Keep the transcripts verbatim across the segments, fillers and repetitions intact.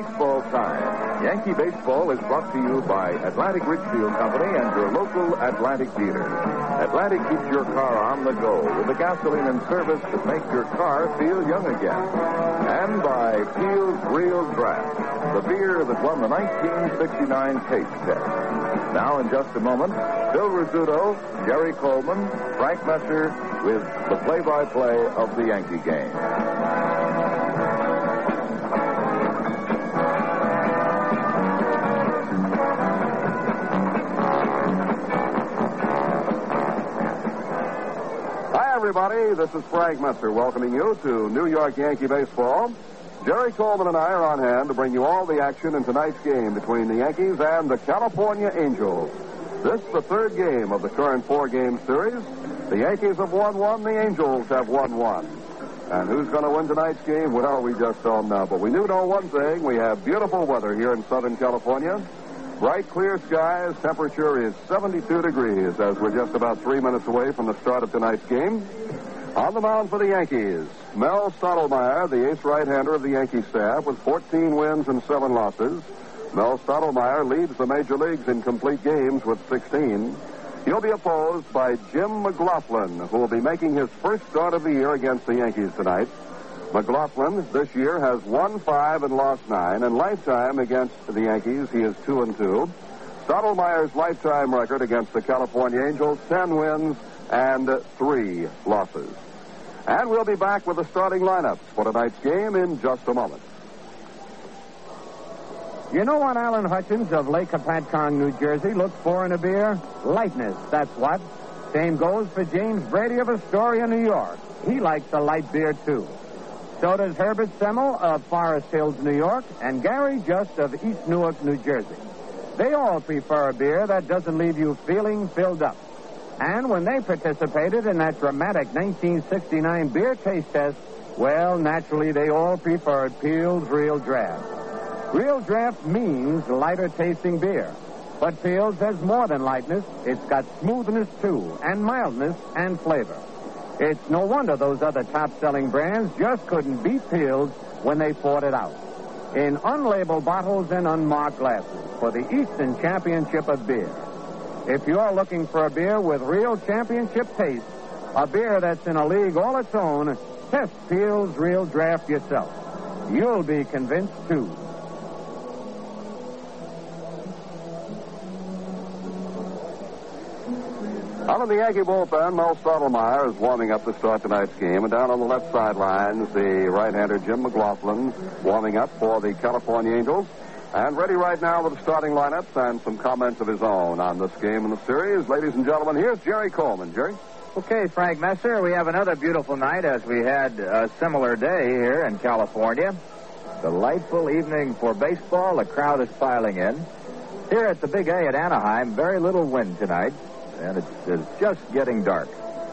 baseball time. Yankee Baseball is brought to you by Atlantic Richfield Company and your local Atlantic dealer. Atlantic keeps your car on the go with the gasoline and service that make your car feel young again. And by Peel's Real Draft, the beer that won the nineteen sixty-nine taste test. Now, in just a moment, Bill Rizzuto, Jerry Coleman, Frank Messer with the play-by-play of the Yankee game. Hi, everybody. This is Frank Messer welcoming you to New York Yankee Baseball. Jerry Coleman and I are on hand to bring you all the action in tonight's game between the Yankees and the California Angels. This is the third game of the current four-game series. The Yankees have won one, the Angels have won one. And who's going to win tonight's game? Well, we just don't know. But we do know one thing. We have beautiful weather here in Southern California. Bright, clear skies. Temperature is seventy-two degrees as we're just about three minutes away from the start of tonight's game. On the mound for the Yankees, Mel Stottlemyre, the ace right-hander of the Yankee staff, with fourteen wins and seven losses. Mel Stottlemyre leads the major leagues in complete games with sixteen. He'll be opposed by Jim McLaughlin, who will be making his first start of the year against the Yankees tonight. McLaughlin this year has won five and lost nine, and lifetime against the Yankees he is two and two. Stottlemyre's lifetime record against the California Angels, ten wins and three losses. And we'll be back with the starting lineups for tonight's game in just a moment. You know what Alan Hutchins of Lake Hopatcong, New Jersey, looks for in a beer? Lightness, that's what. Same goes for James Brady of Astoria, New York. He likes a light beer, too. So does Herbert Semmel of Forest Hills, New York, and Gary Just of East Newark, New Jersey. They all prefer a beer that doesn't leave you feeling filled up. And when they participated in that dramatic nineteen sixty-nine beer taste test, well, naturally, they all preferred Peel's Real Draft. Real Draft means lighter tasting beer. But Peel's has more than lightness. It's got smoothness, too, and mildness and flavor. It's no wonder those other top-selling brands just couldn't beat Peel's when they fought it out. In unlabeled bottles and unmarked glasses for the Eastern Championship of Beer. If you're looking for a beer with real championship taste, a beer that's in a league all its own, test Peel's Real Draft yourself. You'll be convinced, too. Out of the Yankee bullpen, Mel Stottlemyre is warming up to start tonight's game. And down on the left sidelines, the right-hander Jim McLaughlin warming up for the California Angels. And ready right now with the starting lineups and some comments of his own on this game in the series. Ladies and gentlemen, here's Jerry Coleman. Jerry? Okay, Frank Messer, we have another beautiful night as we had a similar day here in California. Delightful evening for baseball. The crowd is piling in. Here at the Big A at Anaheim, very little wind tonight, and it's, it's just getting dark.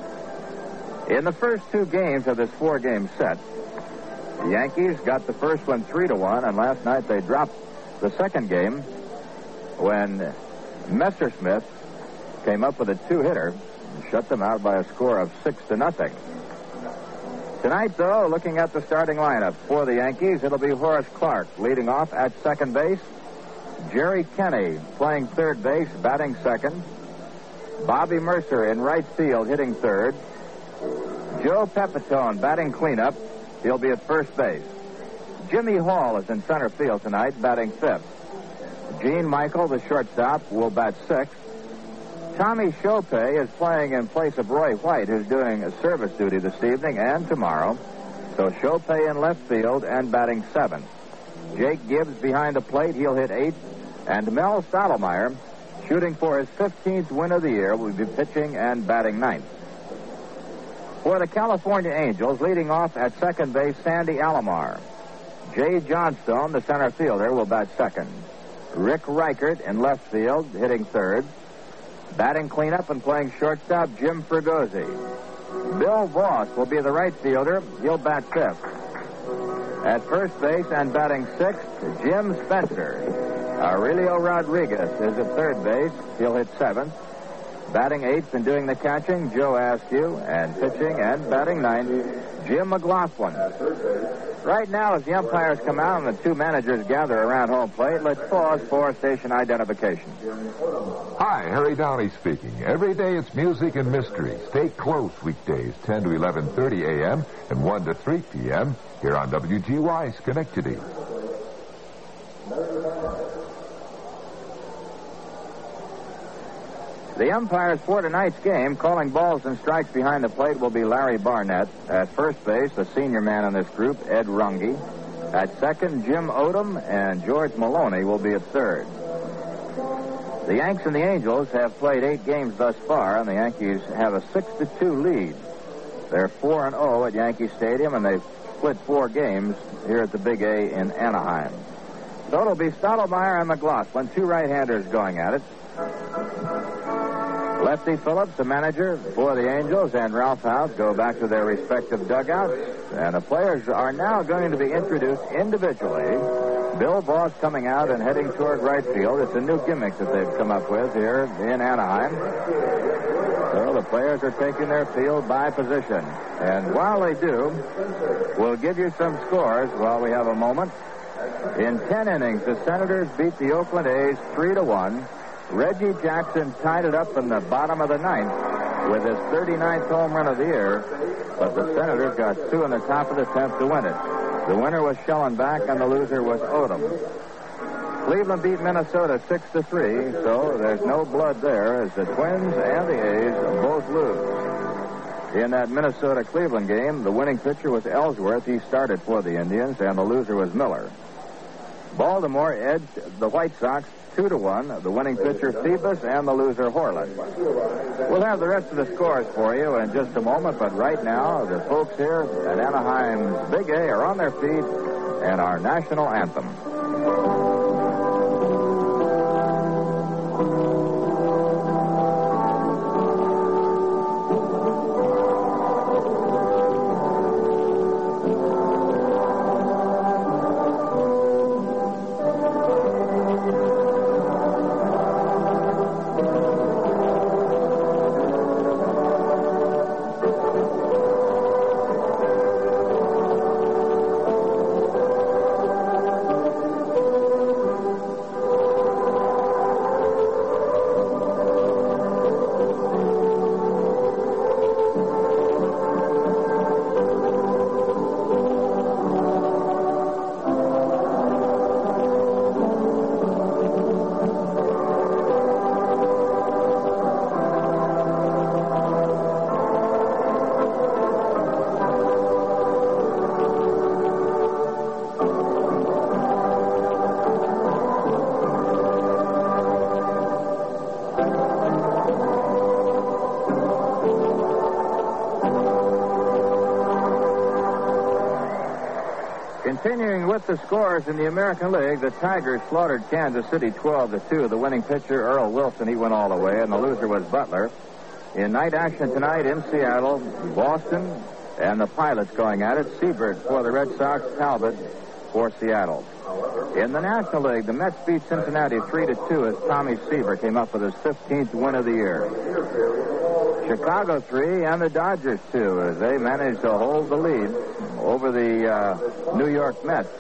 In the first two games of this four-game set, the Yankees got the first one three to one, and last night they dropped the second game when Messersmith came up with a two-hitter and shut them out by a score of six to nothing. Tonight, though, looking at the starting lineup for the Yankees, it'll be Horace Clarke leading off at second base, Jerry Kenney playing third base, batting second, Bobby Mercer in right field hitting third, Joe Pepitone batting cleanup. He'll be at first base. Jimmy Hall is in center field tonight, batting fifth. Gene Michael, the shortstop, will bat sixth. Tommy Chopay is playing in place of Roy White, who's doing a service duty this evening and tomorrow. So Chopay in left field and batting seventh. Jake Gibbs behind the plate, he'll hit eighth. And Mel Stottlemyre, shooting for his fifteenth win of the year, will be pitching and batting ninth. For the California Angels, leading off at second base, Sandy Alomar. Jay Johnstone, the center fielder, will bat second. Rick Reichert in left field, hitting third. Batting cleanup and playing shortstop, Jim Fregosi. Bill Voss will be the right fielder. He'll bat fifth. At first base and batting sixth, Jim Spencer. Aurelio Rodriguez is at third base. He'll hit seventh. Batting eighth and doing the catching, Joe Askew. And pitching and batting ninth, Jim McLaughlin. Right now, as the umpires come out and the two managers gather around home plate, let's pause for station identification. Hi, Harry Downey speaking. Every day it's music and mystery. Stay close weekdays, ten to eleven thirty a.m. and one to three p.m. here on W G Y Schenectady. The umpires for tonight's game, calling balls and strikes behind the plate, will be Larry Barnett. At first base, the senior man in this group, Ed Runge. At second, Jim Odom, and George Maloney will be at third. The Yanks and the Angels have played eight games thus far, and the Yankees have a six to two lead. They're four and oh at Yankee Stadium, and they've split four games here at the Big A in Anaheim. So it'll be Stottlemyre and McLaughlin, two right-handers going at it. Lefty Phillips, the manager for the Angels, and Ralph House go back to their respective dugouts. And the players are now going to be introduced individually. Bill Boss coming out and heading toward right field. It's a new gimmick that they've come up with here in Anaheim. So the players are taking their field by position. And while they do, we'll give you some scores while we have a moment. In ten innings, the Senators beat the Oakland A's three to one. Reggie Jackson tied it up in the bottom of the ninth with his thirty-ninth home run of the year, but the Senators got two in the top of the tenth to win it. The winner was Schellenbach, and the loser was Odom. Cleveland beat Minnesota six to three, so there's no blood there as the Twins and the A's both lose. In that Minnesota-Cleveland game, the winning pitcher was Ellsworth. He started for the Indians, and the loser was Miller. Baltimore edged the White Sox two to one. The winning pitcher, Phoebus, and the loser, Horland. We'll have the rest of the scores for you in just a moment, but right now, the folks here at Anaheim's Big A are on their feet and our national anthem. Continuing with the scores in the American League, the Tigers slaughtered Kansas City twelve to two. The winning pitcher, Earl Wilson, he went all the way, and the loser was Butler. In night action tonight in Seattle, Boston and the Pilots going at it. Seibert for the Red Sox, Talbot for Seattle. In the National League, the Mets beat Cincinnati three to two as Tommy Seaver came up with his fifteenth win of the year. Chicago three and the Dodgers two as they managed to hold the lead over the uh, New York Mets.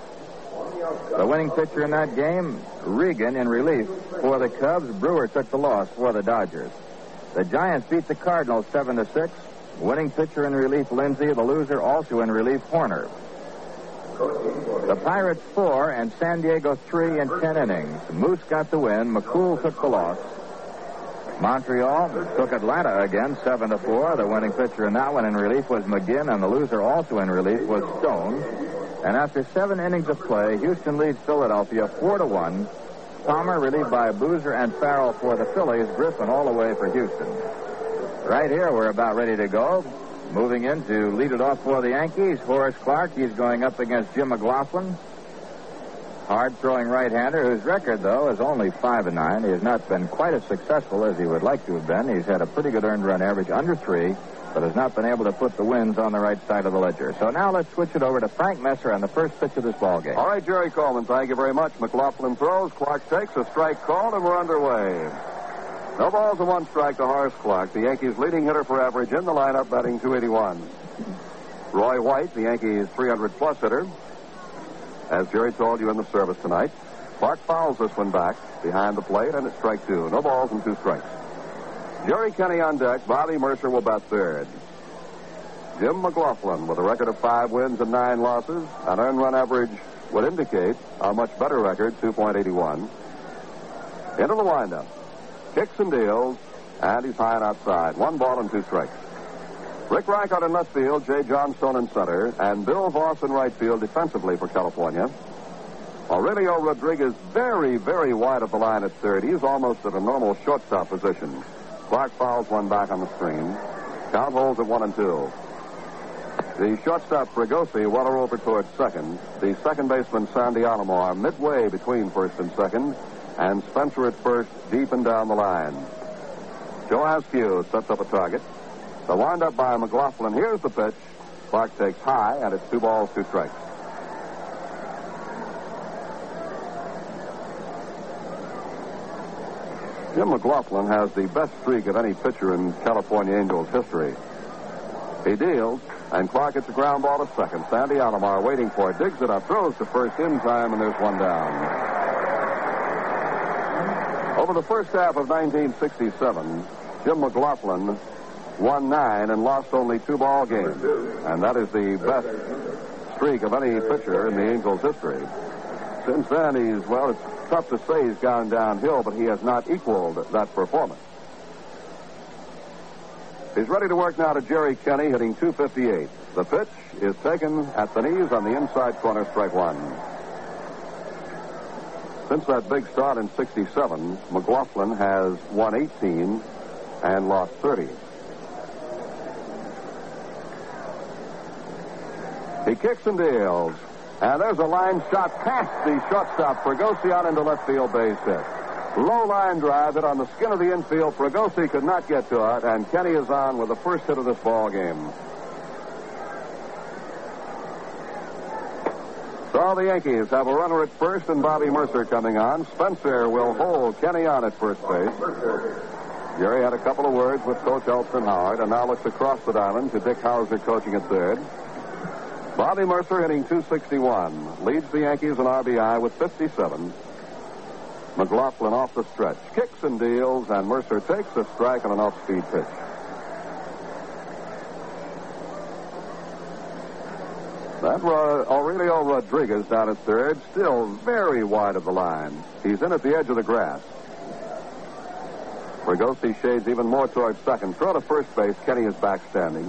The winning pitcher in that game, Regan, in relief for the Cubs. Brewer took the loss for the Dodgers. The Giants beat the Cardinals seven to six. Winning pitcher in relief, Lindsay. The loser also in relief, Horner. The Pirates four and San Diego three in ten innings. Moose got the win. McCool took the loss. Montreal took Atlanta again, seven to four. The winning pitcher in that one in relief was McGinn, and the loser also in relief was Stone. And after seven innings of play, Houston leads Philadelphia four to one. Palmer relieved by Boozer and Farrell for the Phillies. Griffin all the way for Houston. Right here, we're about ready to go. Moving in to lead it off for the Yankees, Horace Clark. He's going up against Jim McLaughlin. Hard-throwing right-hander, whose record, though, is only five and nine. He has not been quite as successful as he would like to have been. He's had a pretty good earned run average, under three, but has not been able to put the wins on the right side of the ledger. So now let's switch it over to Frank Messer on the first pitch of this ball game. All right, Jerry Coleman, thank you very much. McLaughlin throws, Clark takes, a strike called, and we're underway. No balls and one strike to Horace Clarke, the Yankees' leading hitter for average in the lineup, batting two eighty-one. Roy White, the Yankees' three hundred plus hitter, as Jerry told you in the service tonight. Clarke fouls this one back behind the plate, and it's strike two. No balls and two strikes. Jerry Kenney on deck. Bobby Mercer will bat third. Jim McLaughlin with a record of five wins and nine losses. An earned run average would indicate a much better record, two point eight one. Into the windup. Kicks and deals, and he's high and outside. One ball and two strikes. Rick Reichert in left field, Jay Johnstone in center, and Bill Voss in right field defensively for California. Aurelio Rodriguez very, very wide of the line at third. He's almost at a normal shortstop position. Clarke fouls one back on the screen. Count holds at one and two. The shortstop Fregosi well over towards second. The second baseman Sandy Alomar midway between first and second. And Spencer at first deep and down the line. Joe Askew sets up a target. The windup by McLaughlin. Here's the pitch. Clarke takes high, and it's two balls, two strikes. Jim McLaughlin has the best streak of any pitcher in California Angels history. He deals, and Clarke hits a ground ball to second. Sandy Alomar waiting for it, digs it up, throws to first in time, and there's one down. Over the first half of nineteen sixty-seven, Jim McLaughlin won nine and lost only two ball games. And that is the best streak of any pitcher in the Angels' history. Since then, he's, well, it's tough to say he's gone downhill, but he has not equaled that performance. He's ready to work now to Jerry Kenney, hitting two fifty-eight. The pitch is taken at the knees on the inside corner, strike one. Since that big start in sixty-seven, McLaughlin has won eighteen and lost thirty. He kicks and deals. And there's a line shot past the shortstop, Fregosi, out into left field, base hit. Low line drive hit on the skin of the infield. Fregosi could not get to it, and Kenney is on with the first hit of this ball game. So the Yankees have a runner at first and Bobby Mercer coming on. Spencer will hold Kenney on at first base. Jerry had a couple of words with Coach Elston Howard and now looks across the diamond to Dick Hauser coaching at third. Bobby Mercer hitting two sixty-one. Leads the Yankees in R B I with fifty-seven. McLaughlin off the stretch. Kicks and deals, and Mercer takes a strike on an off-speed pitch. That uh, Aurelio Rodriguez down at third, still very wide of the line. He's in at the edge of the grass. Fregosi shades even more towards second. Throw to first base. Kenney is back standing.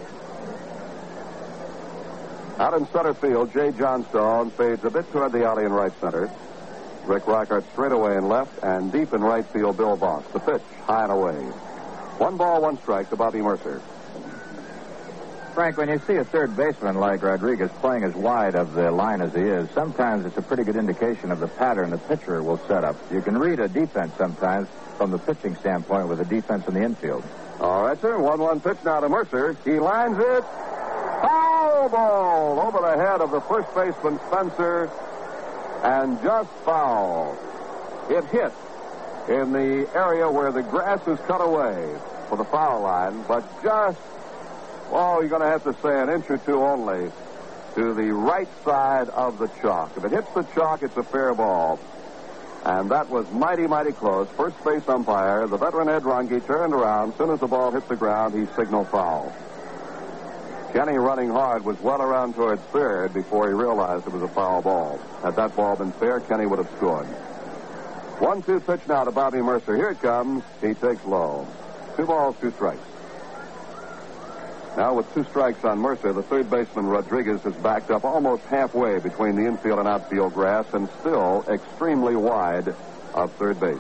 Out in center field, Jay Johnstone fades a bit toward the alley in right center. Rick Reichert straight away in left, and deep in right field, Bill Voss. The pitch, high and away. One ball, one strike to Bobby Mercer. Frank, when you see a third baseman like Rodriguez playing as wide of the line as he is, sometimes it's a pretty good indication of the pattern the pitcher will set up. You can read a defense sometimes from the pitching standpoint with a defense in the infield. All right, sir. one one pitch now to Mercer. He lines it. Foul ball over the head of the first baseman, Spencer, and just foul. It hit in the area where the grass is cut away for the foul line, but just, oh, you're going to have to say an inch or two only to the right side of the chalk. If it hits the chalk, it's a fair ball. And that was mighty, mighty close. First base umpire, the veteran Ed Runge, turned around. As soon as the ball hit the ground, he signaled foul. Kenney, running hard, was well around towards third before he realized it was a foul ball. Had that ball been fair, Kenney would have scored. one two pitch now to Bobby Mercer. Here it comes. He takes low. Two balls, two strikes. Now with two strikes on Mercer, the third baseman Rodriguez is backed up almost halfway between the infield and outfield grass and still extremely wide of third base.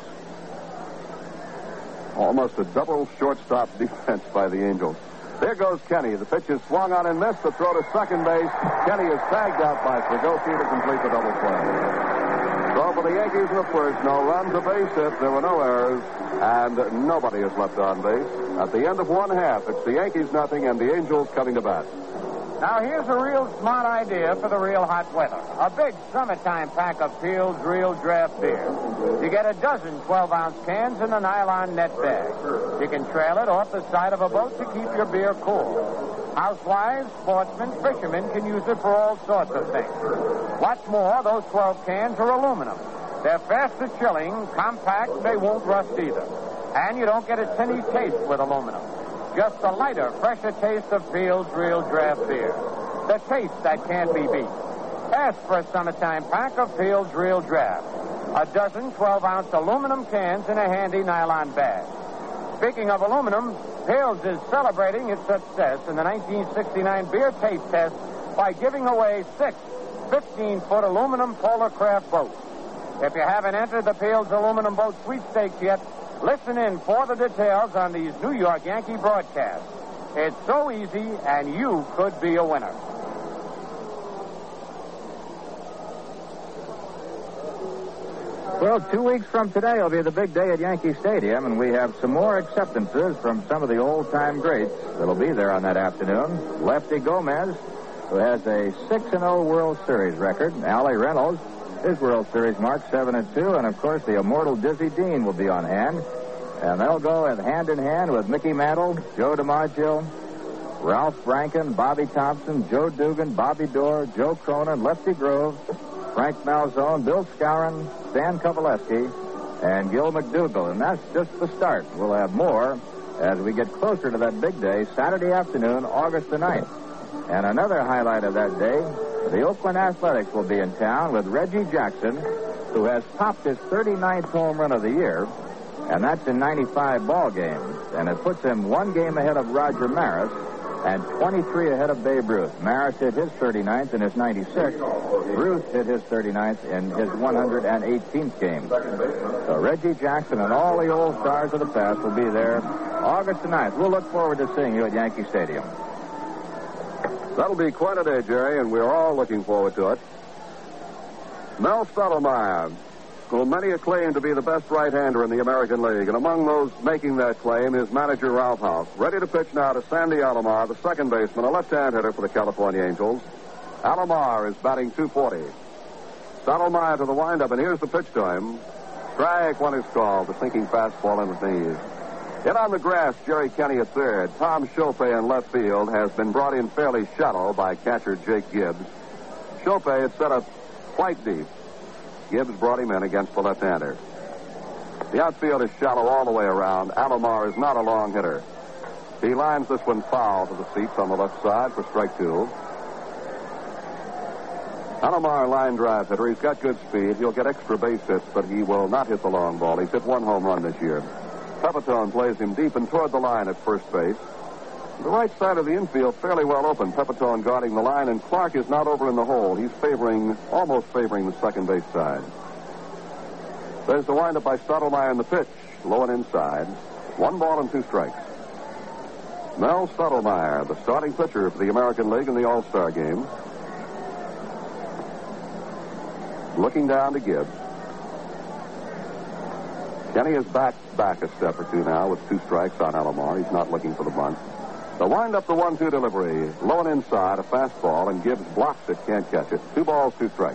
Almost a double shortstop defense by the Angels. There goes Kenney. The pitch is swung on and missed. The throw to second base. Kenney is tagged out by Fregosi to complete the double play. So for the Yankees in the first, no runs, a base hit. There were no errors, and nobody is left on base. At the end of one half, it's the Yankees nothing and the Angels coming to bat. Now, here's a real smart idea for the real hot weather. A big summertime pack of Fields Real Draft Beer. You get a dozen twelve-ounce cans in a nylon net bag. You can trail it off the side of a boat to keep your beer cool. Housewives, sportsmen, fishermen can use it for all sorts of things. What's more, those twelve cans are aluminum. They're faster chilling, compact, they won't rust either. And you don't get a tinny taste with aluminum. Just a lighter, fresher taste of Fields Real Draft Beer. The taste that can't be beat. Ask for a summertime pack of Fields Real Draft. A dozen twelve-ounce aluminum cans in a handy nylon bag. Speaking of aluminum, Fields is celebrating its success in the nineteen sixty-nine beer taste test by giving away six fifteen-foot aluminum Polar Craft boats. If you haven't entered the Fields aluminum boat sweepstakes yet, listen in for the details on these New York Yankee broadcasts. It's so easy, and you could be a winner. Well, two weeks from today will be the big day at Yankee Stadium, and we have some more acceptances from some of the old-time greats that'll be there on that afternoon. Lefty Gomez, who has a six and oh World Series record. Allie Reynolds, his World Series mark seven and two, and of course the immortal Dizzy Dean will be on hand. And they'll go in hand in hand with Mickey Mantle, Joe DiMaggio, Ralph Franken, Bobby Thompson, Joe Dugan, Bobby Dorr, Joe Cronin, Lefty Grove, Frank Malzone, Bill Skowron, Stan Kovaleski, and Gil McDougall. And that's just the start. We'll have more as we get closer to that big day, Saturday afternoon, August the ninth. And another highlight of that day, the Oakland Athletics will be in town with Reggie Jackson, who has topped his thirty-ninth home run of the year, and that's in ninety-five ball games. And it puts him one game ahead of Roger Maris and twenty-three ahead of Babe Ruth. Maris hit his thirty-ninth in his ninety-sixth. Ruth hit his thirty-ninth in his one hundred eighteenth game. So Reggie Jackson and all the old stars of the past will be there August the ninth. We'll look forward to seeing you at Yankee Stadium. That'll be quite a day, Jerry, and we're all looking forward to it. Mel Stottlemyre, who many acclaim to be the best right-hander in the American League, and among those making that claim is manager Ralph House. Ready to pitch now to Sandy Alomar, the second baseman, a left-hand hitter for the California Angels. Alomar is batting two forty. Stottlemyre to the windup, and here's the pitch to him. Strike one is called, the sinking fastball in his knees. Hit on the grass, Jerry Kenny at third. Tom Chopay in left field has been brought in fairly shallow by catcher Jake Gibbs. Chopay had set up quite deep. Gibbs brought him in against the left-hander. The outfield is shallow all the way around. Alomar is not a long hitter. He lines this one foul to the seats on the left side for strike two. Alomar, line drive hitter. He's got good speed. He'll get extra base hits, but he will not hit the long ball. He's hit one home run this year. Pepitone plays him deep and toward the line at first base. The right side of the infield fairly well open. Pepitone guarding the line, and Clark is not over in the hole. He's favoring, almost favoring the second base side. There's the windup by Stottlemyre in the pitch, low and inside. One ball and two strikes. Mel Stottlemyre, the starting pitcher for the American League in the All-Star game. Looking down to Gibbs. Kenny is back back a step or two now with two strikes on Alomar. He's not looking for the bunt. The wind up the one two delivery. Low and inside, a fastball, and Gibbs blocks it, can't catch it. Two balls, two strikes.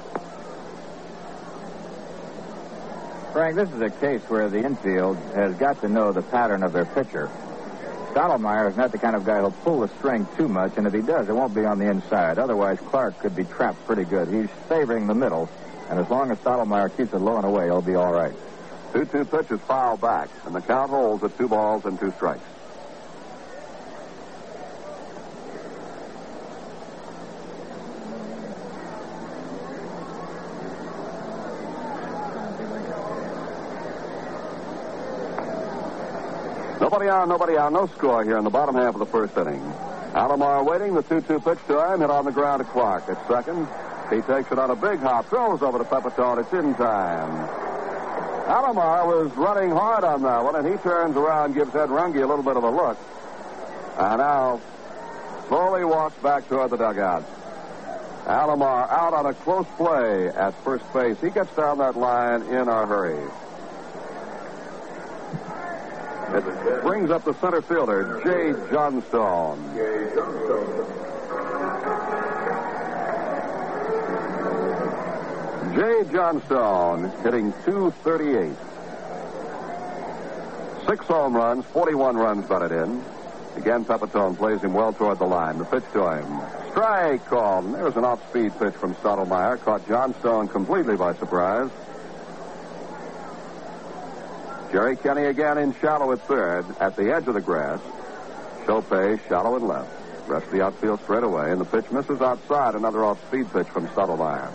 Frank, this is a case where the infield has got to know the pattern of their pitcher. Stottlemyre is not the kind of guy who'll pull the string too much, and if he does, it won't be on the inside. Otherwise, Clark could be trapped pretty good. He's favoring the middle, and as long as Stottlemyre keeps it low and away, he'll be all right. two two pitch is fouled back, and the count holds at two balls and two strikes. Nobody on, nobody on, no score here in the bottom half of the first inning. Alomar waiting, the two two pitch to him, hit on the ground to Clark. At second, he takes it on a big hop, throws over to Pepitone. It's in time. Alomar was running hard on that one, and he turns around, gives Ed Runge a little bit of a look, and now slowly walks back toward the dugout. Alomar out on a close play at first base. He gets down that line in a hurry. It brings up the center fielder, Jay Johnstone. Jay Johnstone hitting two thirty-eight. Six home runs, forty-one runs batted in. Again, Pepitone plays him well toward the line. The pitch to him. Strike called. And there's an off-speed pitch from Stottlemyre. Caught Johnstone completely by surprise. Jerry Kenny again in shallow at third. At the edge of the grass. Chopay shallow and left. Rest of the outfield straight away. And the pitch misses outside. Another off-speed pitch from Stottlemyre.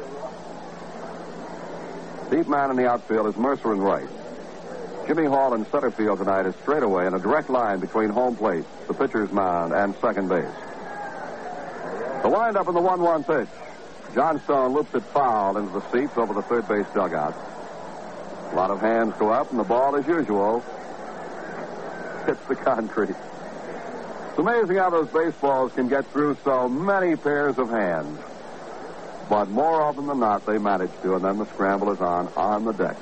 Deep man in the outfield is Mercer in right. Jimmy Hall in center field tonight is straight away in a direct line between home plate, the pitcher's mound, and second base. The windup in the one one pitch. Johnstone loops it foul into the seats over the third base dugout. A lot of hands go up, and the ball, as usual, hits the concrete. It's amazing how those baseballs can get through so many pairs of hands. But more often than not, they manage to, and then the scramble is on on the deck.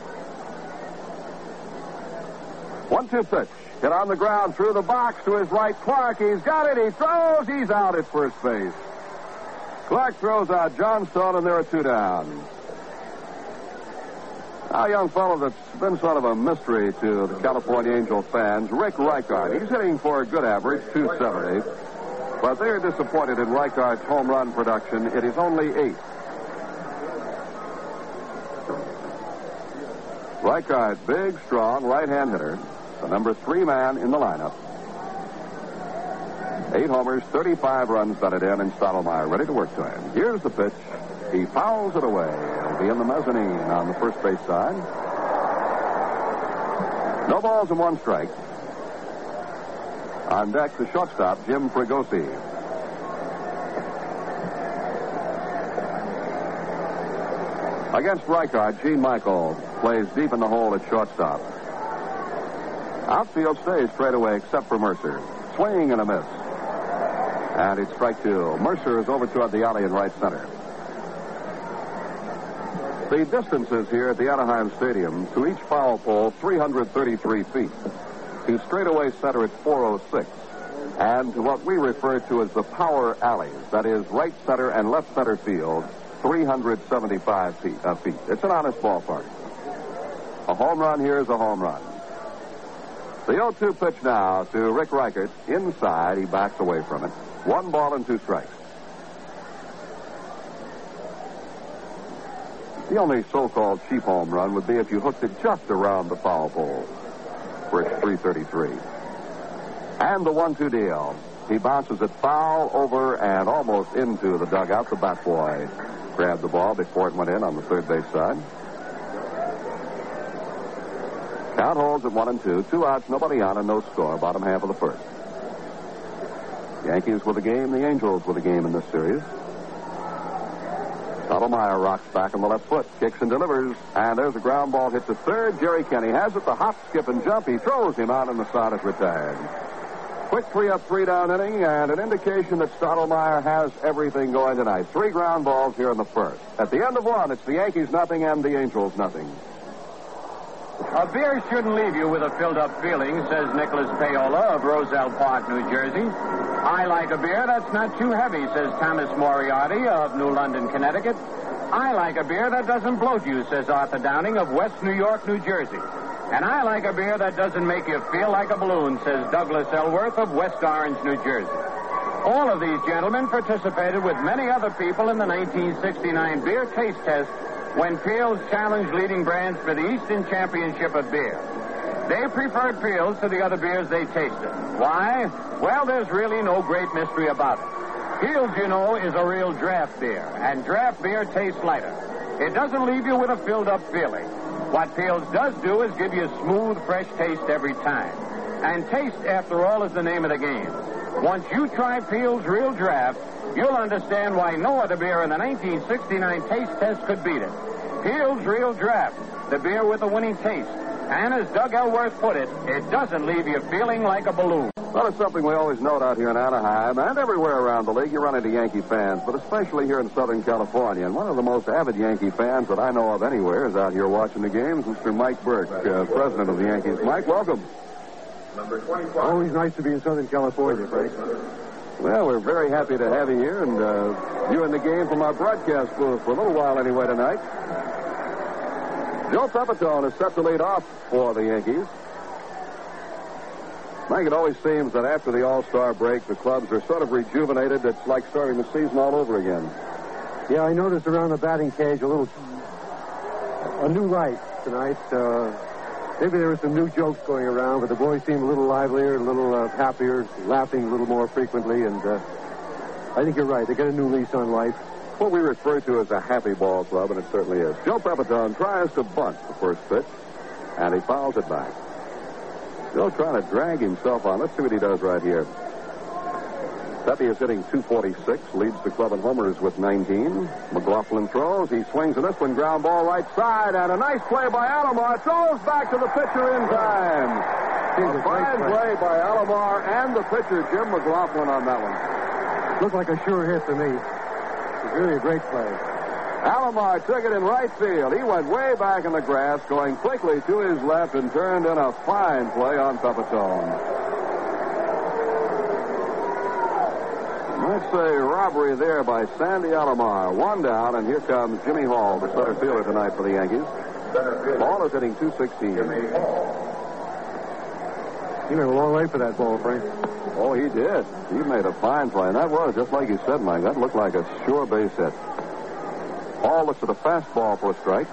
one two pitch. Hit on the ground through the box to his right. Clark, he's got it. He throws. He's out at first base. Clark throws out Johnstone, and there are two down. Now, a young fellow that's been sort of a mystery to the California Angels fans, Rick Reichard. He's hitting for a good average, two seventy. But they are disappointed in Reichard's home run production. It is only eight. Reichard, big, strong, right-hand hitter. The number three man in the lineup. Eight homers, thirty-five runs batted in, and Stottlemyre ready to work to him. Here's the pitch. He fouls it away. It'll be in the mezzanine on the first base side. No balls and one strike. On deck, the shortstop, Jim Fregosi. Against Reichard, Gene Michael plays deep in the hole at shortstop. Outfield stays straight away except for Mercer. Swing and a miss. And it's strike two. Mercer is over toward the alley in right center. The distances here at the Anaheim Stadium to each foul pole, three hundred thirty-three feet. To straightaway center at four oh six. And to what we refer to as the power alleys, that is right center and left center field, three hundred seventy-five feet. Uh, feet. It's an honest ballpark. A home run here is a home run. The oh two pitch now to Rick Reichard. Inside, he backs away from it. One ball and two strikes. The only so-called cheap home run would be if you hooked it just around the foul pole, where it's three thirty-three. And the one two deal. He bounces it foul over and almost into the dugout. The bat boy grabbed the ball before it went in on the third base side. Count holds at one and two. Two outs, nobody on, and no score. Bottom half of the first. Yankees with a game. The Angels with a game in this series. Stottlemyre rocks back on the left foot. Kicks and delivers. And there's a ground ball hit to third. Jerry Kenny has it. The hop, skip, and jump. He throws him out, and the side is retired. Quick three-up, three-down inning, and an indication that Stottlemyre has everything going tonight. Three ground balls here in the first. At the end of one, it's the Yankees nothing and the Angels nothing. A beer shouldn't leave you with a filled-up feeling, says Nicholas Paola of Roselle Park, New Jersey. I like a beer that's not too heavy, says Thomas Moriarty of New London, Connecticut. I like a beer that doesn't bloat you, says Arthur Downing of West New York, New Jersey. And I like a beer that doesn't make you feel like a balloon, says Douglas Elworth of West Orange, New Jersey. All of these gentlemen participated with many other people in the nineteen sixty-nine beer taste test when Peel's challenged leading brands for the Eastern Championship of Beer. They preferred Peel's to the other beers they tasted. Why? Well, there's really no great mystery about it. Peel's, you know, is a real draft beer, and draft beer tastes lighter. It doesn't leave you with a filled-up feeling. What Peel's does do is give you a smooth, fresh taste every time. And taste, after all, is the name of the game. Once you try Peel's Real Draft, you'll understand why no other beer in the nineteen sixty-nine taste test could beat it. Peel's Real Draft, the beer with a winning taste. And as Doug Elworth put it, it doesn't leave you feeling like a balloon. Well, it's something we always note out here in Anaheim and everywhere around the league. You run into Yankee fans, but especially here in Southern California. And one of the most avid Yankee fans that I know of anywhere is out here watching the games, Mister Mike Burke, uh, president of the Yankees. Mike, welcome. Number twenty-five. Always nice to be in Southern California, Frank. Well, we're very happy to have you here and uh, you in the game from our broadcast booth for a little while anyway tonight. Joe Pepitone is set to lead off for the Yankees. Mike, it always seems that after the All-Star break, the clubs are sort of rejuvenated. It's like starting the season all over again. Yeah, I noticed around the batting cage a little, a new light tonight. Uh, maybe there were some new jokes going around, but the boys seem a little livelier, a little uh, happier, laughing a little more frequently, and uh, I think you're right. They got a new lease on life. What we refer to as a happy ball club, and it certainly is. Joe Pepitone tries to bunt the first pitch, and he fouls it back. Joe trying to drag himself on. Let's see what he does right here. Pepe is hitting two forty-six, leads the club in homers with nineteen. McLaughlin throws. He swings in this one, ground ball right side, and a nice play by Alomar. Throws back to the pitcher in time. A fine play by Alomar and the pitcher, Jim McLaughlin, on that one. Looked like a sure hit to me. It was really a great play. Alomar took it in right field. He went way back in the grass, going quickly to his left and turned in a fine play on Pepitone. Let's say robbery there by Sandy Alomar. One down, and here comes Jimmy Hall, the center fielder tonight for the Yankees. Hall is hitting two sixteen. He went a long way for that ball, Frank. Oh, he did. He made a fine play, and that was, just like you said, Mike, that looked like a sure base hit. Hall looks at a fastball for a strike.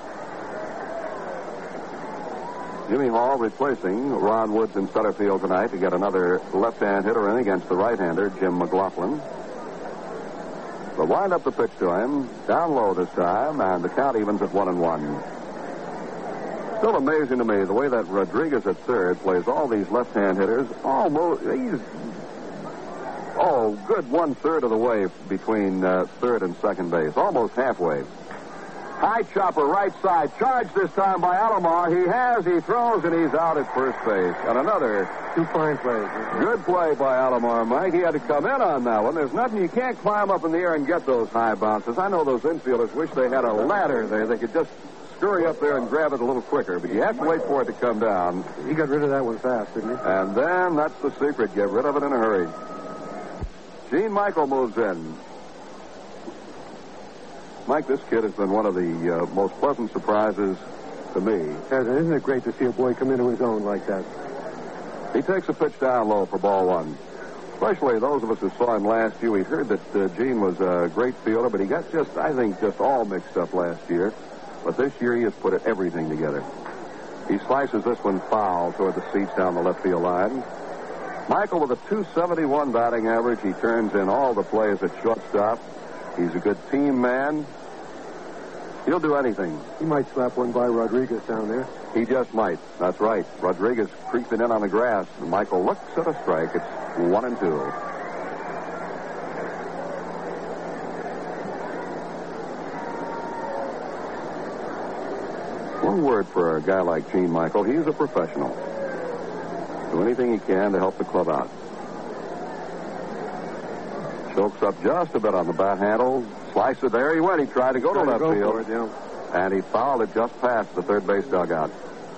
Jimmy Hall replacing Ron Woods in center field tonight to get another left-hand hitter in against the right-hander, Jim McLaughlin. They'll wind up the pitch to him, down low this time, and the count evens at one and one. Still amazing to me the way that Rodriguez at third plays all these left-hand hitters. Almost, he's, oh, good one-third of the way between uh, third and second base, almost halfway. High chopper right side, charged this time by Alomar. He has, he throws, and he's out at first base. And another two fine plays. Good play by Alomar, Mike. He had to come in on that one. There's nothing, you can't climb up in the air and get those high bounces. I know those infielders wish they had a ladder there. They could just scurry up there and grab it a little quicker, but you have to wait for it to come down. He got rid of that one fast, didn't he? And then, that's the secret, get rid of it in a hurry. Gene Michael moves in. Mike, this kid has been one of the uh, most pleasant surprises to me. Yes, isn't it great to see a boy come into his own like that? He takes a pitch down low for ball one. Especially those of us who saw him last year, we heard that uh, Gene was a great fielder, but he got just, I think, just all mixed up last year. But this year he has put everything together. He slices this one foul toward the seats down the left field line. Michael with a two seventy-one batting average. He turns in all the plays at shortstop. He's a good team man. He'll do anything. He might slap one by Rodriguez down there. He just might. That's right. Rodriguez creeping in on the grass. And Michael looks at a strike. It's one and two. One word for a guy like Gene Michael. He's a professional. Do anything he can to help the club out. Chokes up just a bit on the bat handle. Slice it there. He went. He tried to go to left go field. For it, yeah. And he fouled it just past the third base dugout.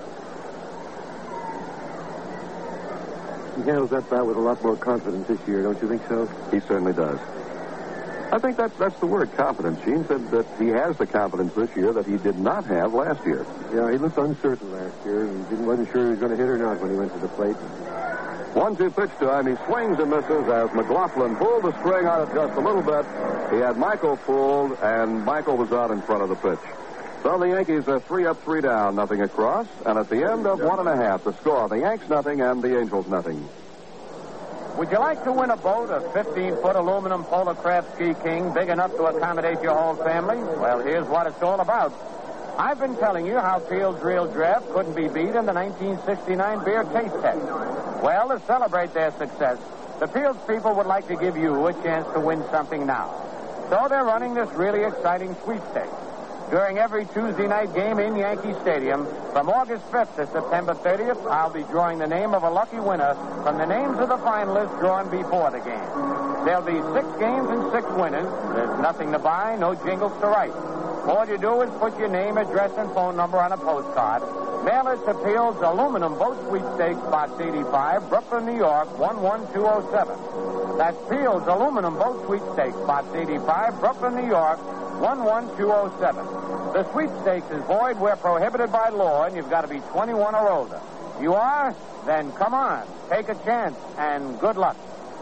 He handles that bat with a lot more confidence this year, don't you think so? He certainly does. I think that's, that's the word, confidence. Gene said that he has the confidence this year that he did not have last year. Yeah, he looked uncertain last year and didn't, wasn't sure he was going to hit or not when he went to the plate. One two pitch to him. He swings and misses as McLaughlin pulled the string on it just a little bit. He had Michael fooled, and Michael was out in front of the pitch. So the Yankees are three up, three down, nothing across. And at the end of one and a half, the score, the Yanks nothing and the Angels nothing. Would you like to win a boat, a fifteen-foot aluminum Polar Craft Ski King, big enough to accommodate your whole family? Well, here's what it's all about. I've been telling you how Field's Real Draft couldn't be beat in the nineteen sixty-nine beer taste test. Well, to celebrate their success, the Fields people would like to give you a chance to win something now. So they're running this really exciting sweepstakes. During every Tuesday night game in Yankee Stadium, from August fifth to September thirtieth, I'll be drawing the name of a lucky winner from the names of the finalists drawn before the game. There'll be six games and six winners. There's nothing to buy, no jingles to write. All you do is put your name, address, and phone number on a postcard, Mail it to Peel's Aluminum Boat Sweepstakes, Box eighty-five, Brooklyn, New York, one one two oh seven. That's Peel's Aluminum Boat Sweepstakes, Box eighty-five, Brooklyn, New York, one one two oh seven. The sweepstakes is void where prohibited by law, and you've got to be twenty-one or older. You are? Then come on. Take a chance, and good luck.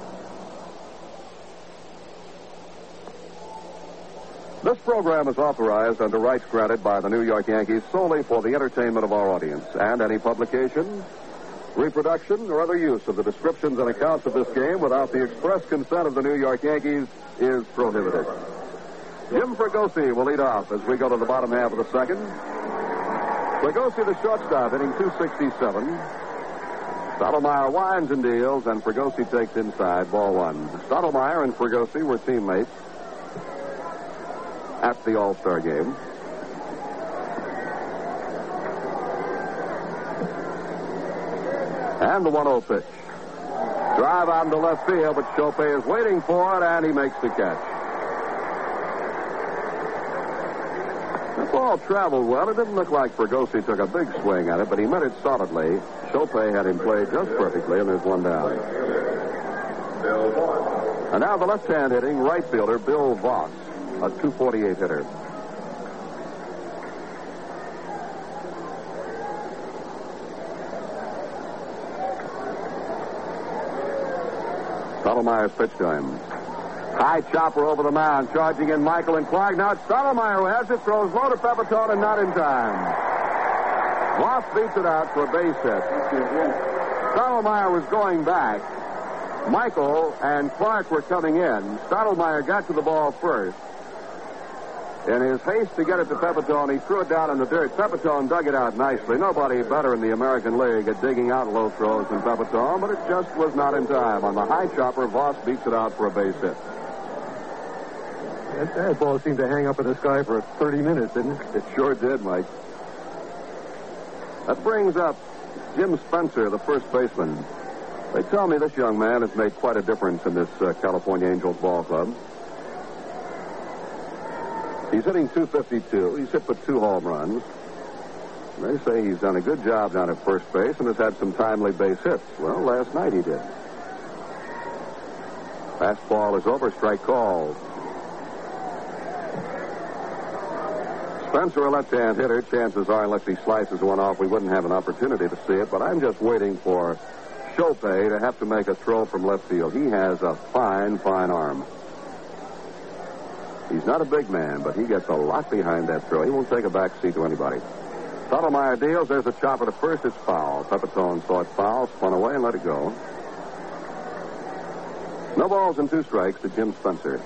This program is authorized under rights granted by the New York Yankees solely for the entertainment of our audience, and any publication, reproduction, or other use of the descriptions and accounts of this game without the express consent of the New York Yankees is prohibited. Jim Fregosi will lead off as we go to the bottom half of the second. Fregosi, the shortstop, hitting two sixty-seven. Stottlemyre winds and deals, and Fregosi takes inside, ball one. Stottlemyre and Fregosi were teammates at the All-Star game. And the one oh pitch. Drive on to left field, but Chopin is waiting for it, and he makes the catch. The ball traveled well. It didn't look like Fregosi took a big swing at it, but he met it solidly. Chopin had him played just perfectly, and there's one down. And now the left-hand hitting right fielder, Bill Voss, a two forty-eight hitter. Stottlemyre's pitch to him. High chopper over the mound, charging in Michael and Clark. Now it's Stottlemyre who has it, throws low to Pepitone, and not in time. Voss beats it out for a base hit. Stottlemyre was going back. Michael and Clark were coming in. Stottlemyre got to the ball first. In his haste to get it to Pepitone, he threw it down in the dirt. Pepitone dug it out nicely. Nobody better in the American League at digging out low throws than Pepitone, but it just was not in time. On the high chopper, Voss beats it out for a base hit. That, that ball seemed to hang up in the sky for thirty minutes, didn't it? It sure did, Mike. That brings up Jim Spencer, the first baseman. They tell me this young man has made quite a difference in this uh, California Angels ball club. He's hitting two fifty-two. He's hit for two home runs. They say he's done a good job down at first base and has had some timely base hits. Well, last night he did. Fastball is over. Strike called. Spencer, a left-hand hitter. Chances are, unless he slices one off, we wouldn't have an opportunity to see it. But I'm just waiting for Chopin to have to make a throw from left field. He has a fine, fine arm. He's not a big man, but he gets a lot behind that throw. He won't take a back seat to anybody. Stottlemyre deals. There's a chopper to first. It's foul. Pepitone saw it foul, spun away, and let it go. No balls and two strikes to Jim Spencer.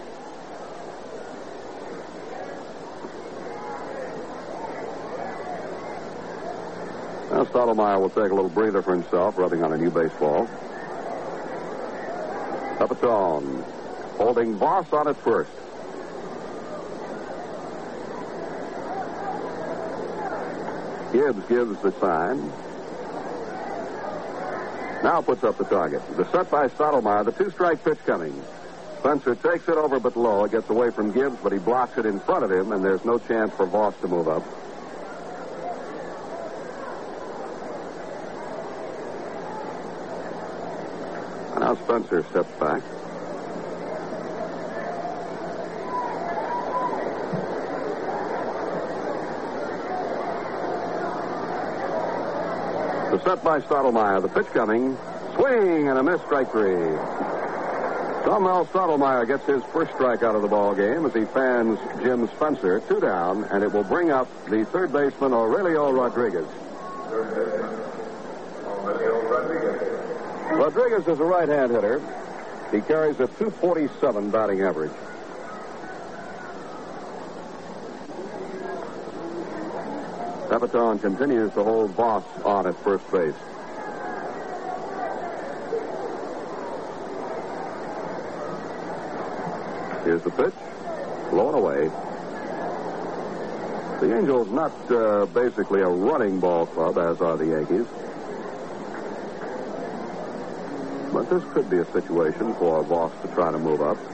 Now Stottlemyre will take a little breather for himself, rubbing on a new baseball. Pepitone holding Voss on at first. Gibbs gives the sign. Now puts up the target. The set by Stottlemyre, the two-strike pitch coming. Spencer takes it over but low. It gets away from Gibbs, but he blocks it in front of him, and there's no chance for Voss to move up. Now Spencer steps back. The set by Stottlemyre. The pitch coming. Swing and a miss, strike three. Somehow Stottlemyre gets his first strike out of the ball game as he fans Jim Spencer. Two down, and it will bring up the third baseman, Aurelio Rodriguez. Rodriguez is a right-hand hitter. He carries a two forty-seven batting average. Pepitone continues to hold Voss on at first base. Here's the pitch. Low and away. The Angels not uh, basically a running ball club, as are the Yankees. But this could be a situation for Voss to try to move up.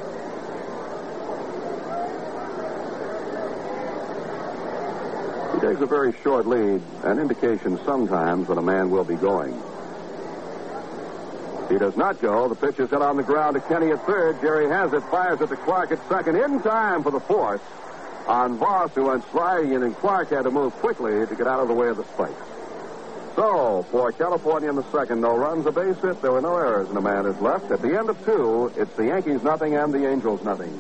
He takes a very short lead, an indication sometimes that a man will be going. He does not go. The pitch is hit on the ground to Kenny at third. Jerry has it, fires it to Clark at second, in time for the fourth on Voss, who went sliding in, and Clark had to move quickly to get out of the way of the spikes. So, for California in the second, no runs, a base hit. There were no errors, and a man is left. At the end of two, it's the Yankees nothing and the Angels nothing.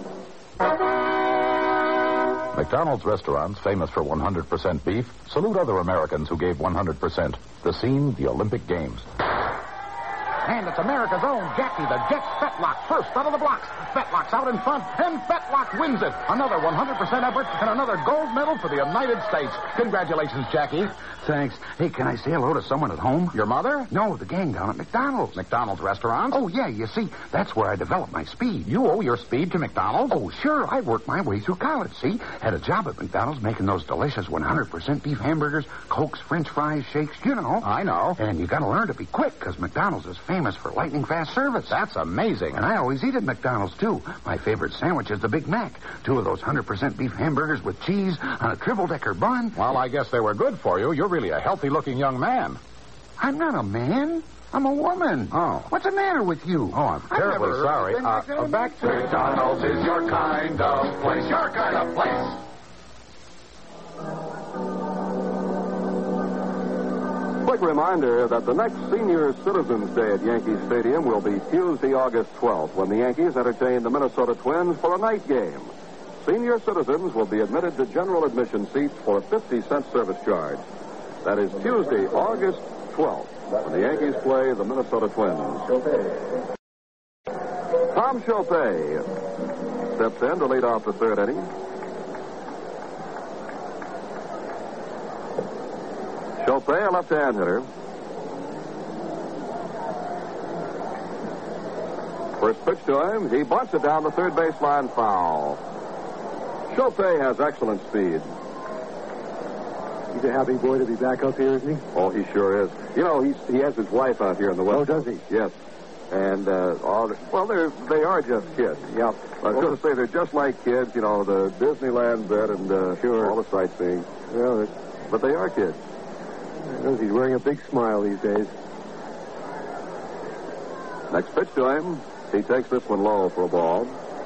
McDonald's restaurants, famous for one hundred percent beef, salute other Americans who gave one hundred percent. The scene, the Olympic Games. And it's America's own Jackie, the Jet Fetlock, first out of the blocks. Fetlock's out in front, and Fetlock wins it. Another one hundred percent effort and another gold medal for the United States. Congratulations, Jackie. Thanks. Hey, can I say hello to someone at home? Your mother? No, the gang down at McDonald's. McDonald's restaurant? Oh, yeah, you see, that's where I developed my speed. You owe your speed to McDonald's? Oh, sure. I worked my way through college, see? Had a job at McDonald's making those delicious one hundred percent beef hamburgers, Cokes, French fries, shakes, you know. I know. And you gotta learn to be quick, because McDonald's is famous for lightning fast service. That's amazing. And I always eat at McDonald's, too. My favorite sandwich is the Big Mac. Two of those one hundred percent beef hamburgers with cheese on a triple-decker bun. Well, I guess they were good for you. You're really a healthy-looking young man. I'm not a man. I'm a woman. Oh. What's the matter with you? Oh, I'm terribly never sorry. been Uh, like that uh, in back to McDonald's is your kind of place. Your kind of place. Quick reminder that the next Senior Citizens Day at Yankee Stadium will be Tuesday, August twelfth, when the Yankees entertain the Minnesota Twins for a night game. Senior citizens will be admitted to general admission seats for a fifty cent service charge. That is Tuesday, August twelfth, when the Yankees play the Minnesota Twins. Tom Chopay steps in to lead off the third inning. Chopay, a left-hand hitter. First pitch to him. He bunts it down the third baseline, foul. Chopay has excellent speed. He's a happy boy to be back up here, isn't he? Oh, he sure is. You know, he's, he has his wife out here in the West. Oh, does he? Yes. And, uh, all the, well, they're, they are just kids. Yeah. I was going to say they're just like kids, you know, the Disneyland bit and uh, Sure. all the sightseeing. Well, it's, But they are kids. I notice he's wearing a big smile these days. Next pitch to him. He takes this one low for a ball.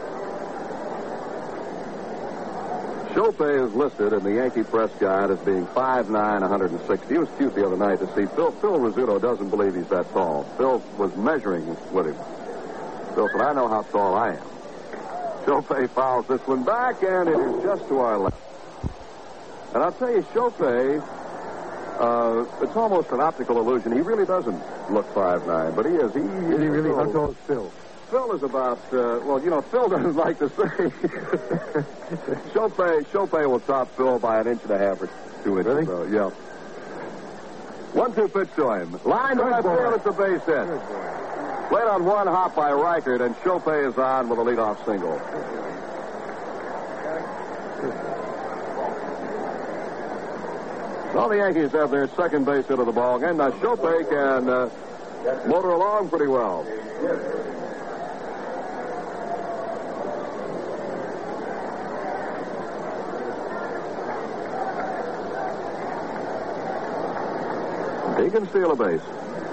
Chopay is listed in the Yankee press guide as being five nine, one hundred sixty. He was cute the other night to see. Phil, Phil Rizzuto doesn't believe he's that tall. Phil was measuring with him. Phil said, I know how tall I am. Chopay fouls this one back, and it is just to our left. And I'll tell you, Chopay, uh, it's almost an optical illusion. He really doesn't look five nine, but he is. He, Is he really? How tall is Phil? Phil is about, uh, well, you know, Phil doesn't like to say. Chopay, Chopay will top Phil by an inch and a half or two inches. Really? So, yeah. One two pitch to him. Line to Good left boy. field, it's a base hit. Played on one hop by Reichert, and Chopay is on with a leadoff single. So the Yankees have their second base hit of the ball game. Now Chopay can uh, motor along pretty well. He can steal a base.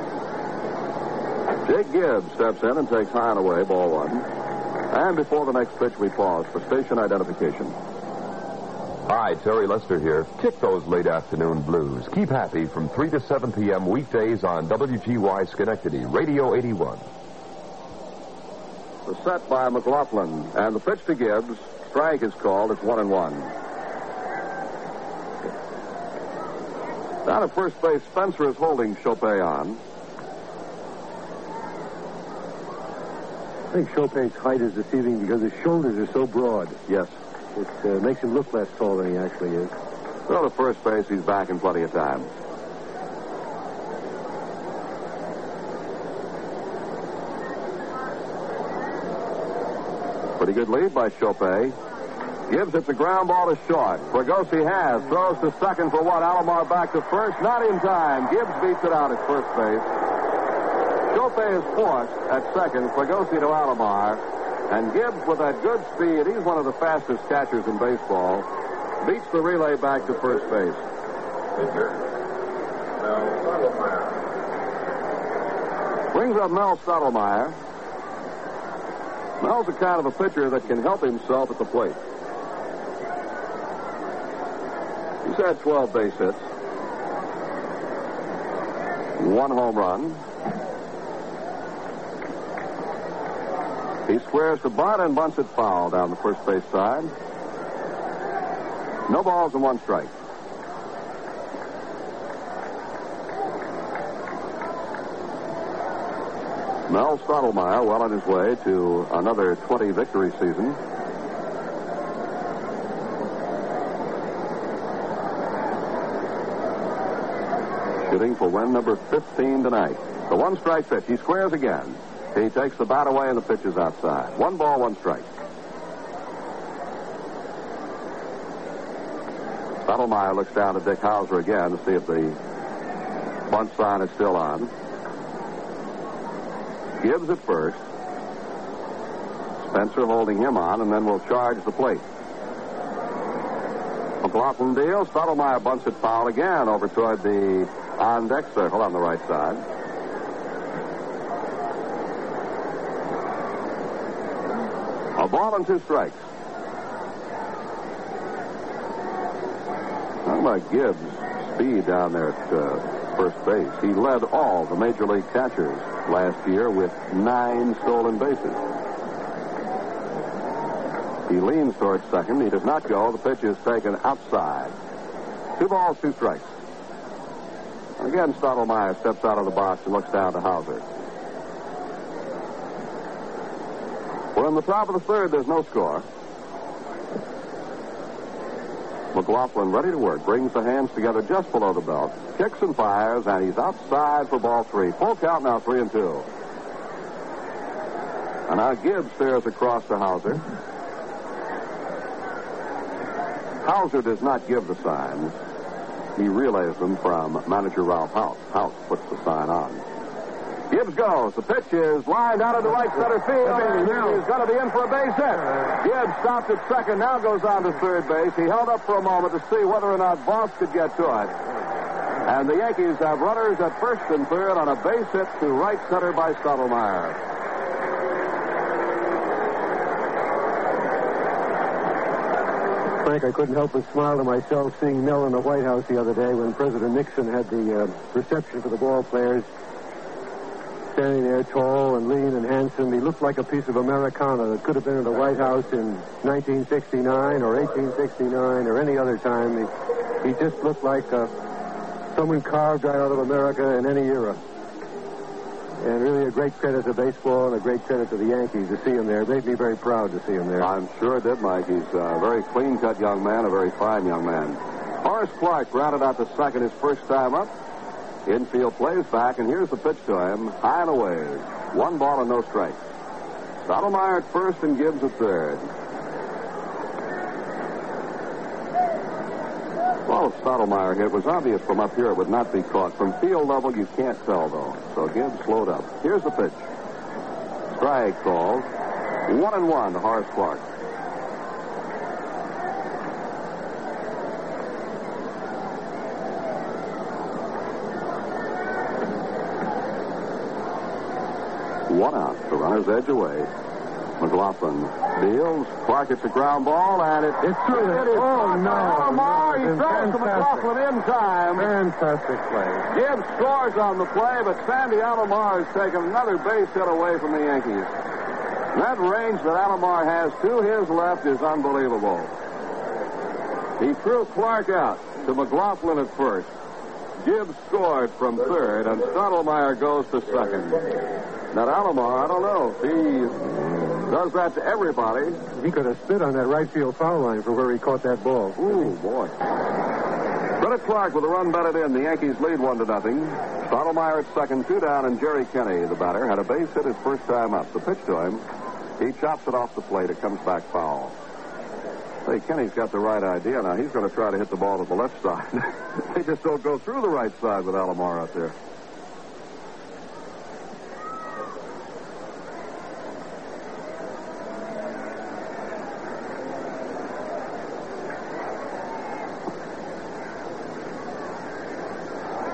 Jake Gibbs steps in and takes Hine away, ball one. And before the next pitch, we pause for station identification. Hi, Terry Lester here. Kick those late afternoon blues. Keep happy from three to seven p.m. weekdays on W G Y Schenectady, Radio eighty-one. The set by McLaughlin. And the pitch to Gibbs. Strike is called. It's one and one. Down at first base, Spencer is holding Chopay on. I think Chopay's height is deceiving because his shoulders are so broad. Yes. It uh, makes him look less tall than he actually is. Well, at first base, he's back in plenty of time. Pretty good lead by Chopay. Gibbs hits a ground ball to short. Fregosi has. Throws to second for one. Alomar back to first. Not in time. Gibbs beats it out at first base. Chopay is forced at second. Fregosi to Alomar. And Gibbs, with that good speed, he's one of the fastest catchers in baseball, beats the relay back to first base. Brings up Mel Stottlemyre. Mel's the kind of a pitcher that can help himself at the plate. He's had twelve base hits. One home run. He squares to bunt and bunts it foul down the first base side. No balls and one strike. Mel Stottlemyre well on his way to another twenty victory season. Shooting for win number fifteen tonight. The one strike pitch. He squares again. He takes the bat away and the pitch is outside. One ball, one strike. Stottlemyre looks down at Dick Hauser again to see if the bunt sign is still on. Gibbs at first. Spencer holding him on, and then will charge the plate. McLaughlin deals. Stottlemyre bunts it foul again over toward the on-deck circle on the right side. A ball and two strikes. Talking about Gibbs' speed down there at uh, first base. He led all the major league catchers last year with nine stolen bases. He leans towards second. He does not go. The pitch is taken outside. Two balls, two strikes. And again, Stottlemyre steps out of the box and looks down to Hauser. We're in the top of the third. There's no score. McLaughlin ready to work. Brings the hands together just below the belt. Kicks and fires, and he's outside for ball three. Full count now, three and two. And now Gibbs stares across to Hauser. Hauser does not give the signs. He relays them from manager Ralph House. House puts the sign on. Gibbs goes. The pitch is lined out of the right center field. He's going to be in for a base hit. Gibbs stops at second, now goes on to third base. He held up for a moment to see whether or not Voss could get to it. And the Yankees have runners at first and third on a base hit to right center by Stottlemyre. Frank, I couldn't help but smile to myself seeing Mel in the White House the other day when President Nixon had the uh, reception for the ball players. Standing there tall and lean and handsome. He looked like a piece of Americana that could have been in the White House in nineteen sixty-nine or eighteen sixty-nine or any other time. He, he just looked like uh, someone carved right out of America in any era. And really a great credit to baseball and a great credit to the Yankees to see him there. It made me very proud to see him there. I'm sure it did, Mike. He's a very clean-cut young man, a very fine young man. Horace Clark grounded out to second his first time up. Infield plays back, and here's the pitch to him. High and away. One ball and no strikes. Stottlemyre at first and Gibbs at third. Well, if Stottlemyre hit, it was obvious from up here it would not be caught. From field level, you can't tell, though. So Gibbs slowed up. Here's the pitch. Strike called. One and one to Horace Clark. One out. The runner's edge away. McLaughlin deals. Clark hits a ground ball, and it, it's true. It is oh, no. Alomar. He throws to McLaughlin in time. Fantastic play. Gibbs scores on the play, but Sandy Alomar has taken another base hit away from the Yankees. That range that Alomar has to his left is unbelievable. He threw Clark out to McLaughlin at first. Gibbs scored from third, and Stottlemyre goes to second. Now, Alomar, I don't know. He does that to everybody. He could have spit on that right field foul line for where he caught that ball. Ooh, boy. Credit Clark with a run batted in. The Yankees lead one to nothing. Stottlemyre at second, two down, and Jerry Kenney, the batter, had a base hit his first time up. The pitch to him, he chops it off the plate. It comes back foul. Hey, Kenny's got the right idea. Now, he's going to try to hit the ball to the left side. They just don't go through the right side with Alomar out there.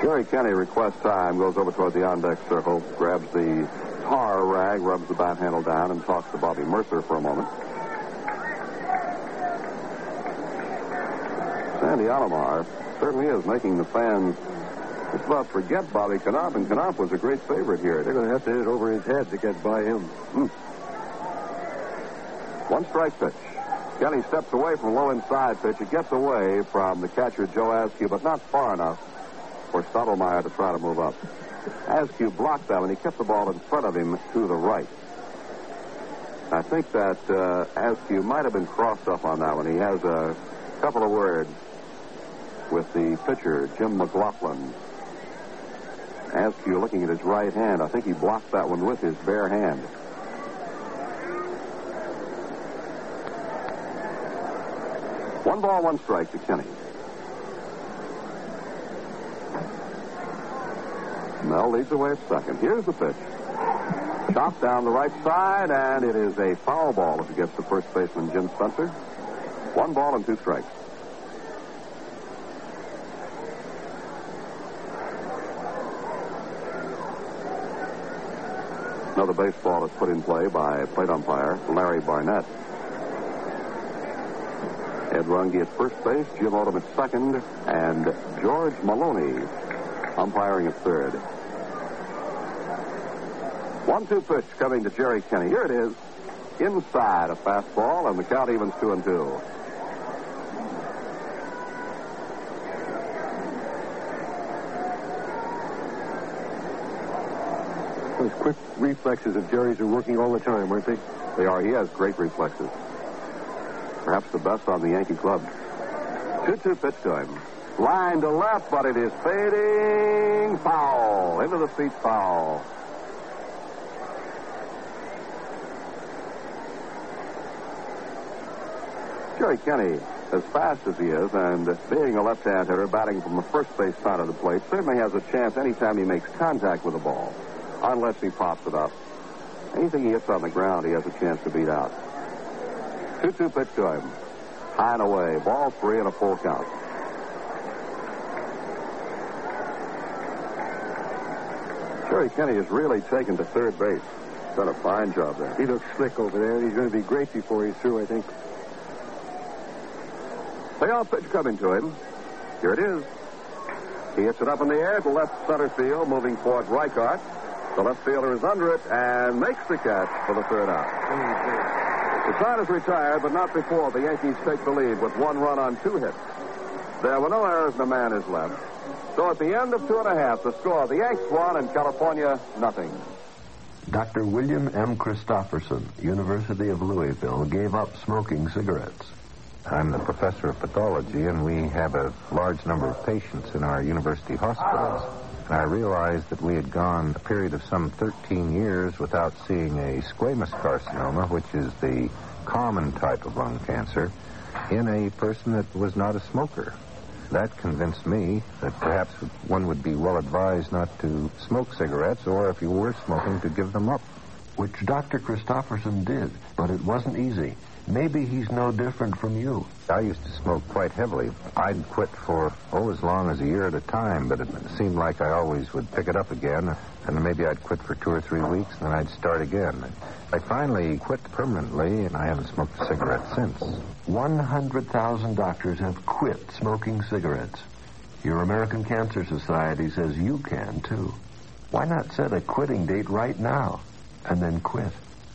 Jerry Kenny requests time, goes over toward the on-deck circle, grabs the tar rag, rubs the bat handle down, and talks to Bobby Mercer for a moment. Sandy Alomar certainly is making the fans just about forget Bobby Knopp, and Knopp was a great favorite here. They're going to have to hit it over his head to get by him. Hmm. One strike pitch. Kenny steps away from low inside pitch. It gets away from the catcher, Joe Askew, but not far enough for Stottlemyre to try to move up. Askew blocked that, and he kept the ball in front of him to the right. I think that uh, Askew might have been crossed up on that one. He has a couple of words with the pitcher, Jim McLaughlin. Askew looking at his right hand. I think he blocked that one with his bare hand. One ball, one strike to Kenny. Mel leads away at second. Here's the pitch. Chopped down the right side, and it is a foul ball as it gets to first baseman Jim Spencer. One ball and two strikes. Another baseball is put in play by plate umpire Larry Barnett. Ed Runge at first base, Jim Odom at second, and George Maloney umpiring at third. one two pitch coming to Jerry Kenny. Here it is. Inside a fastball, and the count evens two and two. Those quick reflexes of Jerry's are working all the time, aren't they? They are. He has great reflexes. Perhaps the best on the Yankee club. two two pitch to him. Line to left, but it is fading. Foul. Into the seat, foul. Jerry Kenny, as fast as he is, and being a left-hand hitter, batting from the first base side of the plate, certainly has a chance anytime he makes contact with the ball, unless he pops it up. Anything he hits on the ground, he has a chance to beat out. two two pitch to him. High and away. Ball three and a full count. Jerry Kenny has really taken to third base. Done a fine job there. He looks slick over there, and he's going to be great before he's through, I think. Payoff pitch coming to him. Here it is. He hits it up in the air to left center field, moving toward Reichart. The left fielder is under it and makes the catch for the third out. The side is retired, but not before the Yankees take the lead with one run on two hits. There were no errors and a man is left. So at the end of two and a half, the score, the Yanks won and California nothing. Doctor William M. Christopherson, University of Louisville, gave up smoking cigarettes. I'm the professor of pathology, and we have a large number of patients in our university hospitals. And I realized that we had gone a period of some thirteen years without seeing a squamous carcinoma, which is the common type of lung cancer, in a person that was not a smoker. That convinced me that perhaps one would be well advised not to smoke cigarettes, or if you were smoking, to give them up. Which Doctor Christopherson did, but it wasn't easy. Maybe he's no different from you. I used to smoke quite heavily. I'd quit for, oh, as long as a year at a time, but it seemed like I always would pick it up again, and maybe I'd quit for two or three weeks, and then I'd start again. I finally quit permanently, and I haven't smoked a cigarette since. one hundred thousand doctors have quit smoking cigarettes. Your American Cancer Society says you can, too. Why not set a quitting date right now, and then quit?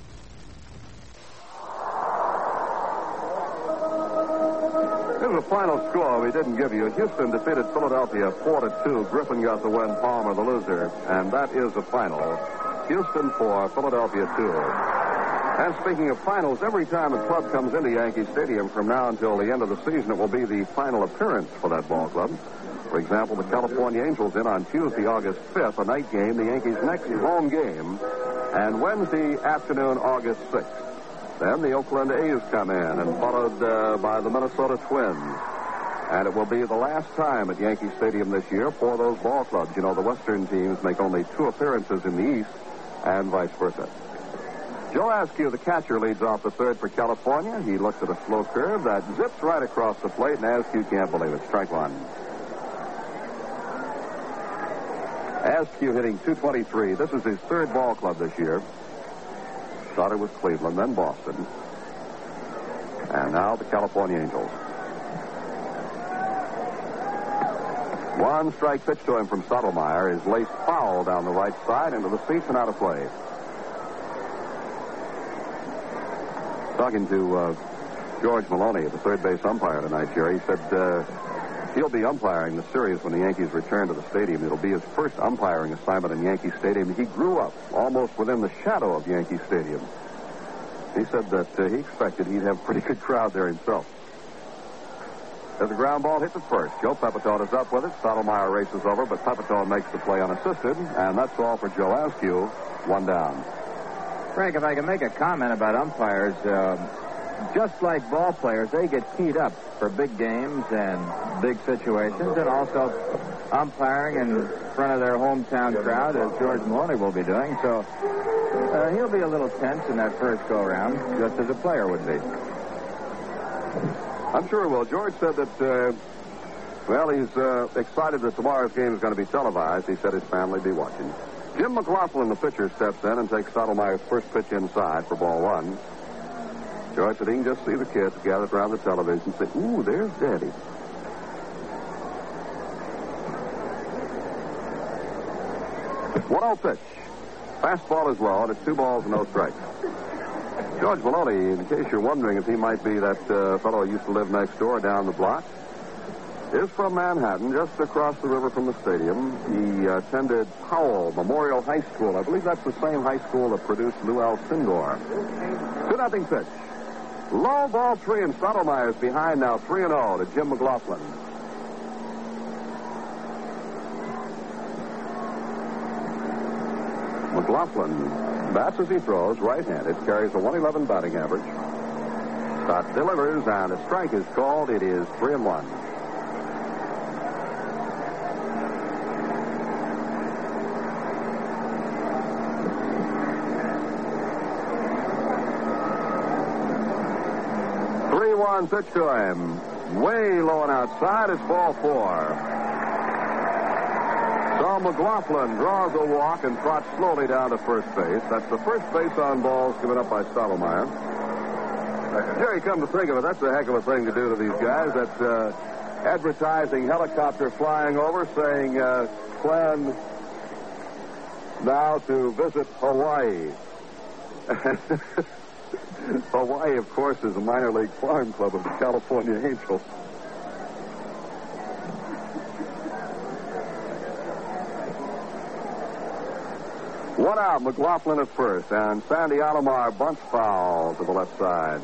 Here's the final score we didn't give you. Houston defeated Philadelphia four to two. Griffin got the win, Palmer the loser. And that is the final. Houston four, Philadelphia two. And speaking of finals, every time a club comes into Yankee Stadium from now until the end of the season, it will be the final appearance for that ball club. For example, the California Angels in on Tuesday, August fifth, a night game, the Yankees' next home game. And Wednesday afternoon, August sixth. Then the Oakland A's come in, and followed uh, by the Minnesota Twins. And it will be the last time at Yankee Stadium this year for those ball clubs. You know, the Western teams make only two appearances in the East, and vice versa. Joe Askew, the catcher, leads off the third for California. He looks at a slow curve that zips right across the plate, and Askew can't believe it. Strike one. Askew hitting two twenty-three. This is his third ball club this year. Started with Cleveland, then Boston. And now the California Angels. One strike pitch to him from Stottlemyre is laced foul down the right side into the seats and out of play. Talking to uh, George Maloney, the third base umpire tonight, Jerry, he said uh, he'll be umpiring the series when the Yankees return to the stadium. It'll be his first umpiring assignment in Yankee Stadium. He grew up almost within the shadow of Yankee Stadium. He said that uh, he expected he'd have a pretty good crowd there himself. As a ground ball hits at first, Joe Pepitone is up with it. Stottlemyre races over, but Pepitone makes the play unassisted, and that's all for Joe Askew. One down. Frank, if I can make a comment about umpires, uh, just like ball players, they get keyed up for big games and big situations, and also umpiring in front of their hometown crowd, as George Maloney will be doing. So uh, he'll be a little tense in that first go-round, just as a player would be. I'm sure he will. George said that, uh, well, he's uh, excited that tomorrow's game is going to be televised. He said his family will be watching. Jim McLaughlin, the pitcher, steps in and takes Stottlemyre's first pitch inside for ball one. George said he can just see the kids gathered around the television and say, ooh, there's Daddy. one oh pitch. Fastball is low, and it's two balls and no strikes. George Maloney, in case you're wondering if he might be that uh, fellow who used to live next door down the block, is from Manhattan, just across the river from the stadium. He uh, attended Powell Memorial High School. I believe that's the same high school that produced Lou Alcindor. two nothing pitch. Low ball three, and Stottlemyre's behind now, three and oh to Jim McLaughlin. McLaughlin bats as he throws, right-handed, carries a one eleven batting average. Stott delivers, and a strike is called. It is three and one. three one pitch to him. Way low and outside. It's ball four. So McLaughlin draws a walk and trots slowly down to first base. That's the first base on balls given up by Stottlemyre. Jerry, come to think of it, that's a heck of a thing to do to these guys. That uh, advertising helicopter flying over saying, uh, plan now to visit Hawaii. Hawaii, of course, is a minor league farm club of the California Angels. One out, McLaughlin at first, and Sandy Alomar bunts foul to the left side.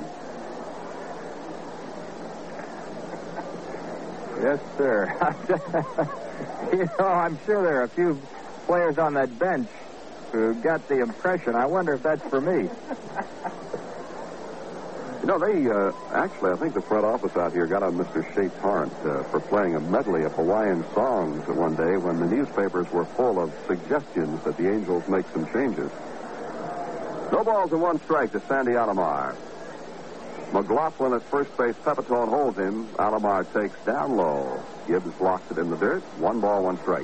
Yes, sir. You know, I'm sure there are a few players on that bench who got the impression. I wonder if that's for me. You know, they uh, actually, I think the front office out here got on Mister Shea Torrent uh, for playing a medley of Hawaiian songs one day when the newspapers were full of suggestions that the Angels make some changes. No balls and one strike to Sandy Alomar. McLaughlin at first base. Pepitone holds him. Alomar takes down low. Gibbs blocks it in the dirt. One ball, one strike.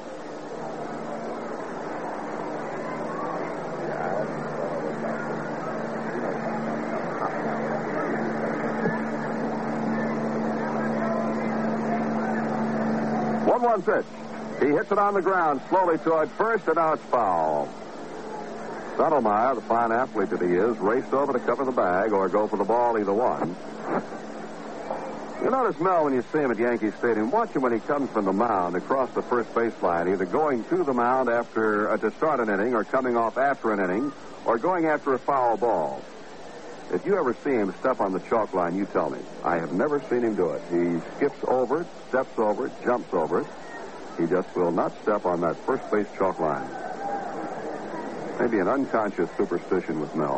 one one pitch. He hits it on the ground slowly toward first, and now it's foul. Stottlemyre, the fine athlete that he is, raced over to cover the bag or go for the ball, either one. You notice Mel when you see him at Yankee Stadium. Watch him when he comes from the mound across the first baseline, either going to the mound after uh, to start an inning, or coming off after an inning, or going after a foul ball. If you ever see him step on the chalk line, you tell me. I have never seen him do it. He skips over it, steps over it, jumps over it. He just will not step on that first base chalk line. Maybe an unconscious superstition with Mel.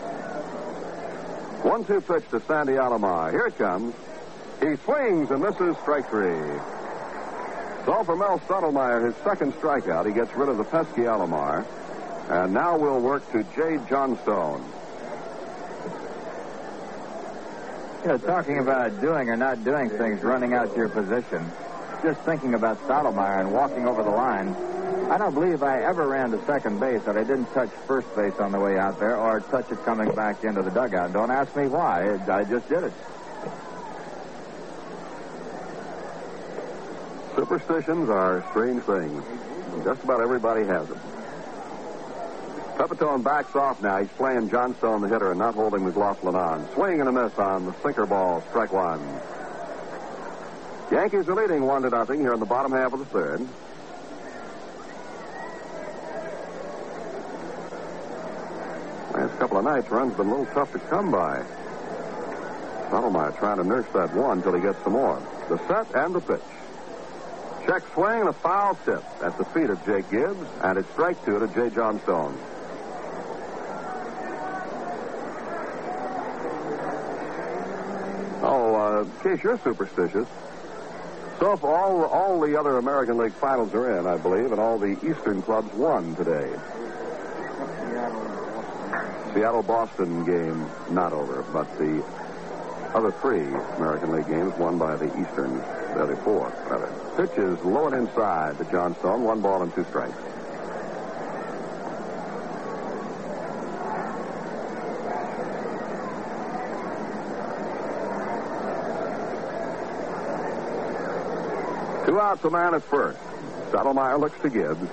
one two pitch to Sandy Alomar. Here it comes. He swings and misses, strike three. So for Mel Stottlemyre, his second strikeout. He gets rid of the pesky Alomar. And now we'll work to Jade Johnstone. You know, talking about doing or not doing things, running out to your position, just thinking about Stottlemyre and walking over the line. I don't believe I ever ran to second base that I didn't touch first base on the way out there or touch it coming back into the dugout. Don't ask me why. I just did it. Superstitions are strange things. Just about everybody has them. Pepitone backs off now. He's playing Johnstone, the hitter, and not holding McLaughlin on. Swing and a miss on the sinker ball, strike one. Yankees are leading one to nothing here in the bottom half of the third. Last couple of nights, runs been a little tough to come by. Stottlemyre trying to nurse that one until he gets some more. The set and the pitch. Check swing and a foul tip at the feet of Jake Gibbs, and it's strike two to Jay Johnstone. Oh, uh, in case you're superstitious, so if all all the other American League finals are in, I believe, and all the Eastern clubs won today. Seattle-Boston game not over, but the other three American League games won by the Eastern, the other four, rather. Pitch is low and inside to Johnstone, one ball and two strikes. Two outs, a man at first. Stottlemyre looks to Gibbs.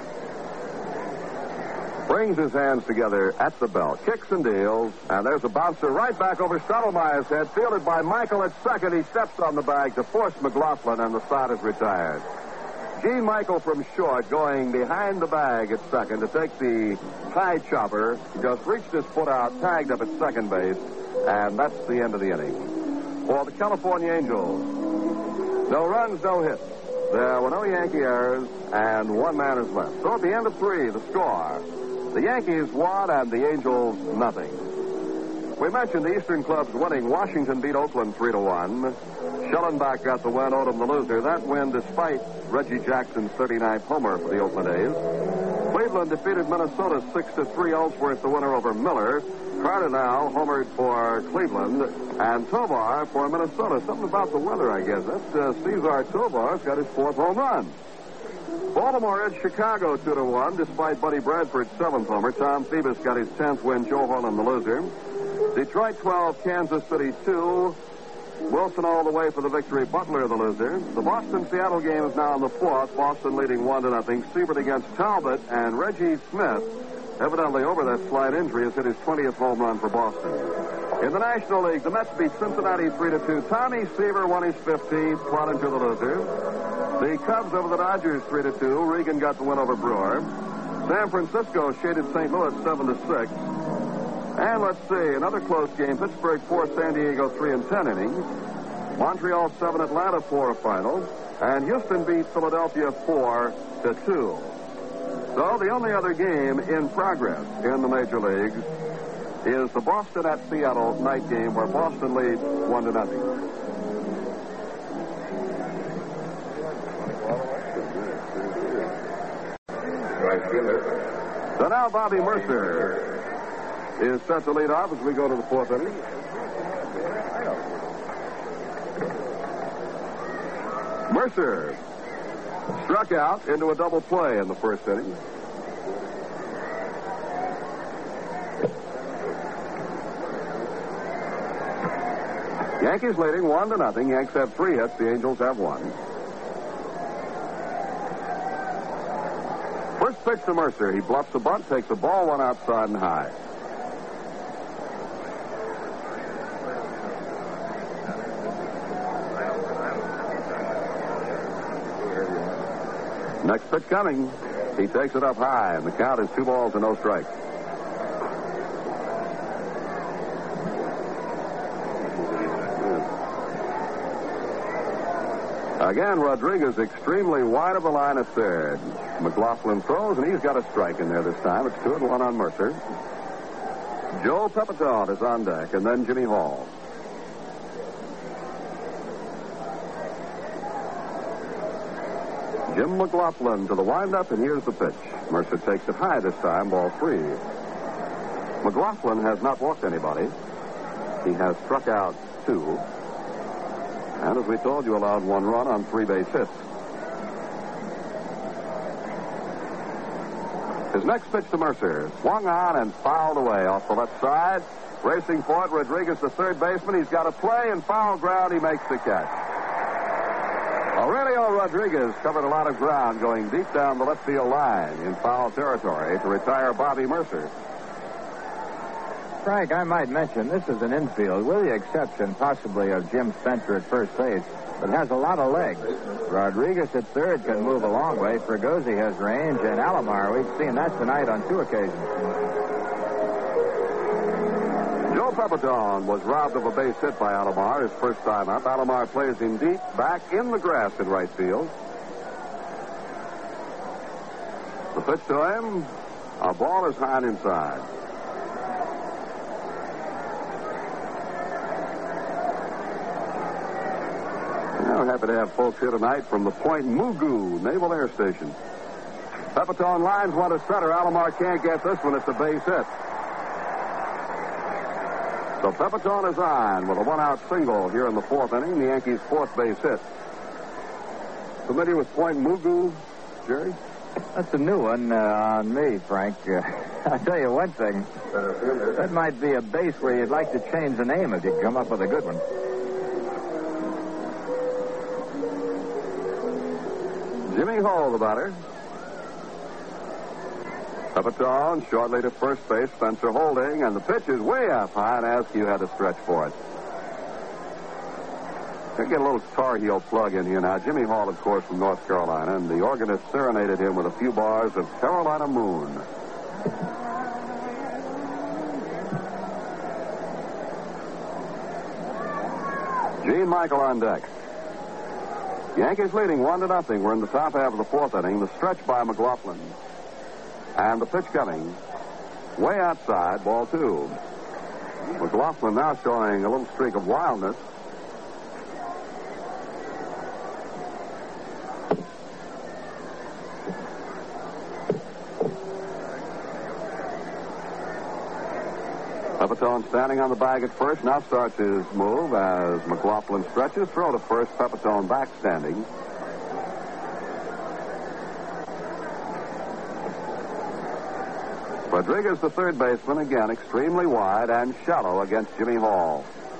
Brings his hands together at the belt. Kicks and deals. And there's a bouncer right back over Stottlemyre's head. Fielded by Michael at second. He steps on the bag to force McLaughlin, and the side is retired. Gene Michael from short going behind the bag at second to take the high chopper. Just reached his foot out, tagged up at second base. And that's the end of the inning. For the California Angels, no runs, no hits. There were no Yankee errors, and one man is left. So at the end of three, the score, the Yankees won and the Angels nothing. We mentioned the Eastern clubs winning. Washington beat Oakland three to one. Schellenbach got the win, Odom the loser. That win despite Reggie Jackson's thirty-ninth homer for the Oakland A's. Cleveland defeated Minnesota six to three. Ellsworth the winner over Miller. Carter now homered for Cleveland, and Tovar for Minnesota. Something about the weather, I guess. That's uh, Cesar Tovar's got his fourth home run. Baltimore edged Chicago two to one, despite Buddy Bradford's seventh homer. Tom Phoebus got his tenth win. Joe Harlan the loser. Detroit twelve, Kansas City two. Wilson all the way for the victory. Butler the loser. The Boston-Seattle game is now in the fourth. Boston leading one to nothing. Siebert against Talbot, and Reggie Smith, evidently over that slight injury, has hit his twentieth home run for Boston. In the National League, the Mets beat Cincinnati three to two. Tommy Seaver won his fifteenth, Quantum to the loser. The Cubs over the Dodgers three to two. Regan got the win over Brewer. San Francisco shaded Saint Louis seven to six. And let's see, another close game. Pittsburgh four, San Diego three in ten innings. Montreal seven, Atlanta four final. And Houston beat Philadelphia four to two. So the only other game in progress in the major leagues is the Boston at Seattle night game, where Boston leads one to nothing. So now Bobby Mercer is set to lead off as we go to the fourth inning. Mercer struck out into a double play in the first inning. Yankees leading one to nothing. Yanks have three hits. The Angels have one. First pitch to Mercer. He bluffs a bunt, takes a ball one outside and high. Next pitch coming. He takes it up high, and the count is two balls and no strikes. Again, Rodriguez extremely wide of the line at third. McLaughlin throws, and he's got a strike in there this time. It's two and one on Mercer. Joe Pepitone is on deck, and then Jimmy Hall. Jim McLaughlin to the windup, and here's the pitch. Mercer takes it high this time, ball three. McLaughlin has not walked anybody. He has struck out two. And as we told you, allowed one run on three base hits. next pitch to Mercer. Swung on and fouled away off the left side. Racing for it, Rodriguez, the third baseman. He's got a play and foul ground. He makes the catch. Aurelio Rodriguez covered a lot of ground going deep down the left field line in foul territory to retire Bobby Mercer. Frank, I might mention this is an infield, with the exception possibly of Jim Spencer at first base, but has a lot of legs. Rodriguez at third can move a long way. Fregosi has range, and Alomar, we've seen that tonight on two occasions. Joe Pepitone was robbed of a base hit by Alomar his first time up. Alomar plays him deep back in the grass in right field. The pitch to him, a ball is high and inside. We're happy to have folks here tonight from the Point Mugu Naval Air Station. Pepitone lines one to center. Alomar can't get this one. It's a base hit. So Pepitone is on with a one-out single here in the fourth inning. The Yankees' fourth base hit. Familiar with Point Mugu, Jerry? That's a new one uh, on me, Frank. Uh, I'll tell you one thing. That might be a base where you'd like to change the name if you come up with a good one. Jimmy Hall, the batter. Pepitone shortly to first base. Spencer holding, and the pitch is way up high, and Askew had to stretch for it. Let's get a little Tar Heel plug in here now. Jimmy Hall, of course, from North Carolina, and the organist serenaded him with a few bars of Carolina Moon. Gene Michael on deck. Yankees leading one to nothing. We're in the top half of the fourth inning. The stretch by McLaughlin. And the pitch coming way outside, ball two. McLaughlin now showing a little streak of wildness. Pepitone standing on the bag at first. Now starts his move as McLaughlin stretches. Throw to first. Pepitone back standing. Rodriguez, the third baseman, again extremely wide and shallow against Jimmy Hall.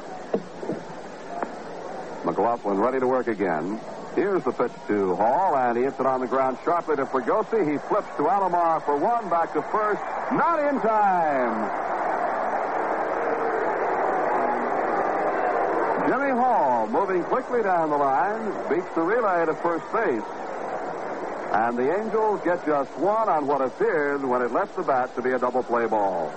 McLaughlin ready to work again. Here's the pitch to Hall, and he hits it on the ground sharply to Fregosi. He flips to Alomar for one, back to first. Not in time. Jimmy Hall, moving quickly down the line, beats the relay to first base. And the Angels get just one on what appeared when it left the bat to be a double play ball.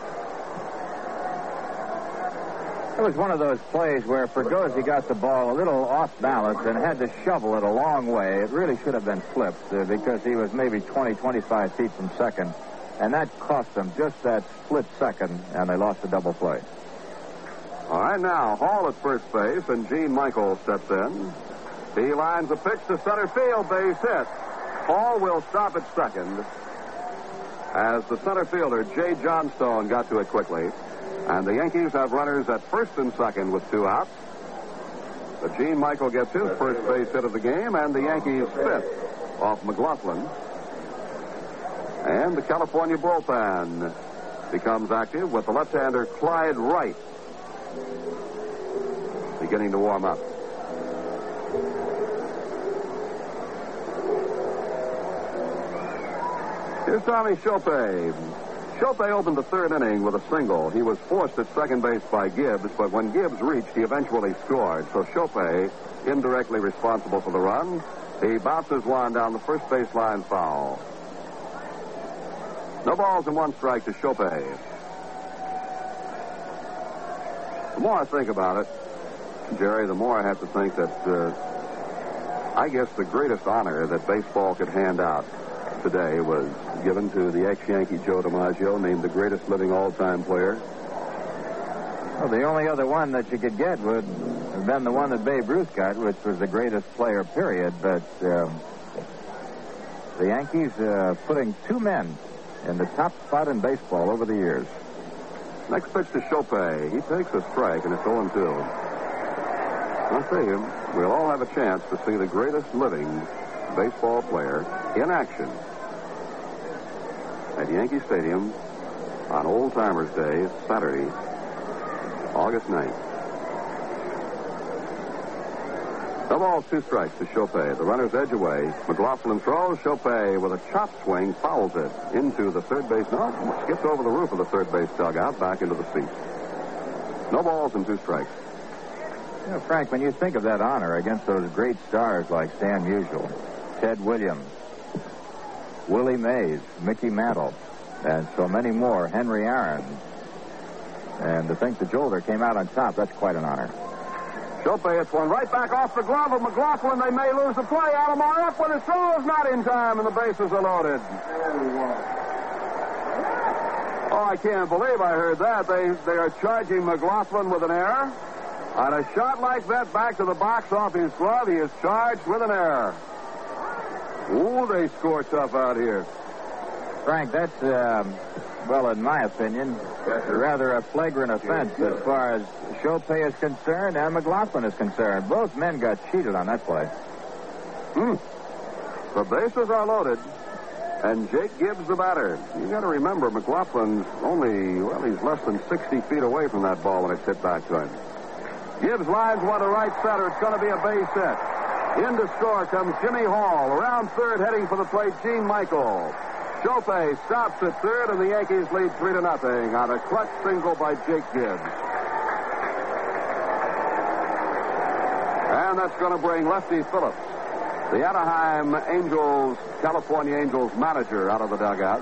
It was one of those plays where Fregosi got the ball a little off balance and had to shovel it a long way. It really should have been flipped uh, because he was maybe twenty, twenty-five feet from second. And that cost them just that split second, and they lost the double play. All right, now, Hall at first base, and Gene Michael steps in. He lines a pitch to center field, base hit. Hall will stop at second as the center fielder, Jay Johnstone, got to it quickly. And the Yankees have runners at first and second with two outs. But Gene Michael gets his first base hit of the game, and the Yankees fifth off McLaughlin. And the California bullpen becomes active with the left-hander Clyde Wright beginning to warm up. Here's Tommy Chopay. Chopay opened the third inning with a single. He was forced at second base by Gibbs, but when Gibbs reached, he eventually scored. So Chopay, indirectly responsible for the run, he bounces one down the first baseline foul. No balls and one strike to Chopay. The more I think about it, Jerry, the more I have to think that uh, I guess the greatest honor that baseball could hand out today was given to the ex-Yankee Joe DiMaggio, named the greatest living all-time player. Well, the only other one that you could get would have been the one that Babe Ruth got, which was the greatest player, period. But um, the Yankees uh, putting two men in the top spot in baseball over the years. Next pitch to Chopay. He takes a strike, and it's oh and two. I'll tell you, we'll all have a chance to see the greatest living baseball player in action. at Yankee Stadium on Old Timers Day, Saturday, August ninth. No balls, two strikes to Chopin. The runner's edge away. McLaughlin throws. Chopin with a chop swing fouls it into the third base. No, skipped over the roof of the third base dugout back into the seats. No balls and two strikes. You know, Frank, when you think of that honor against those great stars like Stan Musial, Ted Williams, Willie Mays, Mickey Mantle, and so many more, Henry Aaron, and to think that Jolder came out on top, that's quite an honor. Chopin hits one right back off the glove of McLaughlin. They may lose the play. Alomar up when his throw is not in time, and the bases are loaded. Oh, I can't believe I heard that. They they are charging McLaughlin with an error. On a shot like that back to the box off his glove, he is charged with an error. Ooh, they score tough out here. Frank, that's, um, well, in my opinion, rather a flagrant offense as far as Chopin is concerned and McLaughlin is concerned. Both men got cheated on that play. Hmm. The bases are loaded, and Jake Gibbs the batter. You got to remember, McLaughlin's only, well, he's less than sixty feet away from that ball when it's hit back to him. Gibbs lines one to right center. It's going to be a base hit. In to score comes Jimmy Hall. Around third, heading for the plate, Gene Michael. Chopin stops at third, and the Yankees lead three to nothing on a clutch single by Jake Gibbs. And that's going to bring Lefty Phillips, the Anaheim Angels, California Angels manager, out of the dugout.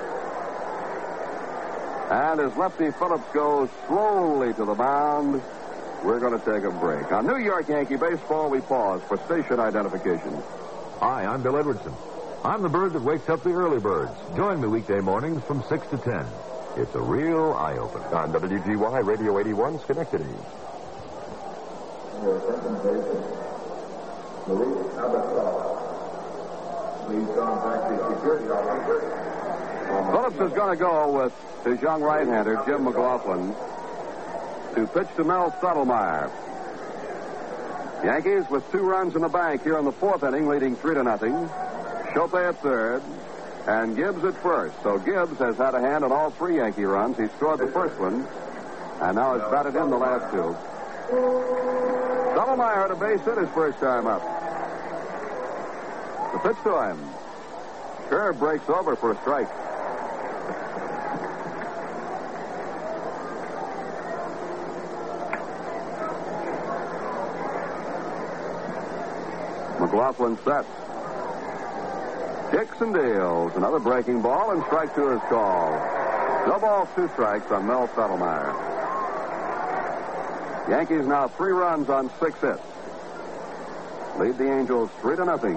And as Lefty Phillips goes slowly to the mound, we're going to take a break. On New York Yankee Baseball, we pause for station identification. Hi, I'm Bill Edwardson. I'm the bird that wakes up the early birds. Join me weekday mornings from six to ten. It's a real eye-opener. On W G Y Radio eighty-one, Schenectady. Phillips is going to go with his young right-hander, Jim McLaughlin, to pitch to Mel Stottlemyre. Yankees with two runs in the bank here in the fourth inning, leading three to nothing. Chopin at third, and Gibbs at first. So Gibbs has had a hand on all three Yankee runs. He scored the first one, and now has batted in the last two. Stottlemyre had a base hit his first time up. The pitch to him. Curve breaks over for a strike. McLaughlin sets. Kicks and deals. Another breaking ball, and strike two is called. No balls, two strikes on Mel Stottlemyre. Yankees now three runs on six hits. Lead the Angels three to nothing.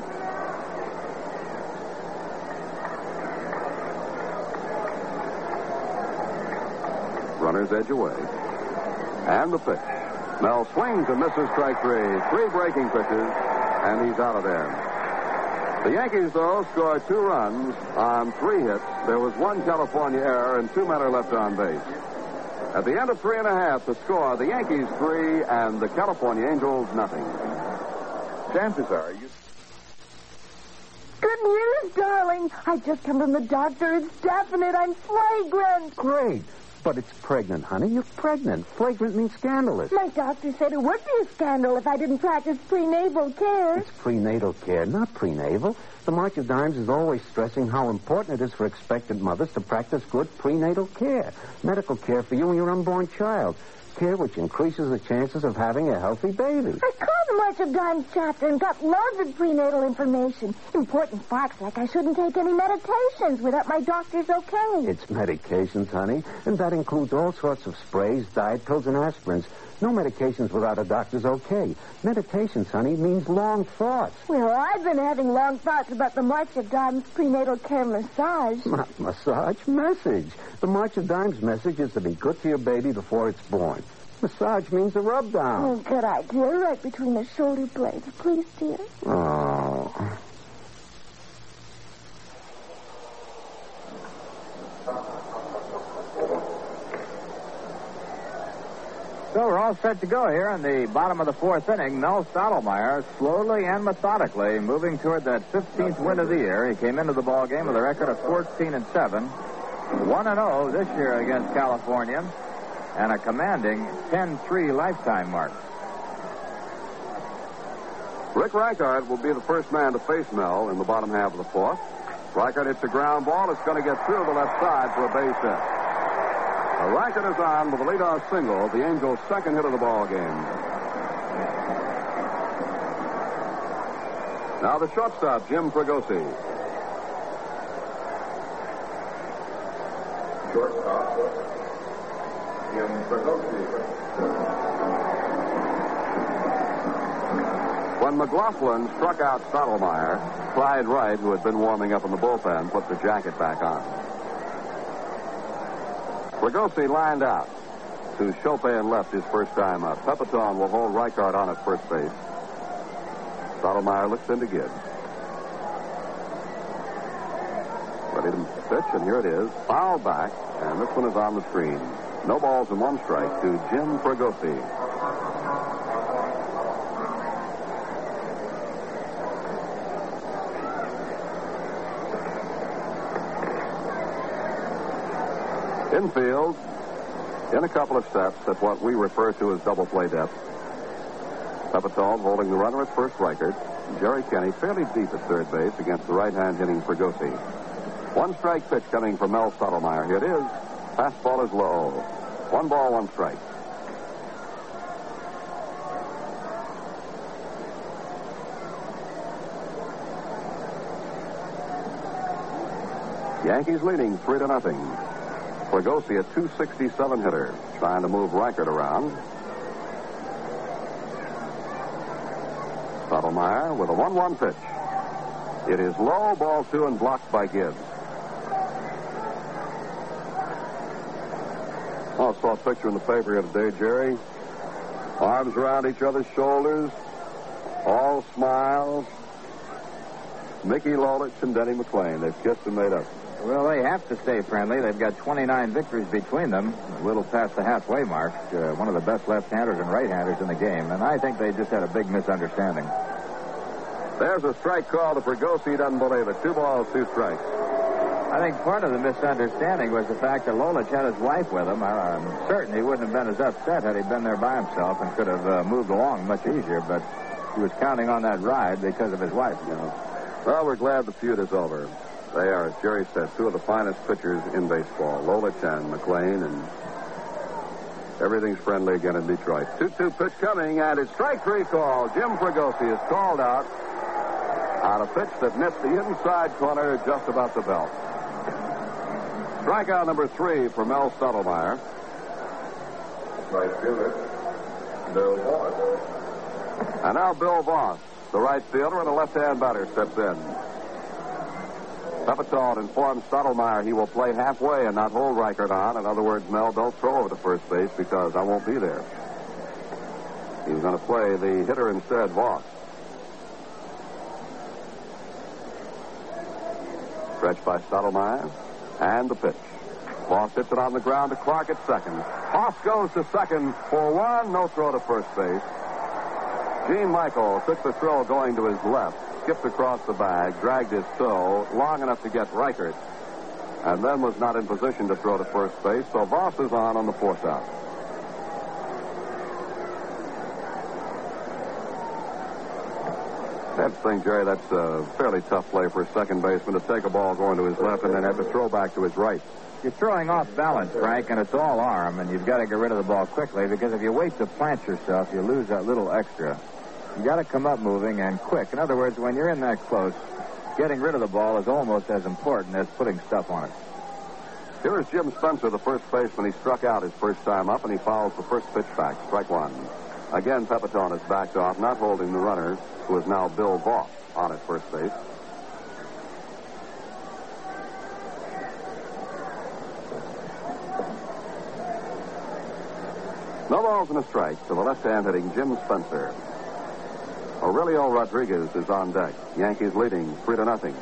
Runner's edge away. And the pitch. Mel swings and misses strike three. Three breaking pitches, and he's out of there. The Yankees, though, scored two runs on three hits. There was one California error, and two men are left on base. At the end of three and a half, the score, the Yankees three and the California Angels nothing. Chances are you... Good news, darling. I just come from the doctor. It's definite. I'm flagrant. Great. But it's pregnant, honey. You're pregnant. Flagrant means scandalous. My doctor said it would be a scandal if I didn't practice prenatal care. It's prenatal care, not prenatal. The March of Dimes is always stressing how important it is for expectant mothers to practice good prenatal care. Medical care for you and your unborn child. Care which increases the chances of having a healthy baby. I called the March of Dimes chapter and got loads of prenatal information. Important facts like I shouldn't take any medications without my doctor's okay. It's medications, honey, and that includes all sorts of sprays, diet pills, and aspirins. No medications without a doctor's okay. Meditations, honey, means long thoughts. Well, I've been having long thoughts about the March of Dimes prenatal care massage. Not massage, message. The March of Dimes message is to be good to your baby before it's born. Massage means a rub down. Oh, good idea. Right between the shoulder blades. Please, dear. Oh. So we're all set to go here in the bottom of the fourth inning. Mel Stottlemyre slowly and methodically moving toward that fifteenth win of the year. He came into the ball game with a record of fourteen and seven, one and oh this year against California, and a commanding ten three lifetime mark. Rick Reichard will be the first man to face Mel in the bottom half of the fourth. Reichard hits a ground ball. It's going to get through the left side for a base hit. Reichard is on with a leadoff single, the Angels' second hit of the ball game. Now the shortstop, Jim Fregosi. Shortstop, Jim Fregosi. When McLaughlin struck out Stottlemyre, Clyde Wright, who had been warming up in the bullpen, put the jacket back on. Fregosi lined out to Chopin left his first time up. Pepitone will hold Reichard on at first base. Stottlemyre looks into Gibbs. Ready to pitch, and here it is. Foul back, and this one is on the screen. No balls and one strike to Jim Fregosi. Infield, in a couple of steps at what we refer to as double play depth. Pepitone holding the runner at first, Reichard. Jerry Kenney fairly deep at third base against the right-hand hitting Fregosi. One strike pitch coming from Mel Stottlemyre. Here it is. Fastball is low. One ball, one strike. Yankees leading three to nothing. Fregosi, a two sixty-seven hitter, trying to move Reichard around. Stottlemyre with a one one pitch. It is low, ball two, and blocked by Gibbs. Oh, I saw a picture in the paper here today, Jerry. Arms around each other's shoulders, all smiles. Mickey Lolich and Denny McClain. They've kissed and made up. Well, they have to stay friendly. They've got twenty-nine victories between them, a little past the halfway mark. Uh, one of the best left-handers and right-handers in the game, and I think they just had a big misunderstanding. There's a strike call to Fregosi. He doesn't believe it. Two balls, two strikes. I think part of the misunderstanding was the fact that Lolich had his wife with him. I'm certain he wouldn't have been as upset had he been there by himself and could have uh, moved along much easier, but he was counting on that ride because of his wife, you know. Well, we're glad the feud is over. They are, as Jerry said, two of the finest pitchers in baseball, Lolich and McClain, and everything's friendly again in Detroit. two two pitch coming, and it's strike three call. Jim Fregosi is called out on a pitch that missed the inside corner just about the belt. Strikeout number three for Mel Stottlemyre. Right fielder, Bill Voss. And now Bill Voss, the right fielder, and a left-hand batter steps in. Pepitone informs Stottlemyre he will play halfway and not hold Reichard on. In other words, Mel, don't throw over to first base because I won't be there. He's going to play the hitter instead, Voss. Stretch by Stottlemyre. And the pitch. Voss hits it on the ground to Clark at second. Voss goes to second for one. No throw to first base. Gene Michael took the throw going to his left. Skipped across the bag, dragged his toe long enough to get Reichard, and then was not in position to throw to first base, so Voss is on on the fourth out. That's the thing, Jerry, that's a fairly tough play for a second baseman to take a ball going to his left and then have to throw back to his right. You're throwing off balance, Frank, and it's all arm, and you've got to get rid of the ball quickly because if you wait to plant yourself, you lose that little extra. You got to come up moving and quick. In other words, when you're in that close, getting rid of the ball is almost as important as putting stuff on it. Here is Jim Spencer, the first baseman. He struck out his first time up, and he fouls the first pitch back, strike one. Again, Pepitone is backed off, not holding the runner, who is now Bill Voss on at first base. No balls and a strike to the left-hand hitting Jim Spencer. Aurelio Rodriguez is on deck. Yankees leading three to nothing.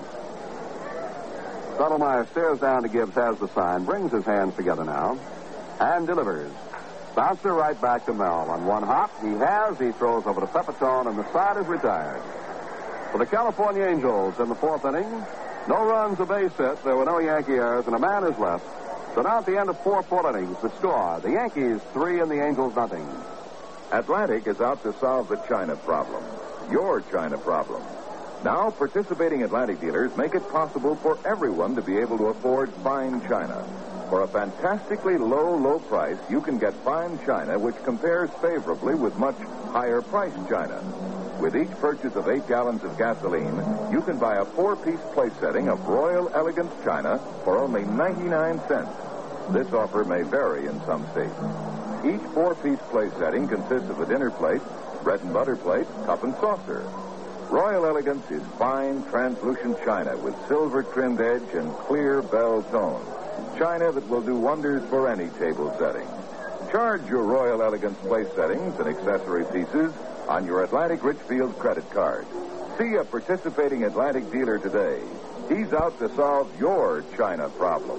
Stottlemyre stares down to Gibbs, has the sign, brings his hands together now, and delivers. Bouncer right back to Mel. On one hop, he has. He throws over to Pepitone, and the side is retired. For the California Angels in the fourth inning, no runs, a base hit. There were no Yankee errors, and a man is left. So now at the end of four full innings, the score, the Yankees three and the Angels nothing. Atlantic is out to solve the China problem. Your China problem. Now, participating Atlantic dealers make it possible for everyone to be able to afford fine china. For a fantastically low, low price, you can get fine china which compares favorably with much higher-priced china. With each purchase of eight gallons of gasoline, you can buy a four-piece place setting of Royal Elegance china for only ninety-nine cents. This offer may vary in some states. Each four-piece place setting consists of a dinner plate, bread and butter plate, cup and saucer. Royal Elegance is fine, translucent china with silver-trimmed edge and clear bell tone. China that will do wonders for any table setting. Charge your Royal Elegance place settings and accessory pieces on your Atlantic Richfield credit card. See a participating Atlantic dealer today. He's out to solve your China problem.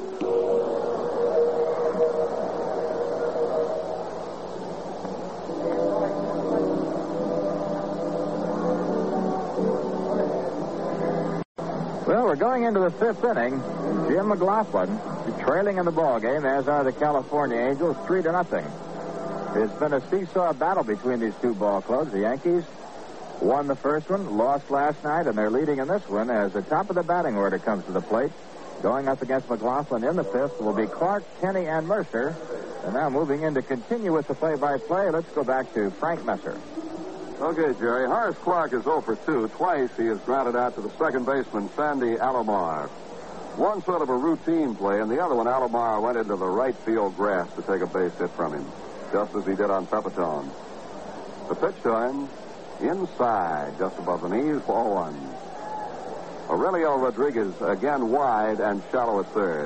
Well, we're going into the fifth inning. Jim McLaughlin trailing in the ball game, as are the California Angels, three to nothing. It's been a seesaw battle between these two ball clubs. The Yankees won the first one, lost last night, and they're leading in this one as the top of the batting order comes to the plate. Going up against McLaughlin in the fifth will be Clark, Kenny, and Mercer. And now moving in to continue with the play-by-play, let's go back to Frank Messer. Okay, Jerry. Horace Clark is oh for two. Twice he has grounded out to the second baseman, Sandy Alomar. One sort of a routine play, and the other one, Alomar went into the right field grass to take a base hit from him, just as he did on Pepitone. The pitch to him, inside, just above the knees, ball one. Aurelio Rodriguez again wide and shallow at third.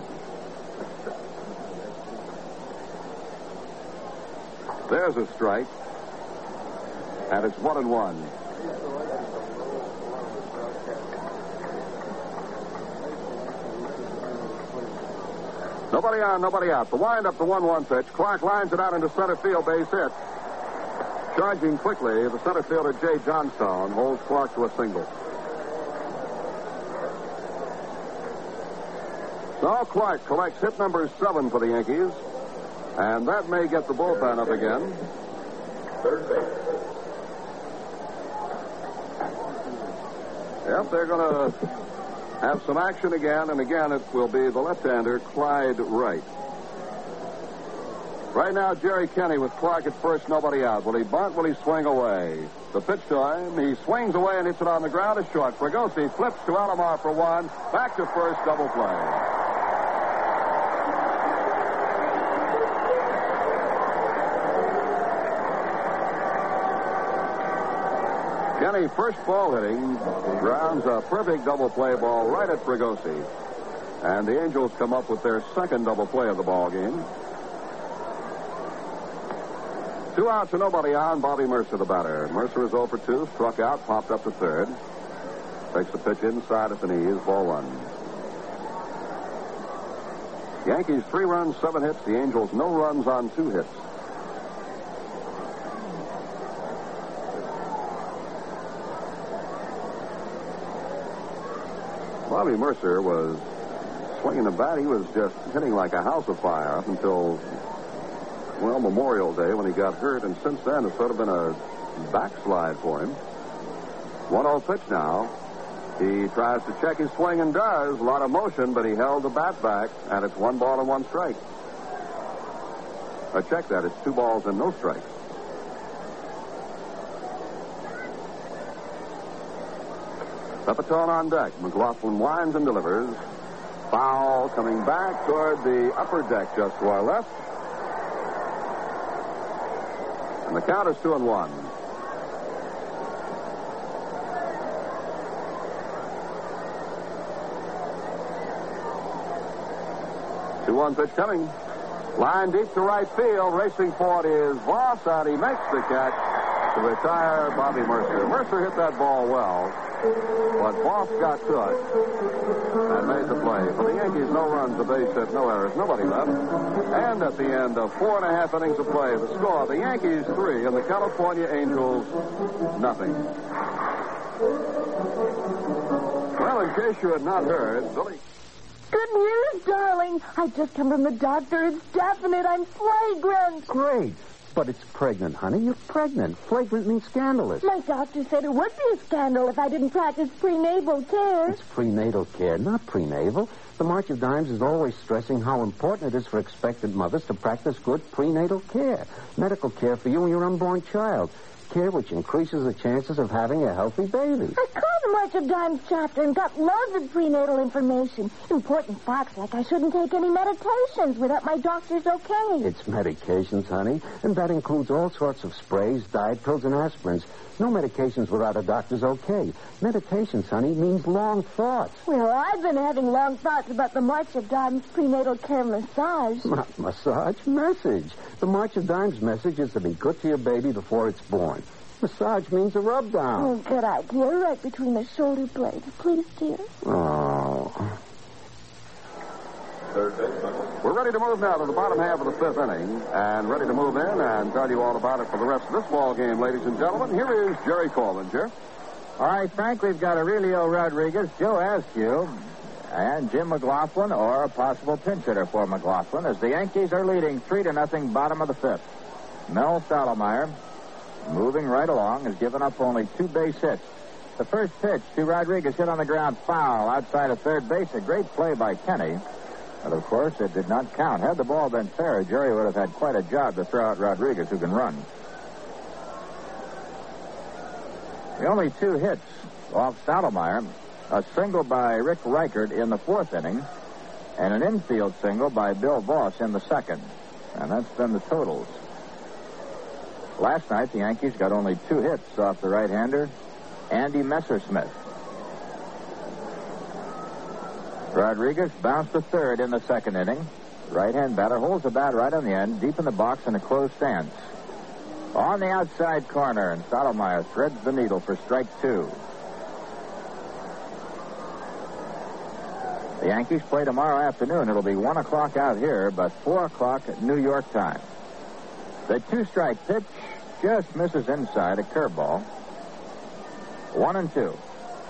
There's a strike. And it's one and one. Nobody on, nobody out. The wind-up, the one one pitch. Clark lines it out into center field, base hit. Charging quickly, the center fielder, Jay Johnstone, holds Clark to a single. So Clark collects hit number seven for the Yankees. And that may get the bullpen up again. Third base. Yep, they're going to have some action again, and again it will be the left-hander, Clyde Wright. Right now, Jerry Kenny with Clark at first, nobody out. Will he bunt? Will he swing away? The pitch to him. He swings away and hits it on the ground. It's short. Fregosi flips to Alomar for one. Back to first, double play. Kenny, first ball hitting, grounds a perfect double play ball right at Fregosi. And the Angels come up with their second double play of the ball game. Two outs and nobody on. Bobby Mercer, the batter. Mercer is oh for two, struck out, popped up to third. Takes the pitch inside at the knees, ball one. Yankees three runs, seven hits. The Angels no runs on two hits. Bobby Mercer was swinging the bat. He was just hitting like a house of fire up until, well, Memorial Day when he got hurt. And since then, it's sort of been a backslide for him. one oh pitch now. He tries to check his swing and does. A lot of motion, but he held the bat back, and it's one ball and one strike. I check that. It's two balls and no strikes. Pepitone on deck. McLaughlin winds and delivers. Foul coming back toward the upper deck just to our left. And the count is two and one. two one pitch coming. Line deep to right field. Racing for it is Voss, and he makes the catch to retire Bobby Mercer. Mercer hit that ball well. But Boss got to it and made the play. For the Yankees, no runs, a base hit, no errors, nobody left. And at the end of four and a half innings of play, the score, the Yankees three and the California Angels nothing. Well, in case you had not heard, Billy... Good news, darling. I just come from the doctor. It's definite. I'm flagrant. Great. But it's pregnant, honey. You're pregnant. Flagrant means scandalous. My doctor said it would be a scandal if I didn't practice prenatal care. It's prenatal care, not prenatal. The March of Dimes is always stressing how important it is for expectant mothers to practice good prenatal care. Medical care for you and your unborn child. Care which increases the chances of having a healthy baby. I called the March of Dimes chapter and got loads of prenatal information. Important facts like I shouldn't take any medications without my doctor's okay. It's medications, honey, and that includes all sorts of sprays, diet pills, and aspirins. No medications without a doctor's okay. Meditations, honey, means long thoughts. Well, I've been having long thoughts about the March of Dimes prenatal care massage. Not massage, message. The March of Dimes message is to be good to your baby before it's born. Massage means a rub down. Oh, good idea. Right between the shoulder blades. Please, dear. Oh. We're ready to move now to the bottom half of the fifth inning and ready to move in and tell you all about it for the rest of this ball game, ladies and gentlemen. Here is Jerry Coleman, Jerry. All right, Frank, we've got Aurelio Rodriguez, Joe Askew, and Jim McLaughlin, or a possible pinch hitter for McLaughlin, as the Yankees are leading three to nothing, bottom of the fifth. Mel Stottlemyre, moving right along, has given up only two base hits. The first pitch to Rodriguez hit on the ground, foul outside of third base. A great play by Kenny. But, of course, it did not count. Had the ball been fair, Jerry would have had quite a job to throw out Rodriguez, who can run. The only two hits off Stottlemyre, a single by Rick Reichert in the fourth inning, and an infield single by Bill Voss in the second. And that's been the totals. Last night, the Yankees got only two hits off the right-hander, Andy Messersmith. Rodriguez bounced to third in the second inning. Right-hand batter holds the bat right on the end, deep in the box in a closed stance. On the outside corner, and Stottlemyre threads the needle for strike two. The Yankees play tomorrow afternoon. It'll be one o'clock out here, but four o'clock at New York time. The two-strike pitch just misses inside, a curveball. One and two.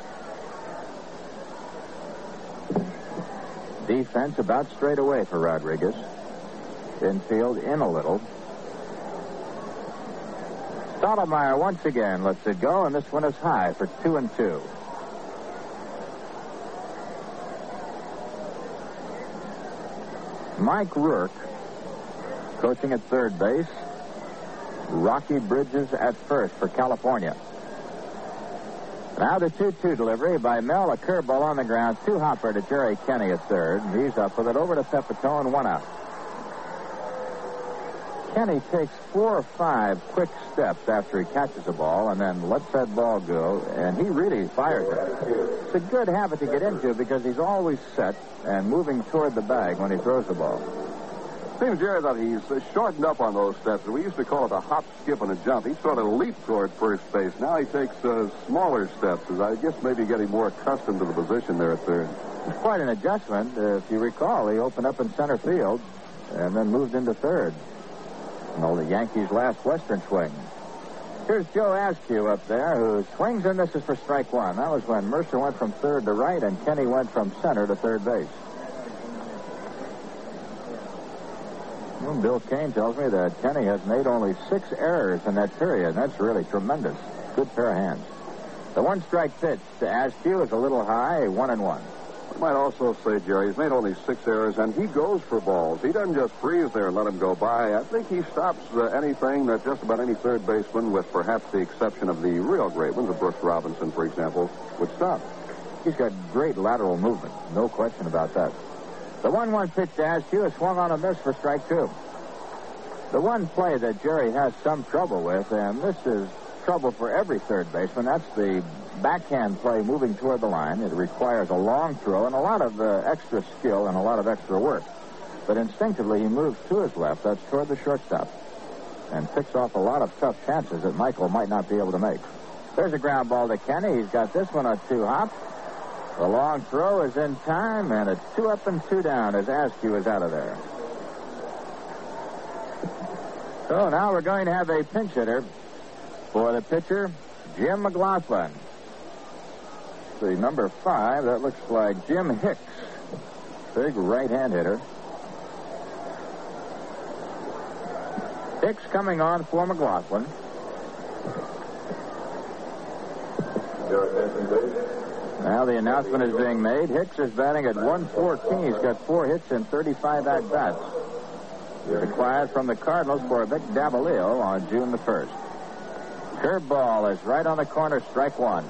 Defense about straight away for Rodriguez. Infield in a little. Stottlemyre once again lets it go, and this one is high for two and two. Mike Rourke coaching at third base. Rocky Bridges at first for California. Now the two two delivery by Mel, a curveball on the ground. Two hopper to Jerry Kenny at third. He's up with it over to Pepitone, one out. Kenny takes four or five quick steps after he catches the ball and then lets that ball go, and he really fires it. It's a good habit to get into because he's always set and moving toward the bag when he throws the ball. Seems, Jerry, that he's uh, shortened up on those steps. We used to call it a hop, skip, and a jump. He sort of leaped toward first base. Now he takes uh, smaller steps, as I guess maybe getting more accustomed to the position there at third. It's quite an adjustment. Uh, if you recall, he opened up in center field and then moved into third. You know, the Yankees' last Western swing. Here's Joe Askew up there, who swings and misses for strike one. That was when Mercer went from third to right and Kenny went from center to third base. Well, Bill Kane tells me that Kenny has made only six errors in that period. That's really tremendous. Good pair of hands. The one-strike pitch to Askew is a little high, one and one. I might also say, Jerry, he's made only six errors, and he goes for balls. He doesn't just freeze there and let them go by. I think he stops uh, anything that just about any third baseman, with perhaps the exception of the real great ones, of Brooks Robinson, for example, would stop. He's got great lateral movement. No question about that. The one one pitch to Askew is swung on a miss for strike two. The one play that Jerry has some trouble with, and this is trouble for every third baseman, that's the backhand play moving toward the line. It requires a long throw and a lot of uh, extra skill and a lot of extra work. But instinctively, he moves to his left. That's toward the shortstop. And picks off a lot of tough chances that Michael might not be able to make. There's a ground ball to Kenny. He's got this one on two hops. The long throw is in time, and it's two up and two down as Askew is out of there. So now we're going to have a pinch hitter for the pitcher, Jim McLaughlin. The number five, that looks like Jim Hicks. Big right-hand hitter. Hicks coming on for McLaughlin. Now the announcement is being made. Hicks is batting at one fourteen. He's got four hits and thirty-five at-bats. He's acquired from the Cardinals for Vic Davalillo on June the first. Curveball is right on the corner, strike one.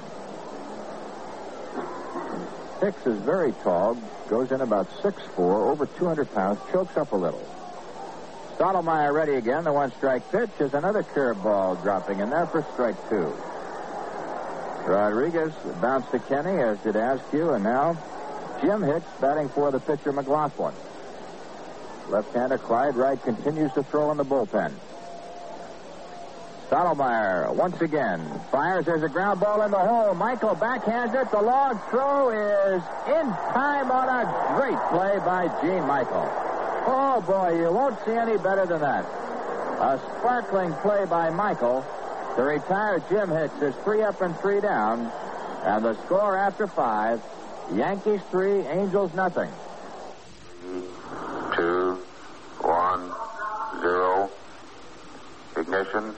Hicks is very tall, goes in about six foot four, over two hundred pounds, chokes up a little. Stottlemyre ready again. The one-strike pitch is another curveball dropping in there for strike two. Rodriguez bounced to Kenny, as did Askew, and now Jim Hicks batting for the pitcher McLaughlin. Left-hander Clyde Wright continues to throw in the bullpen. Stottlemyre once again fires. There's a ground ball in the hole. Michael backhands it. The long throw is in time on a great play by Gene Michael. Oh, boy, you won't see any better than that. A sparkling play by Michael to retire Jim Hicks. There's three up and three down. And the score after five, Yankees three, Angels nothing. Two, one, zero. Ignition.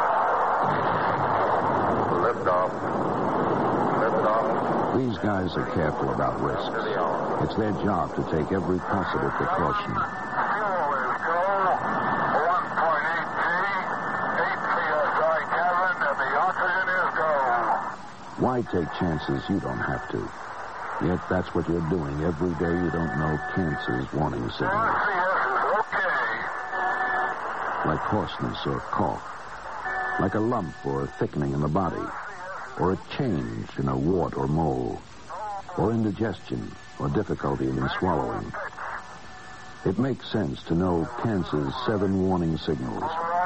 Liftoff. Liftoff. These guys are careful about risks. It's their job to take every possible precaution. Why take chances you don't have to? Yet that's what you're doing every day. You don't know cancer's warning signals. Like hoarseness or cough. Like a lump or a thickening in the body. Or a change in a wart or mole. Or indigestion or difficulty in swallowing. It makes sense to know cancer's seven warning signals.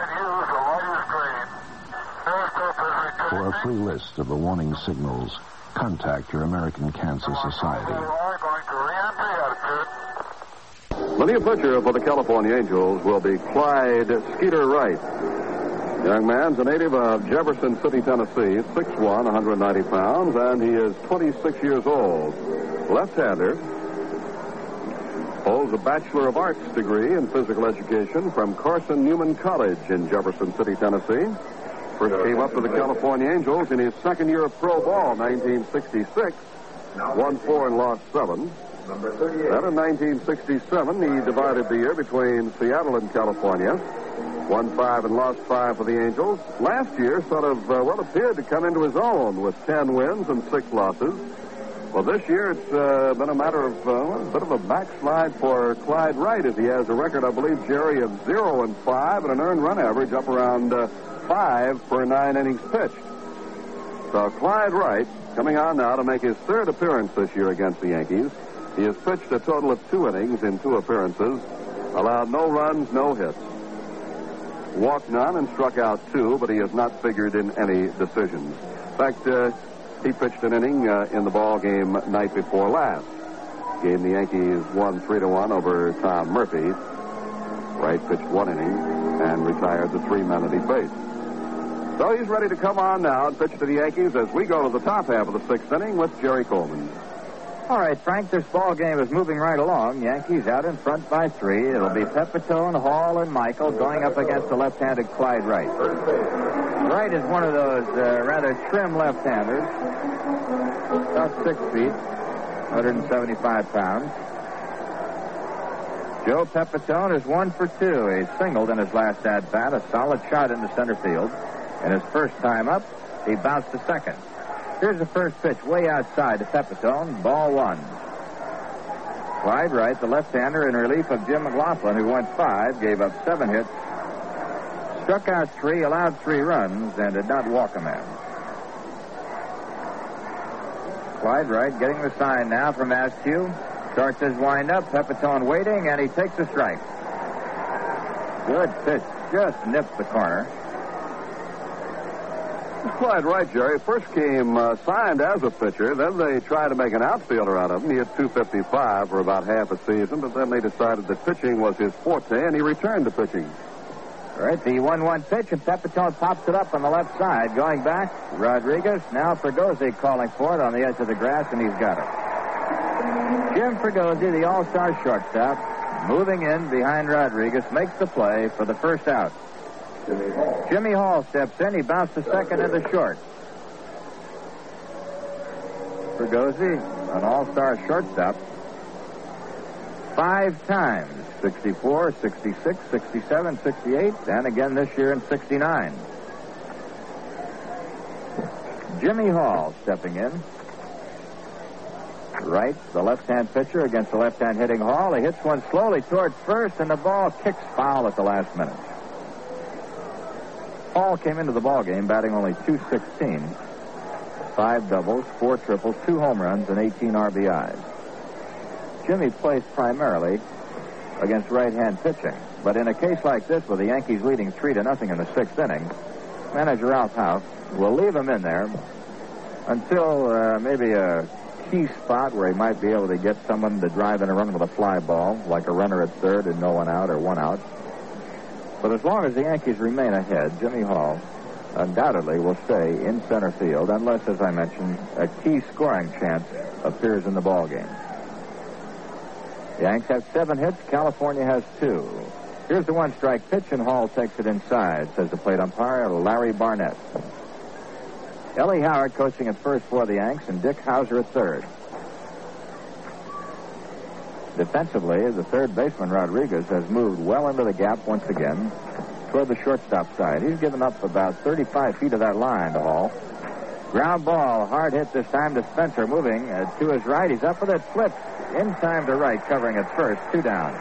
For a free list of the warning signals, contact your American Cancer Society. The new pitcher for the California Angels will be Clyde Skeeter Wright. Young man's a native of Jefferson City, Tennessee, six one, one hundred ninety pounds, and he is twenty-six years old. Left-hander. Holds a Bachelor of Arts degree in physical education from Carson Newman College in Jefferson City, Tennessee. First came up to the California Angels in his second year of pro ball, nineteen sixty-six. Won four and lost seven. Then in nineteen sixty-seven, he divided the year between Seattle and California. Won five and lost five for the Angels. Last year sort of, uh, well, appeared to come into his own with ten wins and six losses. Well, this year it's uh, been a matter of uh, a bit of a backslide for Clyde Wright, as he has a record, I believe, Jerry, of zero and five and an earned run average up around uh, five per nine innings pitched. So Clyde Wright coming on now to make his third appearance this year against the Yankees. He has pitched a total of two innings in two appearances, allowed no runs, no hits. Walked none and struck out two, but he has not figured in any decisions. In fact, uh, he pitched an inning uh, in the ball game night before last. Game the Yankees won three to one over Tom Murphy. Wright pitched one inning and retired the three men at his base. So he's ready to come on now and pitch to the Yankees as we go to the top half of the sixth inning with Jerry Coleman. All right, Frank, this ball game is moving right along. Yankees out in front by three. It'll be Pepitone, Hall, and Michael going up against the left-handed Clyde Wright. Wright is one of those uh, rather trim left-handers. About six feet, one hundred seventy-five pounds. Joe Pepitone is one for two. He singled in his last at-bat, a solid shot into center field. And his first time up, he bounced to second. Here's the first pitch way outside to Pepitone, ball one. Clyde Wright, the left-hander, in relief of Jim McLaughlin, who went five, gave up seven hits, struck out three, allowed three runs, and did not walk a man. Clyde Wright getting the sign now from Askew. Starts his wind-up, Pepitone waiting, and he takes a strike. Good pitch, just nipped the corner. That's quite right, Jerry. First came uh, signed as a pitcher. Then they tried to make an outfielder out of him. He hit two fifty-five for about half a season, but then they decided that pitching was his forte, and he returned to pitching. All right, the one one pitch, and Pepitone pops it up on the left side. Going back, Rodriguez. Now Fregosi calling for it on the edge of the grass, and he's got it. Jim Fregosi, the all-star shortstop, moving in behind Rodriguez, makes the play for the first out. Jimmy Hall. Jimmy Hall steps in. He bounced to second into short. Fregosi, an all-star shortstop, five times. sixty-four, sixty-six, sixty-seven, sixty-eight, and again this year in sixty-nine. Jimmy Hall stepping in. Right, the left-hand pitcher against the left-hand hitting Hall. He hits one slowly towards first, and the ball kicks foul at the last minute. Hall came into the ball game batting only two sixteen. Five doubles, four triples, two home runs, and eighteen R B Is. Jimmy plays primarily against right-hand pitching. But in a case like this, with the Yankees leading three to nothing in the sixth inning, manager Ralph House will leave him in there until uh, maybe a key spot where he might be able to get someone to drive in a run with a fly ball, like a runner at third and no one out or one out. But as long as the Yankees remain ahead, Jimmy Hall undoubtedly will stay in center field unless, as I mentioned, a key scoring chance appears in the ball game. The Yanks have seven hits. California has two. Here's the one-strike pitch, and Hall takes it inside, says the plate umpire, Larry Barnett. Ellie Howard coaching at first for the Yanks, and Dick Hauser at third. Defensively, the third baseman, Rodriguez, has moved well into the gap once again toward the shortstop side. He's given up about thirty-five feet of that line to Hall. Ground ball, hard hit this time to Spencer, moving uh, to his right. He's up with it, flips in time to right, covering at first, two down.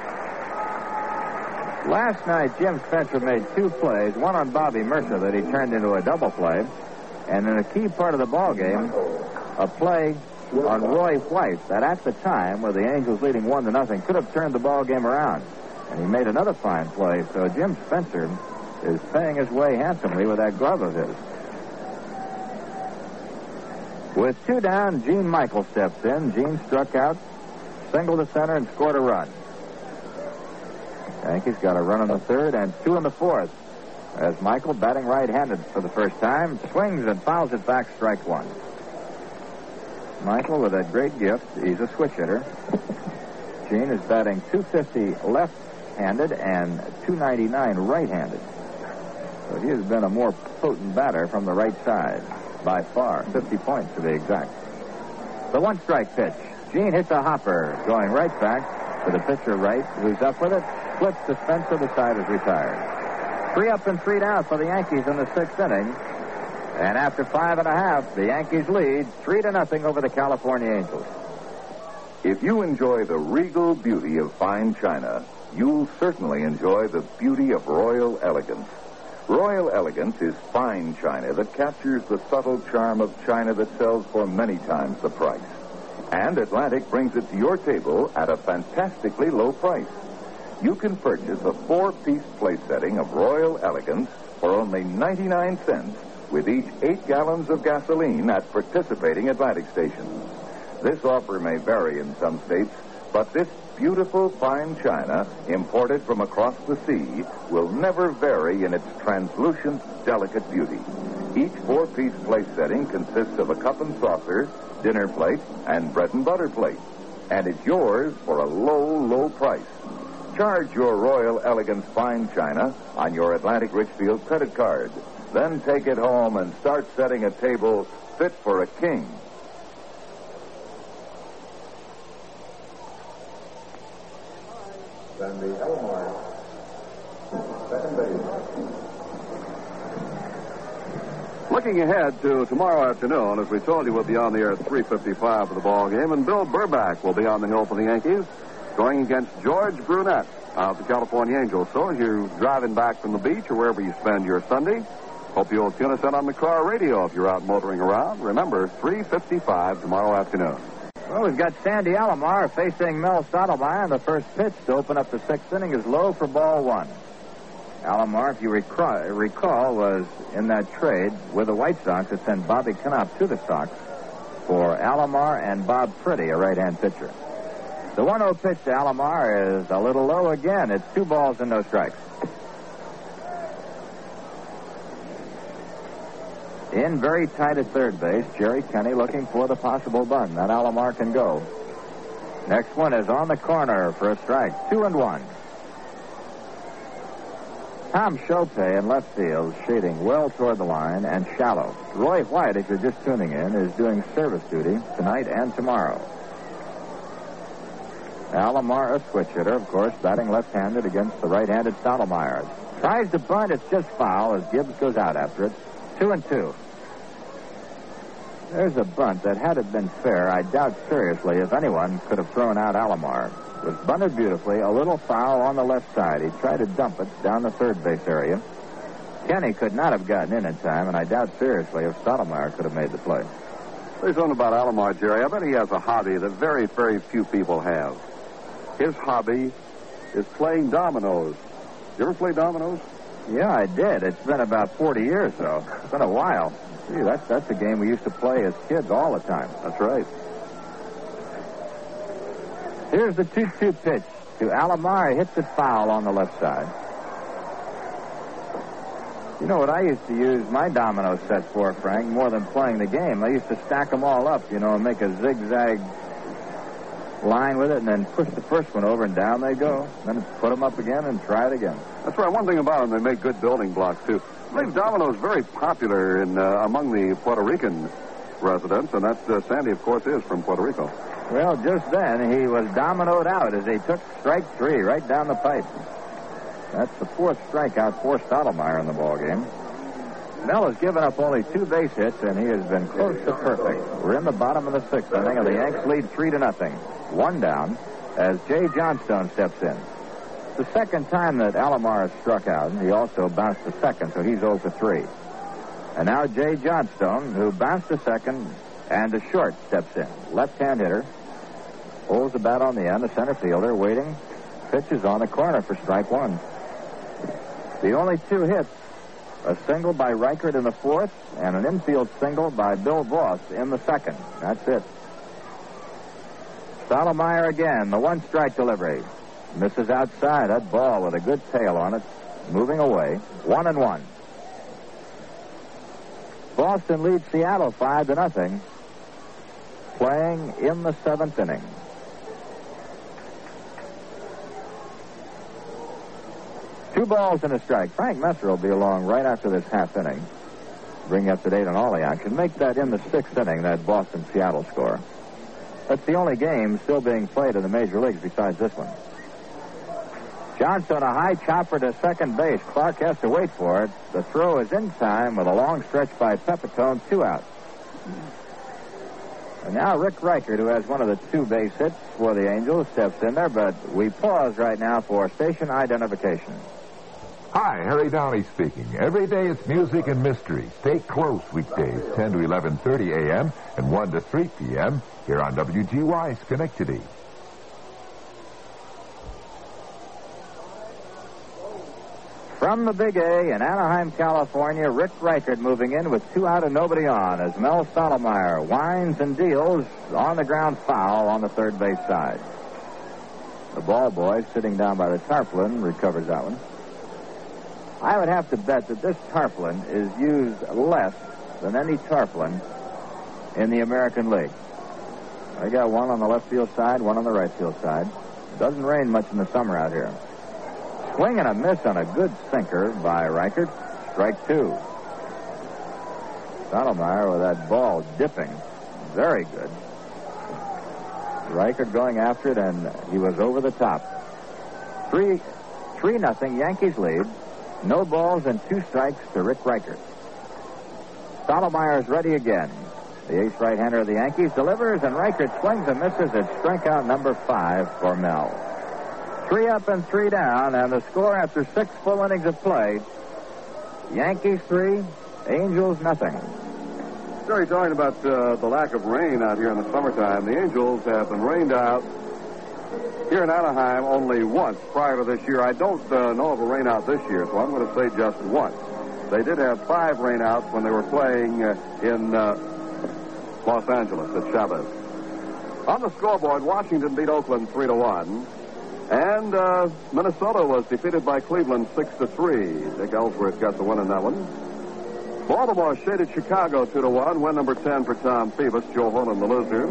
Last night, Jim Spencer made two plays, one on Bobby Mercer that he turned into a double play, and in a key part of the ball game, a play on Roy White that at the time, with the Angels leading one to nothing, could have turned the ball game around. And he made another fine play, so Jim Spencer is paying his way handsomely with that glove of his. With two down, Gene Michael steps in. Gene struck out, single to center, and scored a run. Yankees got a run in the third and two in the fourth, as Michael, batting right-handed for the first time, swings and fouls it back, strike one. Michael with that great gift. He's a switch hitter. Gene is batting two fifty left-handed and two ninety-nine right-handed. So he has been a more potent batter from the right side, by far, fifty points to be exact. The one-strike pitch. Gene hits a hopper, going right back to the pitcher right, who's up with it, flips to Spencer, the side is retired. Three up and three down for the Yankees in the sixth inning. And after five and a half, the Yankees lead three to nothing over the California Angels. If you enjoy the regal beauty of fine china, you'll certainly enjoy the beauty of Royal Elegance. Royal Elegance is fine china that captures the subtle charm of china that sells for many times the price. And Atlantic brings it to your table at a fantastically low price. You can purchase a four-piece place setting of Royal Elegance for only ninety-nine cents with each eight gallons of gasoline at participating Atlantic stations. This offer may vary in some states, but this beautiful fine china, imported from across the sea, will never vary in its translucent, delicate beauty. Each four-piece place setting consists of a cup and saucer, dinner plate, and bread and butter plate. And it's yours for a low, low price. Charge your Royal Elegance fine china on your Atlantic Richfield credit card. Then take it home and start setting a table fit for a king. Sandy Elmore, second base. Looking ahead to tomorrow afternoon, as we told you, we'll be on the air at three fifty-five for the ball game, and Bill Burback will be on the hill for the Yankees, going against George Brunette of the California Angels. So as you're driving back from the beach or wherever you spend your Sunday, hope you'll tune us in on the car radio if you're out motoring around. Remember, three fifty-five tomorrow afternoon. Well, we've got Sandy Alomar facing Mel Stottlemyre. The first pitch to open up the sixth inning is low for ball one. Alomar, if you recall, recall, was in that trade with the White Sox that sent Bobby Knopp to the Sox for Alomar and Bob Priddy, a right-hand pitcher. The one oh pitch to Alomar is a little low again. It's two balls and no strikes. In very tight at third base, Jerry Kenny looking for the possible bunt. That Alomar can go. Next one is on the corner for a strike. Two and one. Tom Chopay in left field, shading well toward the line and shallow. Roy White, if you're just tuning in, is doing service duty tonight and tomorrow. Alomar, a switch hitter, of course, batting left-handed against the right-handed Stottlemyre. Tries to bunt, it's just foul as Gibbs goes out after it. Two and two. There's a bunt that, had it been fair, I doubt seriously if anyone could have thrown out Alomar. It was bunted beautifully, a little foul on the left side. He tried to dump it down the third base area. Kenny could not have gotten in in time, and I doubt seriously if Stottlemyre could have made the play. There's something about Alomar, Jerry. I bet he has a hobby that very, very few people have. His hobby is playing dominoes. You ever play dominoes? Yeah, I did. It's been about forty years, though. It's been a while. Gee, that's, that's a game we used to play as kids all the time. That's right. Here's the two two pitch to Alomar. He hits it foul on the left side. You know what I used to use my domino sets for, Frank, more than playing the game? I used to stack them all up, you know, and make a zigzag line with it, and then push the first one over, and down they go. Then put them up again and try it again. That's right. One thing about them, they make good building blocks, too. I believe domino is very popular in uh, among the Puerto Rican residents, and that uh, Sandy, of course, is from Puerto Rico. Well, just then, he was dominoed out as he took strike three right down the pipe. That's the fourth strikeout for Stottlemyre in the ballgame. Mel has given up only two base hits, and he has been close to perfect. We're in the bottom of the sixth inning, and the Yanks lead three to nothing. One down as Jay Johnstone steps in. It's the second time that Alomar has struck out, and he also bounced to second, so he's oh for three. And now Jay Johnstone, who bounced to second and to short, steps in. Left-hand hitter. Holds the bat on the end, the center fielder waiting. Pitches on the corner for strike one. The only two hits, a single by Reichert in the fourth and an infield single by Bill Voss in the second. That's it. Stottlemyre again, the one strike delivery. Misses outside. That ball with a good tail on it. Moving away. One and one. Boston leads Seattle five to nothing. Playing in the seventh inning. Two balls and a strike. Frank Messer will be along right after this half inning. Bring you up to date on all the action. Make that in the sixth inning, that Boston-Seattle score. That's the only game still being played in the major leagues besides this one. Johnson, a high chopper to second base. Clark has to wait for it. The throw is in time with a long stretch by Pepitone, two out. And now Rick Reichert, who has one of the two base hits for the Angels, steps in there, but we pause right now for station identification. Hi, Harry Downey speaking. Every day it's music and mystery. Stay close weekdays, ten to eleven thirty a.m. and one to three p.m. here on W G Y Schenectady. From the Big A in Anaheim, California, Rick Reichert moving in with two out and nobody on as Mel Stottlemyre winds and deals on the ground foul on the third base side. The ball boy sitting down by the tarpaulin recovers that one. I would have to bet that this tarpaulin is used less than any tarpaulin in the American League. I got one on the left field side, one on the right field side. It doesn't rain much in the summer out here. Swing and a miss on a good sinker by Reichert. Strike two. Stottlemyre with that ball dipping. Very good. Reichert going after it, and he was over the top. Three, three nothing. Yankees lead. No balls and two strikes to Rick Reichert. Stottlemyre is ready again. The ace right-hander of the Yankees delivers, and Reichert swings and misses at strikeout number five for Mel. Three up and three down, and the score after six full innings of play, Yankees three, Angels nothing. Jerry, talking about uh, the lack of rain out here in the summertime, the Angels have been rained out here in Anaheim only once prior to this year. I don't uh, know of a rainout this year, so I'm going to say just once. They did have five rainouts when they were playing uh, in uh, Los Angeles at Chavez. On the scoreboard, Washington beat Oakland three to one. And uh, Minnesota was defeated by Cleveland six to three. Dick Ellsworth got the win in that one. Baltimore shaded Chicago two to one. Win number ten for Tom Phoebus. Joe Honan, the loser.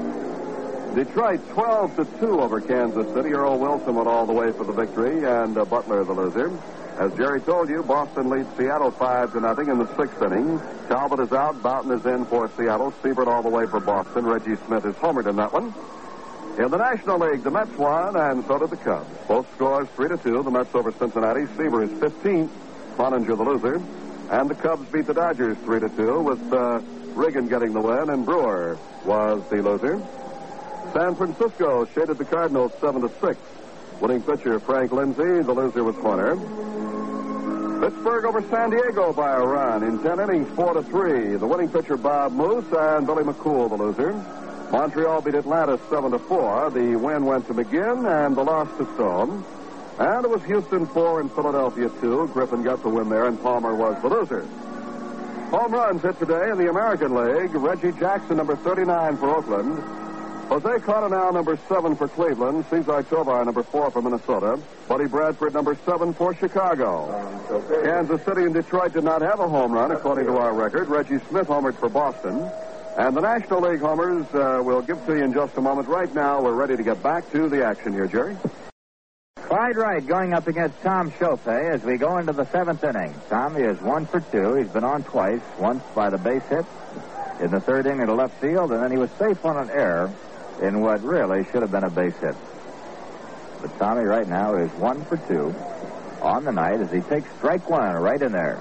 Detroit twelve to two over Kansas City. Earl Wilson went all the way for the victory, and uh, Butler, the loser. As Jerry told you, Boston leads Seattle five to nothing in the sixth inning. Talbot is out. Boughton is in for Seattle. Siebert all the way for Boston. Reggie Smith is homered in that one. In the National League, the Mets won, and so did the Cubs. Both scores three to two. The Mets over Cincinnati. Seaver is fifteenth. Cloninger, the loser. And the Cubs beat the Dodgers three to two, with uh, Reagan getting the win, and Brewer was the loser. San Francisco shaded the Cardinals seven to six. Winning pitcher Frank Lindsay, the loser was Horner. Pittsburgh over San Diego by a run in ten innings, four to three. The winning pitcher Bob Moose and Billy McCool, the loser. Montreal beat Atlanta seven to four. The win went to McGinn and the loss to Stone. And it was Houston four and Philadelphia two. Griffin got the win there, and Palmer was the loser. Home runs hit today in the American League. Reggie Jackson, number thirty-nine for Oakland. Jose Cardinal, number seven for Cleveland. Cesar Tovar, number four for Minnesota. Buddy Bradford, number seven for Chicago. Kansas City and Detroit did not have a home run, according to our record. Reggie Smith homered for Boston. And the National League homers uh, we'll give to you in just a moment. Right now, we're ready to get back to the action here, Jerry. Clyde Wright going up against Tom Chopay as we go into the seventh inning. Tommy is one for two. He's been on twice, once by the base hit in the third inning to left field, and then he was safe on an error in what really should have been a base hit. But Tommy right now is one for two on the night as he takes strike one right in there.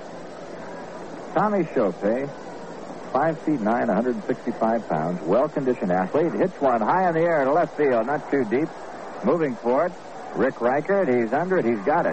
Tommy Chopay, five feet nine, one hundred sixty-five pounds, well-conditioned athlete, hits one high in the air to left field, not too deep, moving for it. Rick Reichert, he's under it, he's got it.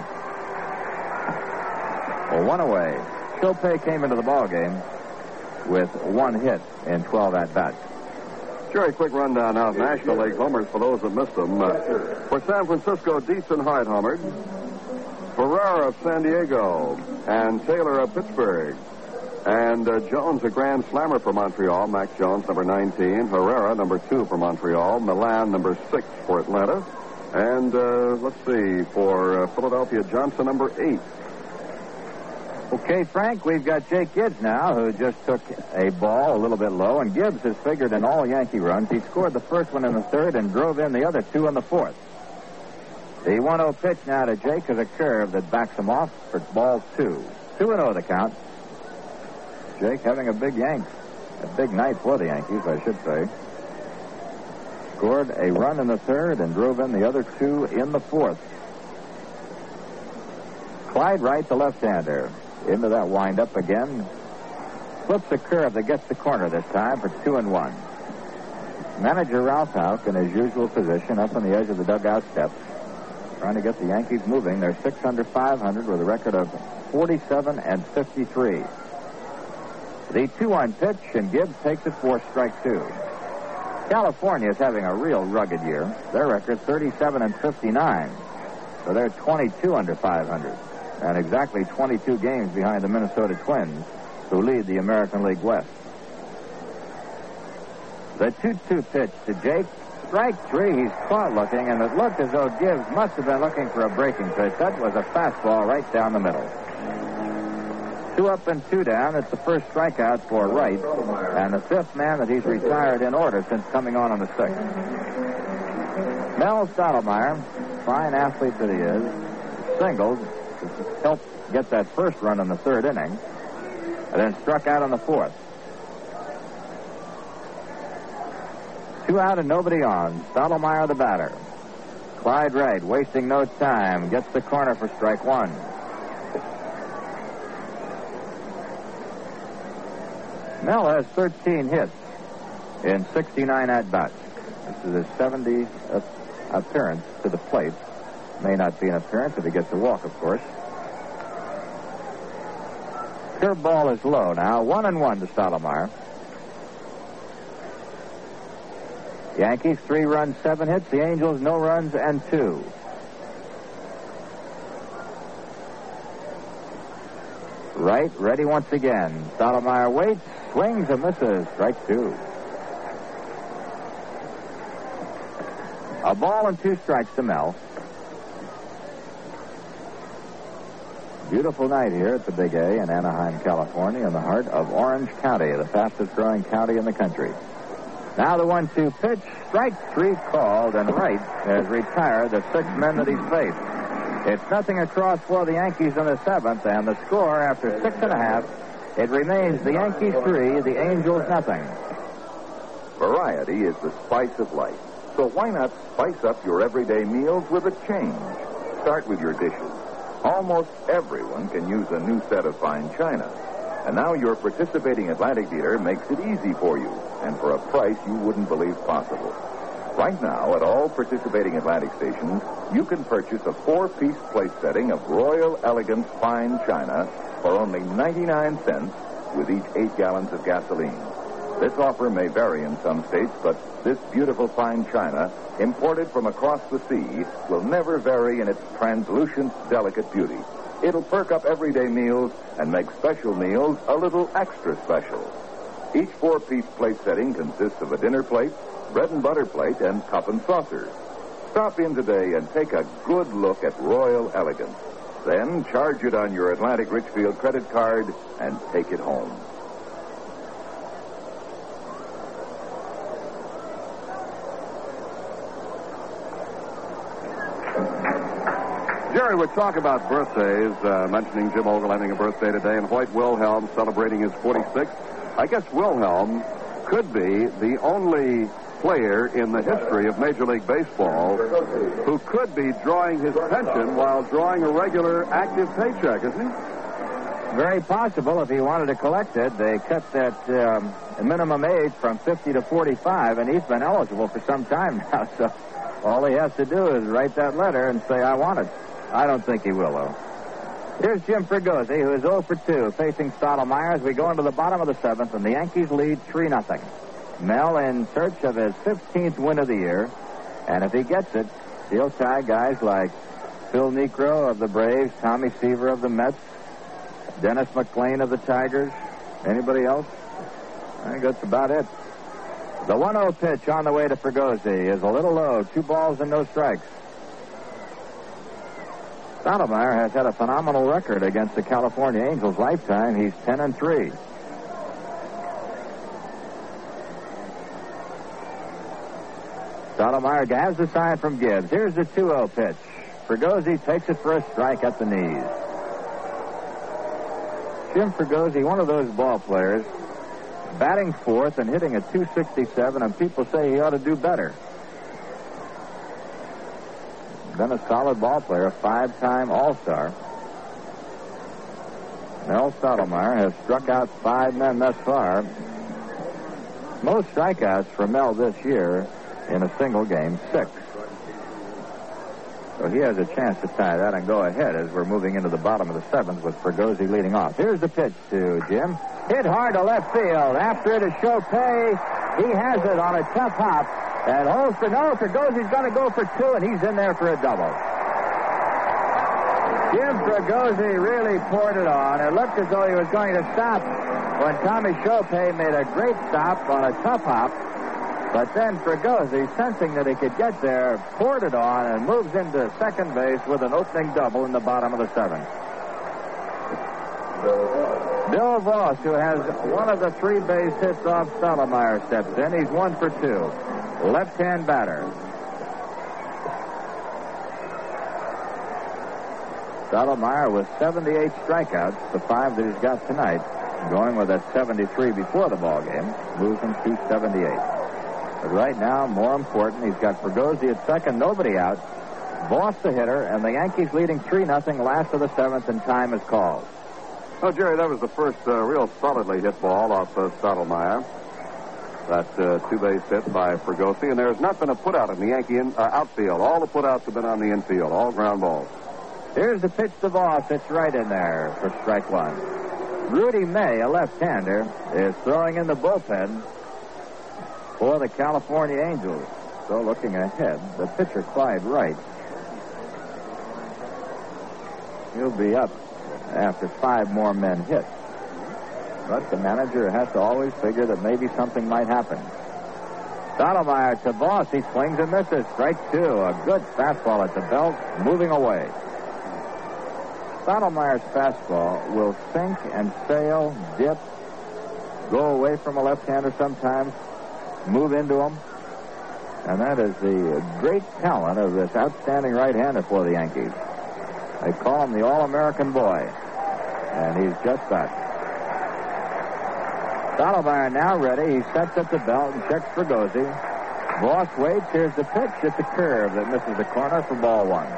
Well, one away. Chopay came into the ballgame with one hit in twelve at-bats. Jerry, quick rundown now of National League homers for those that missed them. Uh, for San Francisco, Dietz and Hart homered. Ferrara of San Diego and Taylor of Pittsburgh. And uh, Jones, a grand slammer for Montreal. Mac Jones, number nineteen. Herrera, number two for Montreal. Milan, number six for Atlanta. And uh, let's see, for uh, Philadelphia, Johnson, number eight. Okay, Frank, we've got Jake Gibbs now, who just took a ball a little bit low, and Gibbs has figured in all Yankee runs. He scored the first one in the third and drove in the other two in the fourth. The one oh pitch now to Jake is a curve that backs him off for ball two. two and oh the count. Jake having a big Yank, a big night for the Yankees, I should say. Scored a run in the third and drove in the other two in the fourth. Clyde Wright, the left-hander, into that windup again. Flips a curve that gets the corner this time for two and one. Manager Ralph Houck in his usual position up on the edge of the dugout steps, trying to get the Yankees moving. They're six under five hundred with a record of forty-seven and fifty-three. The two one pitch, and Gibbs takes it for strike two. California is having a real rugged year. Their record thirty-seven and fifty-nine. So they're twenty-two under five hundred. And exactly twenty-two games behind the Minnesota Twins, who lead the American League West. The two two pitch to Jake. Strike three. He's caught looking, and it looked as though Gibbs must have been looking for a breaking pitch. That was a fastball right down the middle. Two up and two down. It's the first strikeout for Wright, and the fifth man that he's retired in order since coming on on the sixth. Mel Stottlemyre, fine athlete that he is, singled to help get that first run in the third inning, and then struck out in the fourth. Two out and nobody on. Stottlemyre the batter. Clyde Wright, wasting no time, gets the corner for strike one. Mel has thirteen hits in sixty-nine at-bats. This is his seventieth appearance to the plate. May not be an appearance if he gets a walk, of course. Curveball is low now. One and one to Stottlemyre. Yankees, three runs, seven hits. The Angels, no runs and two. Right, ready once again. Stottlemyre waits, swings and misses. Strike two. A ball and two strikes to Mel. Beautiful night here at the Big A in Anaheim, California, in the heart of Orange County, the fastest-growing county in the country. Now the one two pitch, strike three called, and Wright has retired the six men that he's faced. It's nothing across for the Yankees in the seventh, and the score after six and a half, it remains the Yankees three, the Angels nothing. Variety is the spice of life. So why not spice up your everyday meals with a change? Start with your dishes. Almost everyone can use a new set of fine china. And now your participating Atlantic dealer makes it easy for you, and for a price you wouldn't believe possible. Right now, at all participating Atlantic stations, you can purchase a four-piece plate setting of Royal Elegance fine china for only ninety-nine cents with each eight gallons of gasoline. This offer may vary in some states, but this beautiful fine china, imported from across the sea, will never vary in its translucent, delicate beauty. It'll perk up everyday meals and make special meals a little extra special. Each four-piece plate setting consists of a dinner plate, bread and butter plate, and cup and saucer. Stop in today and take a good look at Royal Elegance. Then charge it on your Atlantic Richfield credit card and take it home. Jerry, we talk about birthdays, uh, mentioning Jim Ogle having a birthday today, and Hoyt Wilhelm celebrating his forty-sixth. I guess Wilhelm could be the only player in the history of Major League Baseball who could be drawing his pension while drawing a regular active paycheck, isn't he? Very possible. If he wanted to collect it, they cut that um, minimum age from fifty to forty-five, and he's been eligible for some time now. So all he has to do is write that letter and say, I want it. I don't think he will, though. Here's Jim Fregosi, who is oh for two, facing Stottlemyre as we go into the bottom of the seventh, and the Yankees lead three nothing. Mel in search of his fifteenth win of the year, and if he gets it, he'll tie guys like Phil Niekro of the Braves, Tommy Seaver of the Mets, Dennis McClain of the Tigers. Anybody else? I think that's about it. The one oh pitch on the way to Fregosi is a little low, two balls and no strikes. Stottlemyre has had a phenomenal record against the California Angels lifetime. He's ten and three. Stottlemyre has the sign from Gibbs. Here's the two oh pitch. Fregosi takes it for a strike at the knees. Jim Fregosi, one of those ball players, batting fourth and hitting a two sixty-seven, and people say he ought to do better. Been a solid ball player, a five-time All-Star. Mel Stottlemyre has struck out five men thus far. Most strikeouts for Mel this year in a single game, six. So he has a chance to tie that and go ahead as we're moving into the bottom of the seventh with Fregosi leading off. Here's the pitch to Jim. Hit hard to left field. After it is Chopay. He has it on a tough hop. And Holster, no, Fregosi's going to go for two, and he's in there for a double. Jim Fregosi really poured it on. It looked as though he was going to stop when Tommy Chopay made a great stop on a tough hop. But then Fregosi, sensing that he could get there, poured it on and moves into second base with an opening double in the bottom of the seventh. Bill Voss, who has one of the three base hits off Stottlemyre, steps in. He's one for two. Left-hand batter. Stottlemyre with seventy-eight strikeouts, the five that he's got tonight, going with that seventy-three before the ball game, moves him to seventy-eight. But right now, more important, he's got Fregosi at second, nobody out. Voss the hitter, and the Yankees leading three nothing, last of the seventh, and time is called. Oh, Jerry, that was the first uh, real solidly hit ball off uh, Stottlemyre. That uh, two-base hit by Fregosi, and there's not been a put-out in the Yankee in, uh, outfield. All the put-outs have been on the infield, all ground balls. Here's the pitch to Voss. It's right in there for strike one. Rudy May, a left-hander, is throwing in the bullpen. for the California Angels. So looking ahead, the pitcher, Clyde Wright, he'll be up after five more men hit. But the manager has to always figure that maybe something might happen. Stottlemyre to Voss. He swings and misses. Strike two. A good fastball at the belt, moving away. Stottlemyre's fastball will sink and sail, dip, go away from a left-hander sometimes, move into him. And that is the great talent of this outstanding right-hander for the Yankees. They call him the All-American boy. And he's just that. Stottlemyre now ready. He sets at the belt and checks for Gozzi. Voss waits. Here's the pitch. It's a curve that misses the corner for ball one.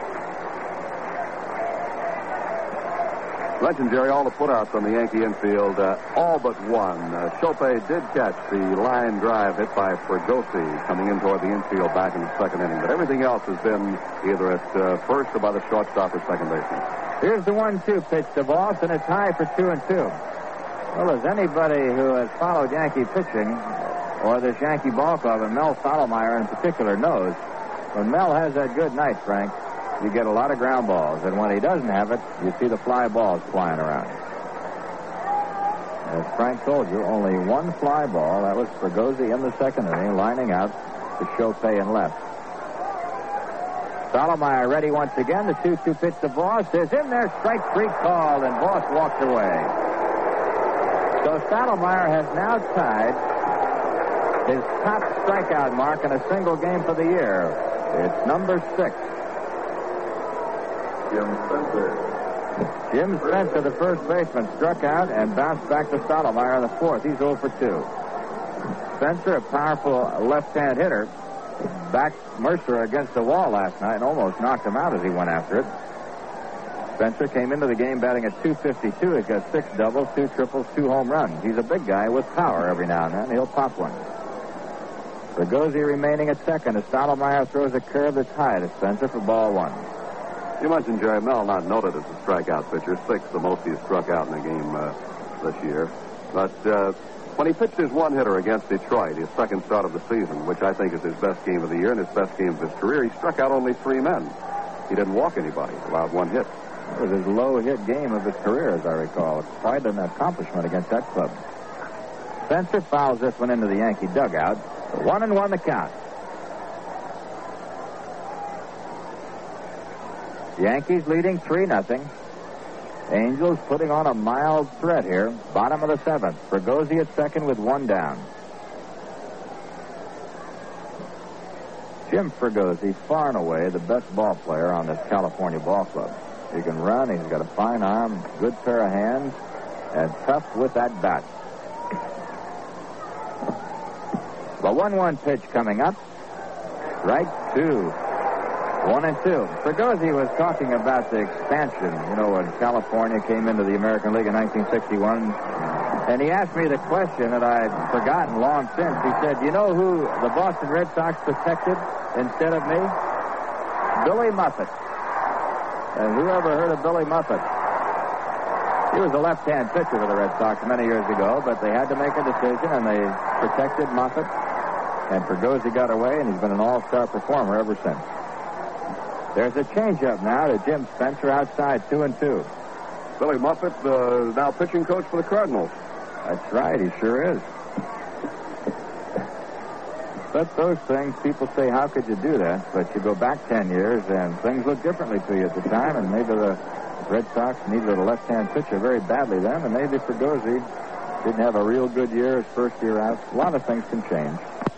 Mentioned, Jerry, all the putouts on the Yankee infield, uh, all but one. Uh, Chopin did catch the line drive hit by Fregosi coming in toward the infield back in the second inning. But everything else has been either at uh, first or by the shortstop or second baseman. Here's the one two pitch to Voss, and it's high for two and two. Well, as anybody who has followed Yankee pitching, or this Yankee ball club, and Mel Stottlemyre in particular knows, when Mel has that good night, Frank, you get a lot of ground balls. And when he doesn't have it, you see the fly balls flying around. As Frank told you, only one fly ball. That was Fregosi in the second inning, lining out to Chopin and left. Stottlemyre ready once again. The two two pitch to Voss is in there. Strike three called, and Voss walks away. So Stottlemyre has now tied his top strikeout mark in a single game for the year. It's number six. Jim Spencer. Jim Spencer, the first baseman, struck out and bounced back to Stottlemyre in the fourth. He's oh for two. Spencer, a powerful left-hand hitter, backed Mercer against the wall last night and almost knocked him out as he went after it. Spencer came into the game batting at two fifty-two. He's got six doubles, two triples, two home runs. He's a big guy with power every now and then. He'll pop one. Fregosi remaining at second as Stottlemyre throws a curve that's high to Spencer for ball one. You mentioned Jerry Mel, not noted as a strikeout pitcher. Six, the most he's struck out in a game uh, this year. But uh, when he pitched his one-hitter against Detroit, his second start of the season, which I think is his best game of the year and his best game of his career, he struck out only three men. He didn't walk anybody, allowed one hit. It was his low-hit game of his career, as I recall. It's quite an accomplishment against that club. Spencer fouls this one into the Yankee dugout. One and one the count. Yankees leading three nothing. Angels putting on a mild threat here. Bottom of the seventh. Fregosi at second with one down. Jim Fregosi, far and away the best ball player on this California ball club. He can run. He's got a fine arm, good pair of hands, and tough with that bat. The one one pitch coming up. Strike two. One and two. Fregosi was talking about the expansion, you know, when California came into the American League in nineteen sixty-one. And he asked me the question that I'd forgotten long since. He said, you know who the Boston Red Sox protected instead of me? Billy Muffet. And who ever heard of Billy Muffet? He was a left-hand pitcher for the Red Sox many years ago, but they had to make a decision, and they protected Muffet. And Fregosi got away, and he's been an all-star performer ever since. There's a changeup now to Jim Spencer outside, two and two. Billy Muffet, uh, now pitching coach for the Cardinals. That's right, he sure is. But those things, people say, how could you do that? But you go back ten years, and things look differently to you at the time, and maybe the Red Sox needed a left-hand pitcher very badly then, and maybe Fregosi didn't have a real good year his first year out. A lot of things can change.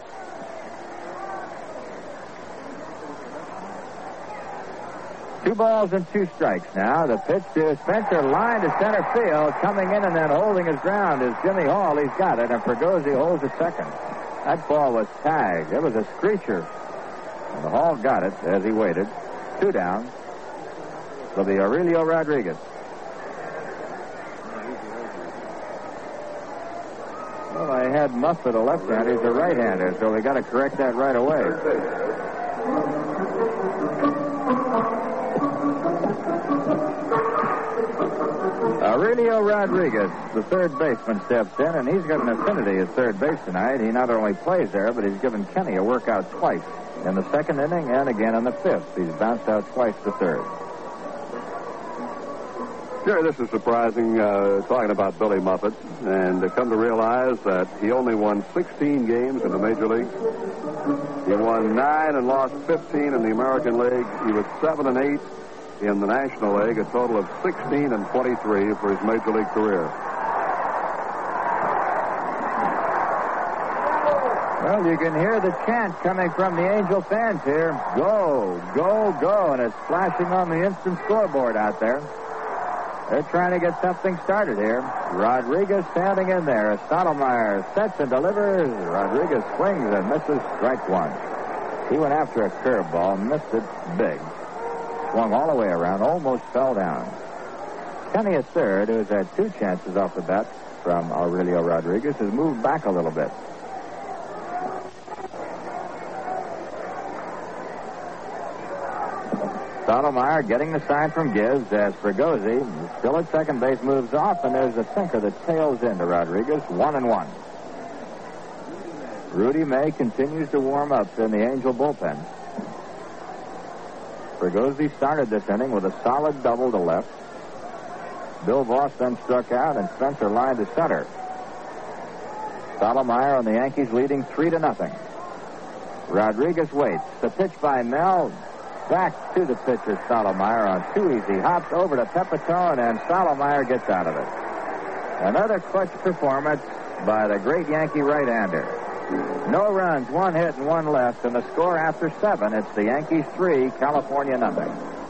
Two balls and two strikes now. The pitch to Spencer, line to center field. Coming in and then holding his ground is Jimmy Hall. He's got it, and Fregosi holds it second. That ball was tagged. It was a screecher. And Hall got it as he waited. Two down for the Aurelio Rodriguez. Well, I had Muffet a left-hander. He's a right-hander, so we got to correct that right away. Aurelio Rodriguez, the third baseman, steps in, and he's got an affinity at third base tonight. He not only plays there, but he's given Kenny a workout twice. In the second inning and again in the fifth. He's bounced out twice to third. Sure, this is surprising, uh, talking about Billy Muffet, and to come to realize that he only won sixteen games in the Major League. He won nine and lost fifteen in the American League. He was seven and eight in the National League, a total of sixteen and twenty-three for his Major League career. Well, you can hear the chant coming from the Angel fans here. Go, go, go, and it's flashing on the instant scoreboard out there. They're trying to get something started here. Rodriguez standing in there. Stottlemyre sets and delivers. Rodriguez swings and misses strike one. He went after a curveball, missed it big. Swung all the way around, almost fell down. Kenny at third, who's had two chances off the bat from Aurelio Rodriguez, has moved back a little bit. Stottlemyre getting the sign from Gibbs as Fregosi, still at second base, moves off, and there's a sinker that tails into Rodriguez, one and one. Rudy May continues to warm up in the Angel bullpen. Fregosi started this inning with a solid double to left. Bill Voss then struck out, and Spencer lined to center. Stottlemyre and the Yankees leading three to nothing. Rodriguez waits. The pitch by Mel. Back to the pitcher, Stottlemyre, on two easy hops over to Pepitone, and Stottlemyre gets out of it. Another clutch performance by the great Yankee right-hander. No runs, one hit, and one left, and the score after seven, it's the Yankees three, California nothing.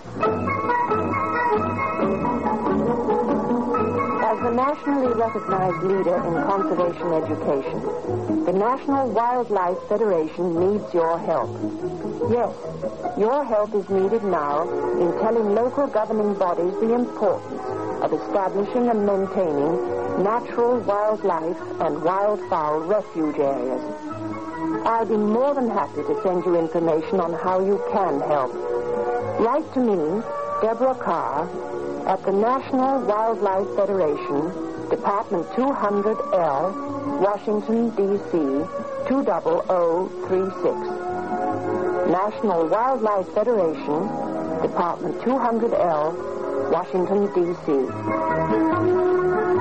As the nationally recognized leader in conservation education, the National Wildlife Federation needs your help. Yes, your help is needed now in telling local governing bodies the importance of establishing and maintaining natural wildlife and wildfowl refuge areas. I'll be more than happy to send you information on how you can help. Write to me, Deborah Carr, at the National Wildlife Federation, Department two hundred L, Washington, D C two zero zero three six. National Wildlife Federation, Department two hundred L, Washington, D C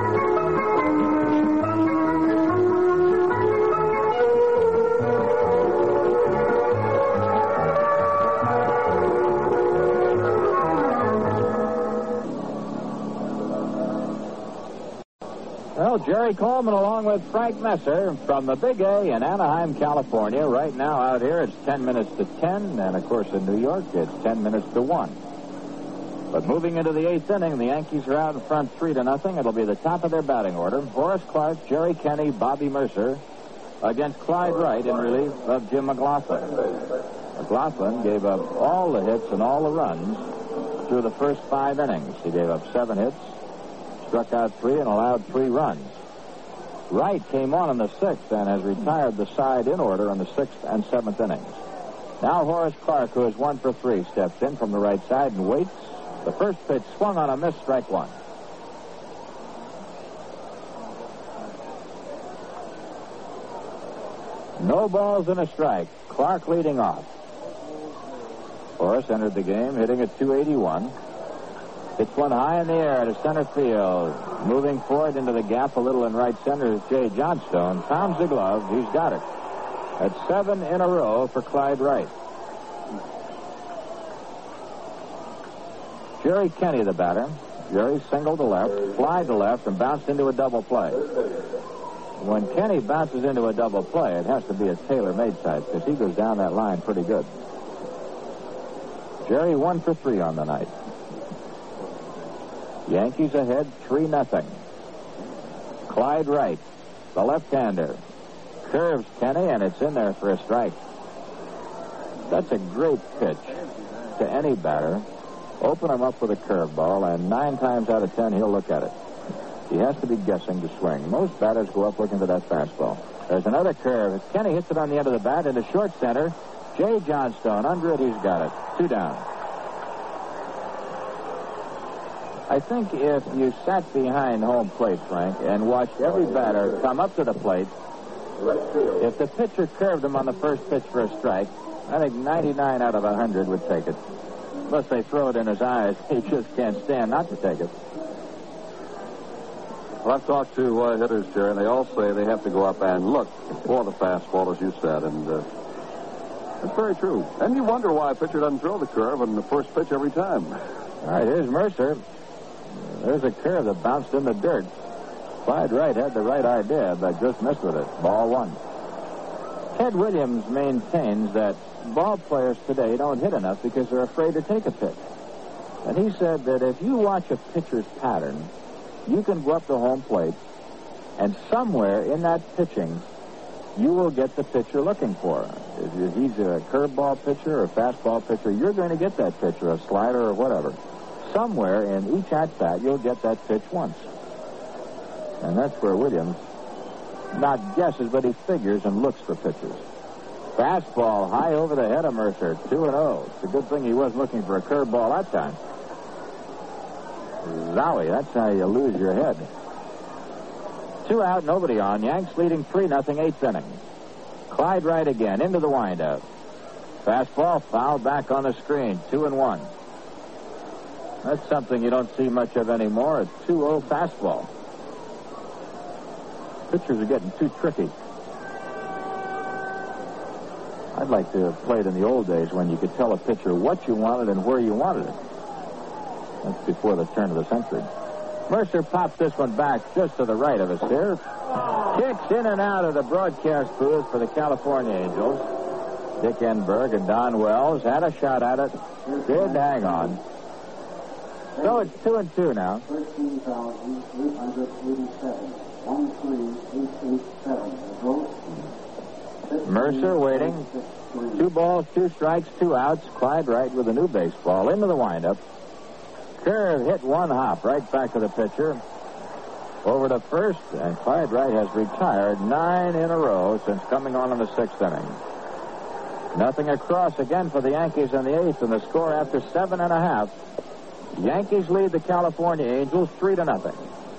Well, Jerry Coleman along with Frank Messer from the Big A in Anaheim, California. Right now out here it's ten minutes to ten, and of course in New York it's ten minutes to one. But moving into the eighth inning, the Yankees are out in front three to nothing. It'll be the top of their batting order. Horace Clarke, Jerry Kenny, Bobby Mercer against Clyde Wright in relief of Jim McLaughlin. McLaughlin gave up all the hits and all the runs through the first five innings. He gave up seven hits, struck out three, and allowed three runs. Wright came on in the sixth and has retired the side in order in the sixth and seventh innings. Now Horace Clarke, who is one for three, steps in from the right side and waits. The first pitch swung on a miss, strike one. No balls and a strike. Clarke leading off. Horace entered the game hitting at two eighty-one. It's one high in the air to center field. Moving forward into the gap a little in right center is Jay Johnstone. Pounds the glove. He's got it. That's seven in a row for Clyde Wright. Jerry Kenny, the batter. Jerry singled to left, fly to left, and bounced into a double play. When Kenny bounces into a double play, it has to be a tailor-made type because he goes down that line pretty good. Jerry one for three on the night. Yankees ahead three nothing. Clyde Wright, the left-hander, curves Kenny, and it's in there for a strike. That's a great pitch to any batter. Open him up with a curveball, and nine times out of ten he'll look at it. He has to be guessing to swing. Most batters go up looking for that fastball. There's another curve. Kenny hits it on the end of the bat into short center. Jay Johnstone under it. He's got it. Two down. I think if you sat behind home plate, Frank, and watched every batter come up to the plate, if the pitcher curved him on the first pitch for a strike, I think ninety-nine out of one hundred would take it. Unless they throw it in his eyes, he just can't stand not to take it. Well, I've talked to uh, hitters, Jerry, and they all say they have to go up and look for the fastball, as you said, and uh, it's very true. And you wonder why a pitcher doesn't throw the curve on the first pitch every time. All right, here's Mercer. There's a curve that bounced in the dirt. Clyde Wright had the right idea, but just missed with it. Ball one. Ted Williams maintains that ball players today don't hit enough because they're afraid to take a pitch. And he said that if you watch a pitcher's pattern, you can go up to home plate, and somewhere in that pitching, you will get the pitch you're looking for. If he's a curveball pitcher or a fastball pitcher, you're going to get that pitch, or a slider or whatever. Somewhere in each at-bat, you'll get that pitch once. And that's where Williams not guesses, but he figures and looks for pitches. Fastball high over the head of Mercer, two and oh. It's a good thing he wasn't looking for a curveball that time. Zowie, that's how you lose your head. Two out, nobody on. Yanks leading three nothing, eighth inning. Clyde Wright again, into the windup. Fastball fouled back on the screen, two and one. That's something you don't see much of anymore, a two oh fastball. Pitchers are getting too tricky. I'd like to have played in the old days when you could tell a pitcher what you wanted and where you wanted it. That's before the turn of the century. Mercer pops this one back just to the right of us here. Kicks in and out of the broadcast booth for the California Angels. Dick Enberg and Don Wells had a shot at it. Did hang on. So it's two and two now. thirteen thousand eight hundred eighty-seven. one three eight eight seven. Mercer waiting. Two balls, two strikes, two outs. Clyde Wright with a new baseball into the windup. Curve hit one hop right back to the pitcher. Over to first, and Clyde Wright has retired nine in a row since coming on in the sixth inning. Nothing across again for the Yankees in the eighth, and the score after seven and a half. Yankees lead the California Angels three to nothing.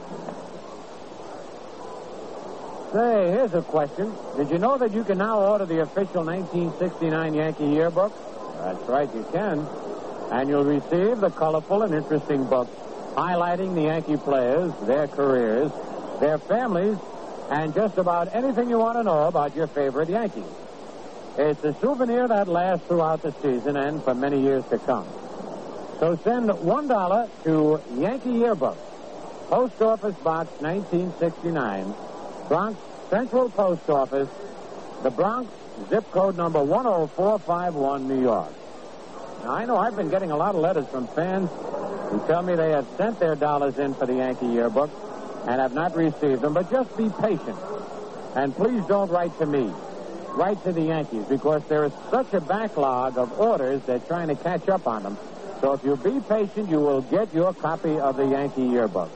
Say, here's a question. Did you know that you can now order the official nineteen sixty-nine Yankee yearbook? That's right, you can. And you'll receive the colorful and interesting book highlighting the Yankee players, their careers, their families, and just about anything you want to know about your favorite Yankees. It's a souvenir that lasts throughout the season and for many years to come. So send one dollar to Yankee Yearbook, Post Office Box nineteen sixty-nine, Bronx Central Post Office, the Bronx, zip code number one oh four five one, New York. Now, I know I've been getting a lot of letters from fans who tell me they have sent their dollars in for the Yankee Yearbook and have not received them, but just be patient. And please don't write to me. Write to the Yankees, because there is such a backlog of orders, they're trying to catch up on them. So if you be patient, you will get your copy of the Yankee Yearbook.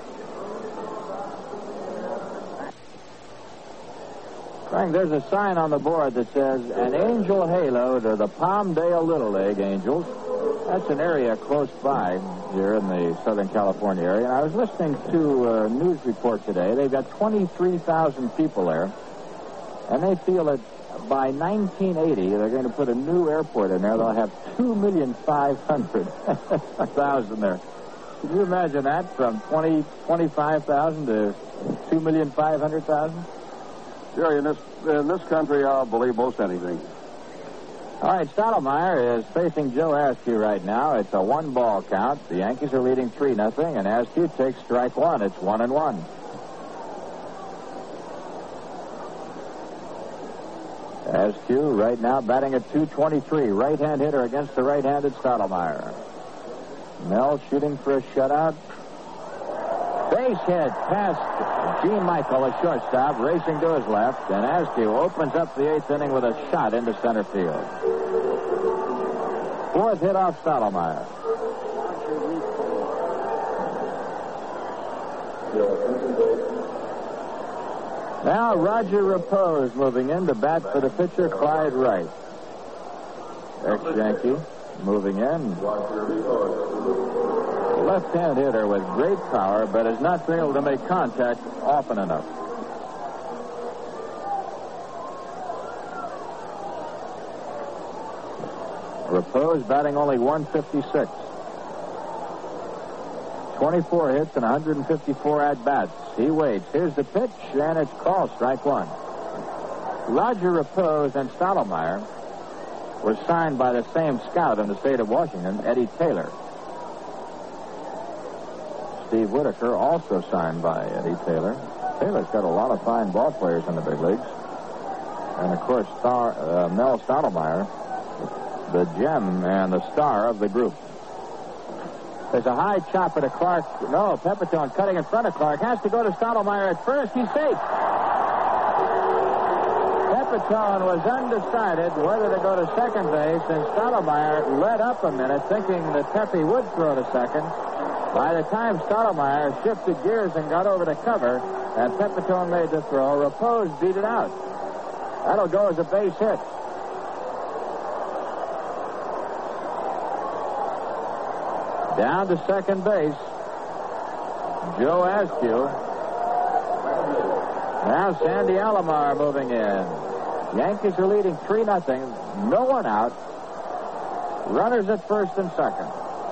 Frank, there's a sign on the board that says, an angel halo to the Palmdale Little League Angels. That's an area close by here in the Southern California area. And I was listening to a news report today. They've got twenty-three thousand people there. And they feel that by nineteen eighty, they're going to put a new airport in there. They'll have two million five hundred thousand there. Can you imagine that? From twenty, twenty-five thousand to two million five hundred thousand? Jerry, in this, in this country, I'll believe most anything. All right, Stottlemyre is facing Joe Askew right now. It's a one-ball count. The Yankees are leading three nothing, and Askew takes strike one. It's one and one. Askew right now batting at two twenty-three. Right-hand hitter against the right-handed Stottlemyre. Mel shooting for a shutout. Base hit past Gene Michael, a shortstop, racing to his left, and Askew opens up the eighth inning with a shot into center field. Fourth hit off Stottlemyre. Now Roger Repose moving in to bat for the pitcher Clyde Wright. Ex-Yankee moving in. left-hand hitter with great power, but has not been able to make contact often enough. Repose batting only one fifty-six. twenty-four hits and one hundred fifty-four at-bats. He waits. Here's the pitch, and it's called strike one. Roger Repose and Stottlemyre were signed by the same scout in the state of Washington, Eddie Taylor. Steve Whitaker also signed by Eddie Taylor. Taylor's got a lot of fine ball players in the big leagues. And, of course, star, uh, Mel Stottlemyre, the gem and the star of the group. There's a high chopper to Clark. No, Pepitone cutting in front of Clark. Has to go to Stottlemyre at first. He's safe. Pepitone was undecided whether to go to second base, and Stottlemyre led up a minute, thinking that Pepe would throw to second. By the time Stottlemyre shifted gears and got over to cover, and Pepitone made the throw, Repose beat it out. That'll go as a base hit. Down to second base, Joe Askew. Now Sandy Alomar moving in. Yankees are leading three nothing. No one out. Runners at first and second.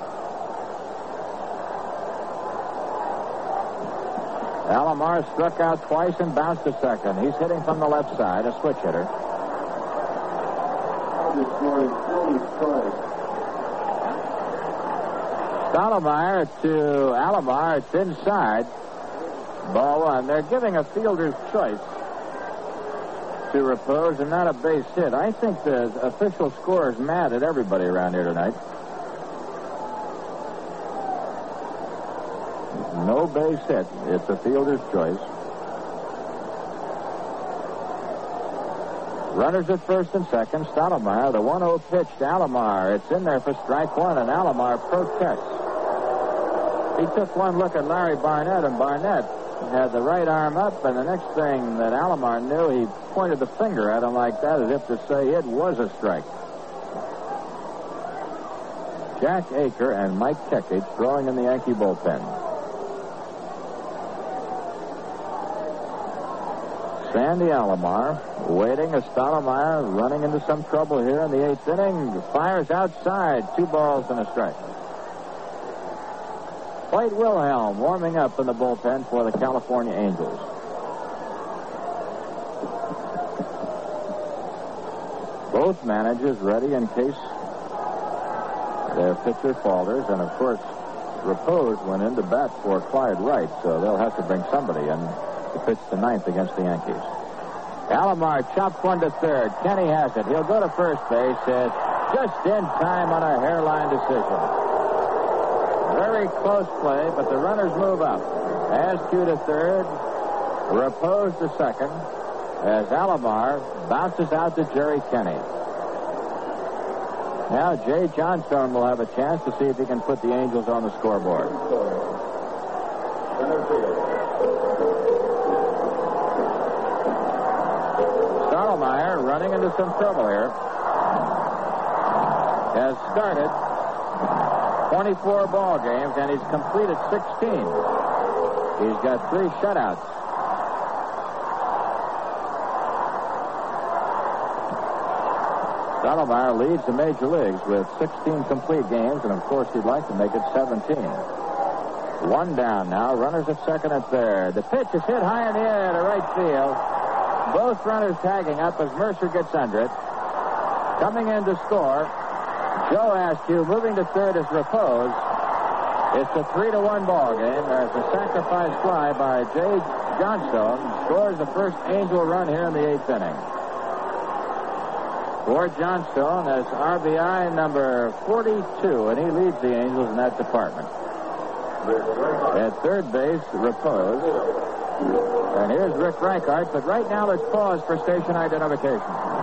Alomar struck out twice and bounced to second. He's hitting from the left side, a switch hitter. Stottlemyre to Alomar. It's inside. Ball one. They're giving a fielder's choice to Repose and not a base hit. I think the official score is mad at everybody around here tonight. No base hit. It's a fielder's choice. Runners at first and second. Stottlemyre, the one oh pitch to Alomar. It's in there for strike one, and Alomar protests. He took one look at Larry Barnett, and Barnett had the right arm up, and the next thing that Alomar knew, he pointed the finger at him like that as if to say it was a strike. Jack Aker and Mike Kekich throwing in the Yankee bullpen. Sandy Alomar waiting as Stottlemyre running into some trouble here in the eighth inning. Fires outside. Two balls and a strike. White Wilhelm warming up in the bullpen for the California Angels. Both managers ready in case their pitcher falters. And, of course, Repose went in to bat for Clyde Wright, so they'll have to bring somebody in to pitch the ninth against the Yankees. Alomar chops one to third. Kenny has it. He'll go to first base. Uh, just in time on a hairline decision. Very close play, but the runners move up. Askew to third. Repose to second. As Alomar bounces out to Jerry Kenny. Now Jay Johnstone will have a chance to see if he can put the Angels on the scoreboard. Stottlemyre running into some trouble here. Has started twenty-four ball games, and he's completed sixteen. He's got three shutouts. Stottlemyre leads the major leagues with sixteen complete games, and of course he'd like to make it seventeen. One down now. Runners at second and third. The pitch is hit high in the air to right field. Both runners tagging up as Mercer gets under it. Coming in to score, Joe Askew. Moving to third is Repose. It's a three to one ball game. There's a sacrifice fly by Jay Johnstone. Scores the first Angel run here in the eighth inning. For Johnstone as R B I number forty-two, and he leads the Angels in that department. At third base, Repose. And here's Rick Reichart, but right now let's pause for station identification.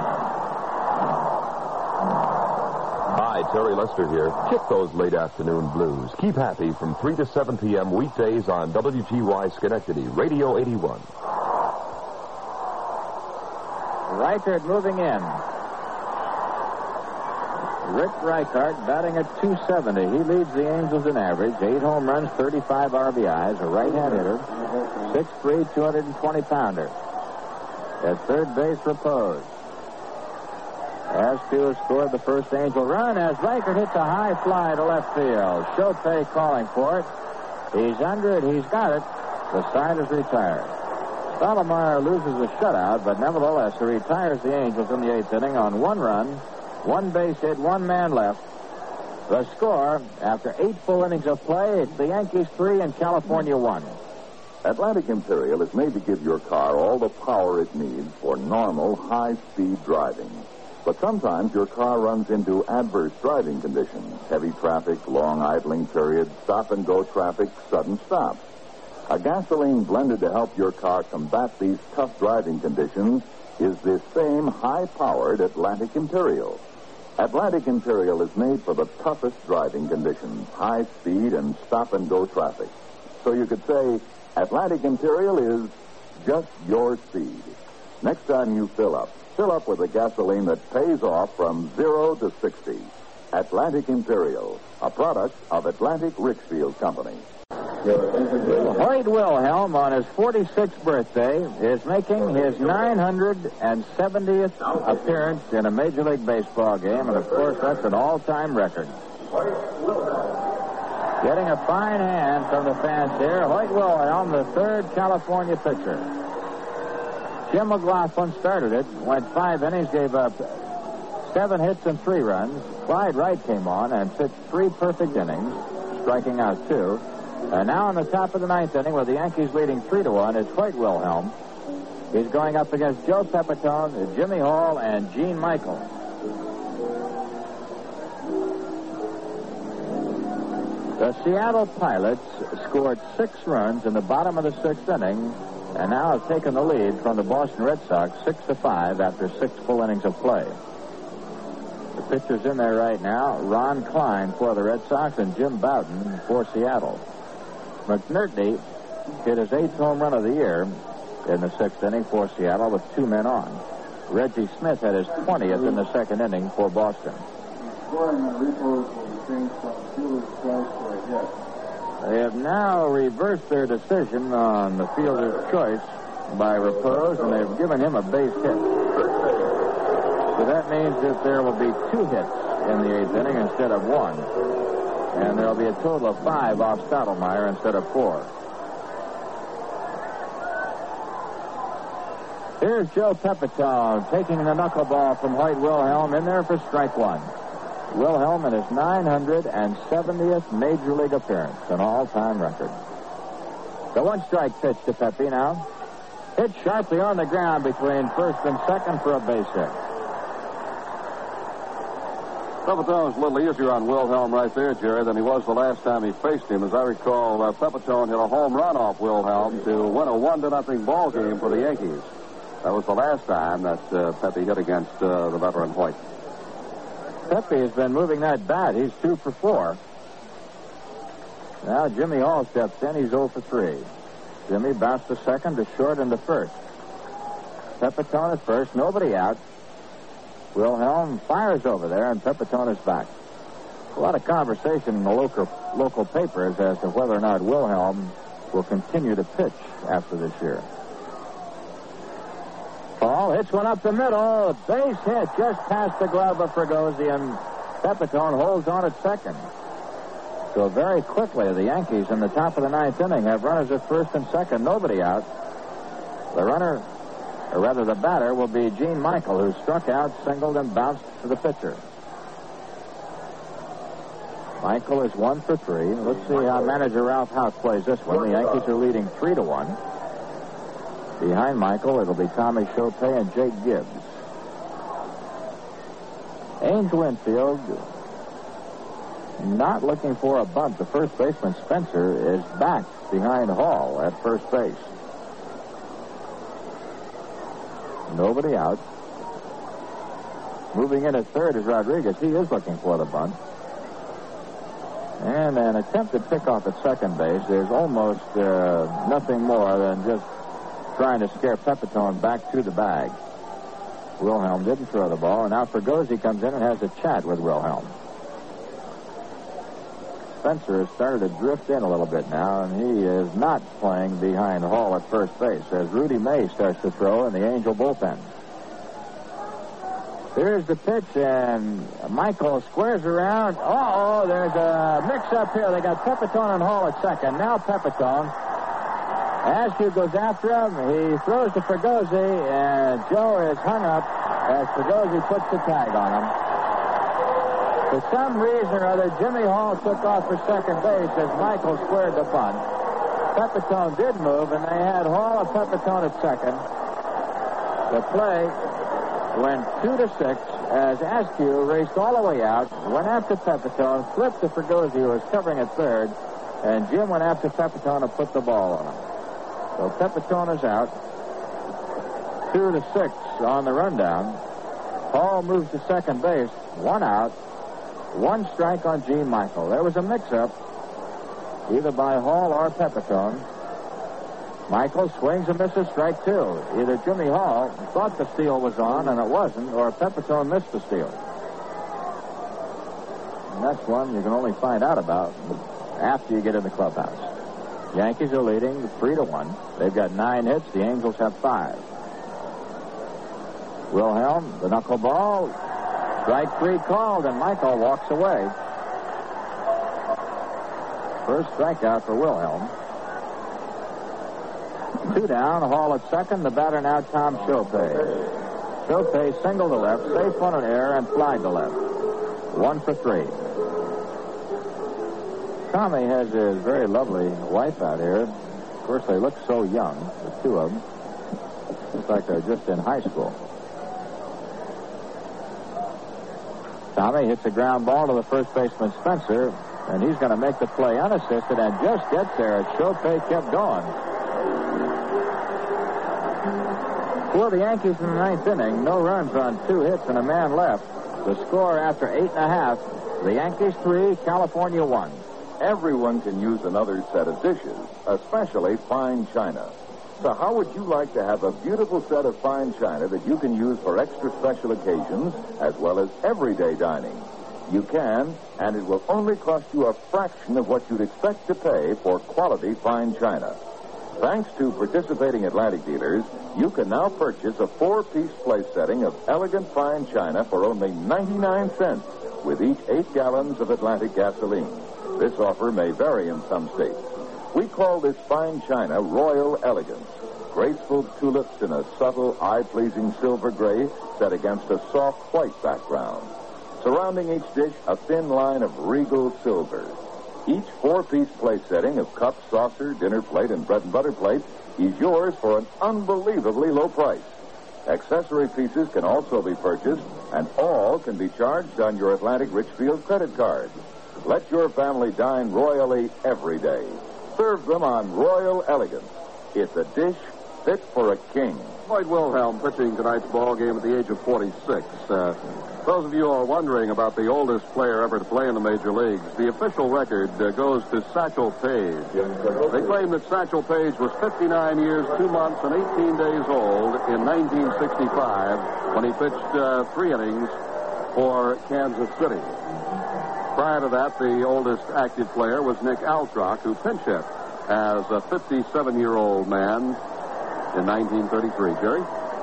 Hi, Terry Lester here. Kick those late afternoon blues. Keep happy from three to seven p.m. weekdays on W G Y Schenectady, Radio eighty-one. Reichart moving in. Rick Reichart batting at two seventy. He leads the Angels in average. Eight home runs, thirty-five R B Is, a right-hand hitter, six three, two hundred twenty pounder. At third base, Repose. Askew scored the first Angel run as Reichart hits a high fly to left field. Chopay calling for it. He's under it. He's got it. The side is retired. Stottlemyre loses the shutout, but nevertheless, he retires the Angels in the eighth inning on one run, one base hit, one man left. The score, after eight full innings of play, it's the Yankees three and California one. Atlantic Imperial is made to give your car all the power it needs for normal, high-speed driving. But sometimes your car runs into adverse driving conditions. Heavy traffic, long idling periods, stop-and-go traffic, sudden stops. A gasoline blended to help your car combat these tough driving conditions is this same high-powered Atlantic Imperial. Atlantic Imperial is made for the toughest driving conditions, high speed and stop-and-go traffic. So you could say Atlantic Imperial is just your speed. Next time you fill up, fill up with a gasoline that pays off from zero to sixty. Atlantic Imperial, a product of Atlantic Richfield Company. Hoyt Wilhelm, on his forty-sixth birthday, is making his nine hundred seventieth appearance in a Major League Baseball game, and of course that's an all-time record. Getting a fine hand from the fans here, Hoyt Wilhelm, the third California pitcher. Jim McLaughlin started it, went five innings, gave up seven hits and three runs. Clyde Wright came on and pitched three perfect innings, striking out two. And now in the top of the ninth inning, with the Yankees leading three to one, it's Hoyt Wilhelm. He's going up against Joe Pepitone, Jimmy Hall, and Gene Michael. The Seattle Pilots scored six runs in the bottom of the sixth inning, and now have taken the lead from the Boston Red Sox six to five after six full innings of play. The pitchers in there right now, Ron Klein for the Red Sox and Jim Bowden for Seattle. McNerney hit his eighth home run of the year in the sixth inning for Seattle with two men on. Reggie Smith had his twentieth in the second inning for Boston. Scoring on Repose will be changed from fielder's choice for a hit. They have now reversed their decision on the fielder's choice by Repose, and they've given him a base hit. So that means that there will be two hits in the eighth inning instead of one. And there will be a total of five off Stottlemyre instead of four. Here's Joe Pepitone taking the knuckleball from Hoyt Wilhelm in there for strike one. Wilhelm in his nine hundred seventieth Major League appearance, an all-time record. The one-strike pitch to Pepe now. Hit sharply on the ground between first and second for a base hit. Pepitone's a little easier on Wilhelm right there, Jerry, than he was the last time he faced him. As I recall, uh, Pepitone hit a home run off Wilhelm to win a one to nothing ball game for the Yankees. That was the last time that uh, Pepe hit against uh, the veteran Hoyt. Pepe has been moving that bat. He's two for four. Now Jimmy Hall steps in. He's oh for three. Jimmy bounced to second, to short, and to first. Pepitone at first. Nobody out. Wilhelm fires over there, and Pepitone is back. A lot of conversation in the local, local papers as to whether or not Wilhelm will continue to pitch after this year. Paul hits one up the middle. Base hit just past the glove of Fergosian. Pepitone holds on at second. So very quickly, the Yankees in the top of the ninth inning have runners at first and second. Nobody out. The runner, or rather the batter, will be Gene Michael, who struck out, singled, and bounced to the pitcher. Michael is one for three. Let's see how manager Ralph Houk plays this one. The Yankees are leading three to one. Behind Michael, it'll be Tommy Chopay and Jake Gibbs. Ames Winfield not looking for a bunt. The first baseman, Spencer, is back behind Hall at first base. Nobody out. Moving in at third is Rodriguez. He is looking for the bunt. And an attempted pickoff at second base. There's almost uh, nothing more than just trying to scare Pepitone back to the bag. Wilhelm didn't throw the ball, and now Fregosi comes in and has a chat with Wilhelm. Spencer has started to drift in a little bit now, and he is not playing behind Hall at first base as Rudy May starts to throw in the Angel bullpen. Here's the pitch, and Michael squares around. Uh-oh, there's a mix-up here. They got Pepitone and Hall at second. Now Pepitone. Askew goes after him. He throws to Fregosi, and Joe is hung up as Fregosi puts the tag on him. For some reason or other, Jimmy Hall took off for second base as Michael squared the bunt. Pepitone did move, and they had Hall and Pepitone at second. The play went two to six as Askew raced all the way out, went after Pepitone, flipped to Fregosi, who was covering at third, and Jim went after Pepitone and put the ball on him. So Pepitone is out. Two to six on the rundown. Hall moves to second base. One out. One strike on Gene Michael. There was a mix-up, either by Hall or Pepitone. Michael swings and misses, strike two. Either Jimmy Hall thought the steal was on and it wasn't, or Pepitone missed the steal. And that's one you can only find out about after you get in the clubhouse. Yankees are leading three to one. They've got nine hits. The Angels have five. Wilhelm, the knuckleball. Strike three called, and Michael walks away. First strikeout for Wilhelm. Two down, Hall at second. The batter now Tom Chopay. Chopay singled to left, safe on an error, and flied to left. One for three. Tommy has his very lovely wife out here. Of course, they look so young, the two of them. Looks like they're just in high school. Tommy hits a ground ball to the first baseman, Spencer, and he's going to make the play unassisted and just gets there as Chopay kept going. For the Yankees in the ninth inning, no runs on two hits and a man left. The score after eight and a half, the Yankees three, California one. Everyone can use another set of dishes, especially fine china. So how would you like to have a beautiful set of fine china that you can use for extra special occasions as well as everyday dining? You can, and it will only cost you a fraction of what you'd expect to pay for quality fine china. Thanks to participating Atlantic dealers, you can now purchase a four-piece place setting of elegant fine china for only ninety-nine cents with each eight gallons of Atlantic gasoline. This offer may vary in some states. We call this fine china Royal Elegance. Graceful tulips in a subtle, eye-pleasing silver gray set against a soft white background. Surrounding each dish, a thin line of regal silver. Each four-piece plate setting of cup, saucer, dinner plate, and bread and butter plate is yours for an unbelievably low price. Accessory pieces can also be purchased, and all can be charged on your Atlantic Richfield credit card. Let your family dine royally every day. Serve them on Royal Elegance. It's a dish fit for a king. Floyd Wilhelm pitching tonight's ball game at the age of forty-six. Uh, those of you who are wondering about the oldest player ever to play in the major leagues, the official record uh, goes to Satchel Paige. They claim that Satchel Paige was fifty-nine years, two months, and eighteen days old in nineteen sixty-five when he pitched uh, three innings for Kansas City. Prior to that, the oldest active player was Nick Altrock, who pinch hit as a fifty-seven-year-old man in nineteen thirty-three. Jerry?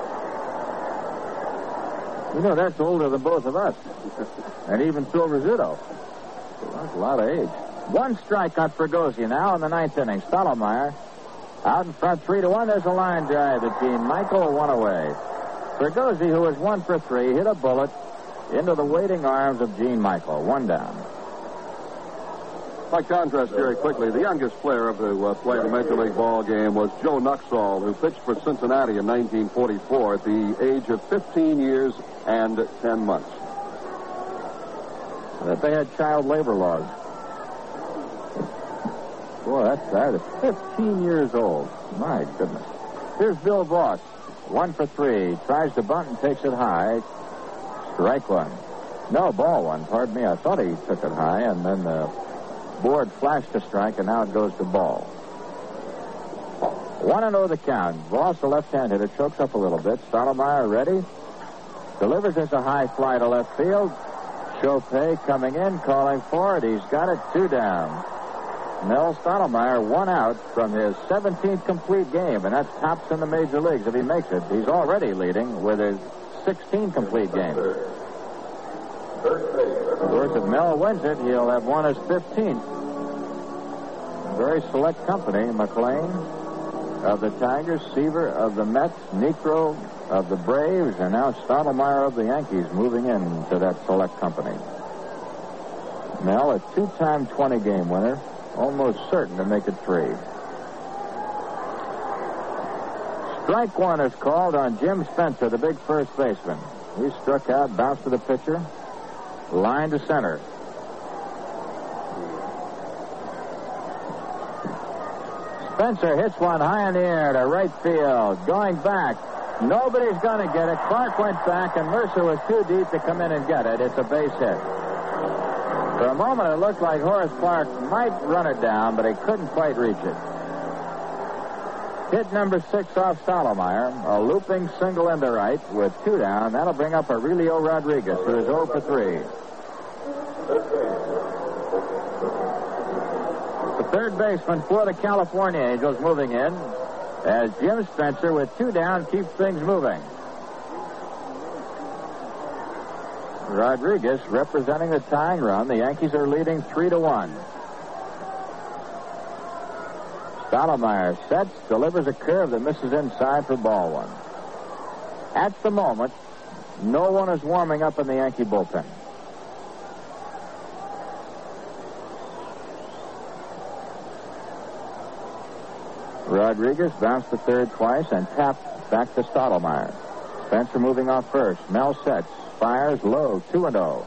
You know, that's older than both of us. And even Phil Rizzuto. That's a lot of age. One strike on Fregosi now in the ninth inning. Stottlemyre out in front, three to one. There's a line drive to Gene Michael, one away. Fregosi, who was one for three, hit a bullet into the waiting arms of Gene Michael. One down. By contrast, very quickly, the youngest player to uh, play the Major League ball game was Joe Nuxhall, who pitched for Cincinnati in nineteen forty-four at the age of fifteen years and ten months. That they had child labor laws. Boy, that's sad. fifteen years old. My goodness. Here's Bill Voss. One for three. Tries to bunt and takes it high. Strike one. No, ball one. Pardon me. I thought he took it high, and then the board flashed a strike, and now it goes to ball. One and oh the count. Voss, the left-hand hitter, chokes up a little bit. Stottlemyre ready. Delivers as a high fly to left field. Chopay coming in, calling for it. He's got it, two down. Mel Stottlemyre one out from his seventeenth complete game, and that's tops in the major leagues if he makes it. He's already leading with his sixteen complete games. Of course, if Mel wins it, he'll have won his fifteenth. Very select company. McLean of the Tigers, Seaver of the Mets, Niekro of the Braves, and now Stottlemyre of the Yankees moving into that select company. Mel, a two-time twenty-game winner, almost certain to make it three. Strike one is called on Jim Spencer, the big first baseman. He struck out, bounced to the pitcher, line to center. Spencer hits one high in the air to right field. Going back. Nobody's going to get it. Clark went back, and Mercer was too deep to come in and get it. It's a base hit. For a moment, it looked like Horace Clark might run it down, but he couldn't quite reach it. Hit number six off Stottlemyre. A looping single into right with two down. That'll bring up Aurelio Rodriguez, who is oh for three. The third baseman for the California Angels moving in as Jim Spencer, with two down, keeps things moving. Rodriguez representing the tying run. The Yankees are leading three to one. Stottlemyre sets, delivers a curve that misses inside for ball one. At the moment, no one is warming up in the Yankee bullpen. Rodriguez bounced to third twice and tapped back to Stottlemyre. Spencer moving off first. Mel sets, fires low, two and oh.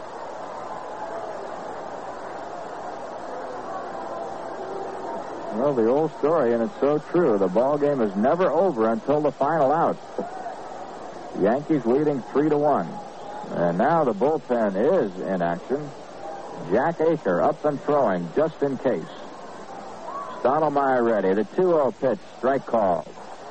Well, the old story, and it's so true. The ball game is never over until the final out. Yankees leading three to one. And now the bullpen is in action. Jack Aker up and throwing just in case. Stottlemyre ready. The two oh pitch. Strike call.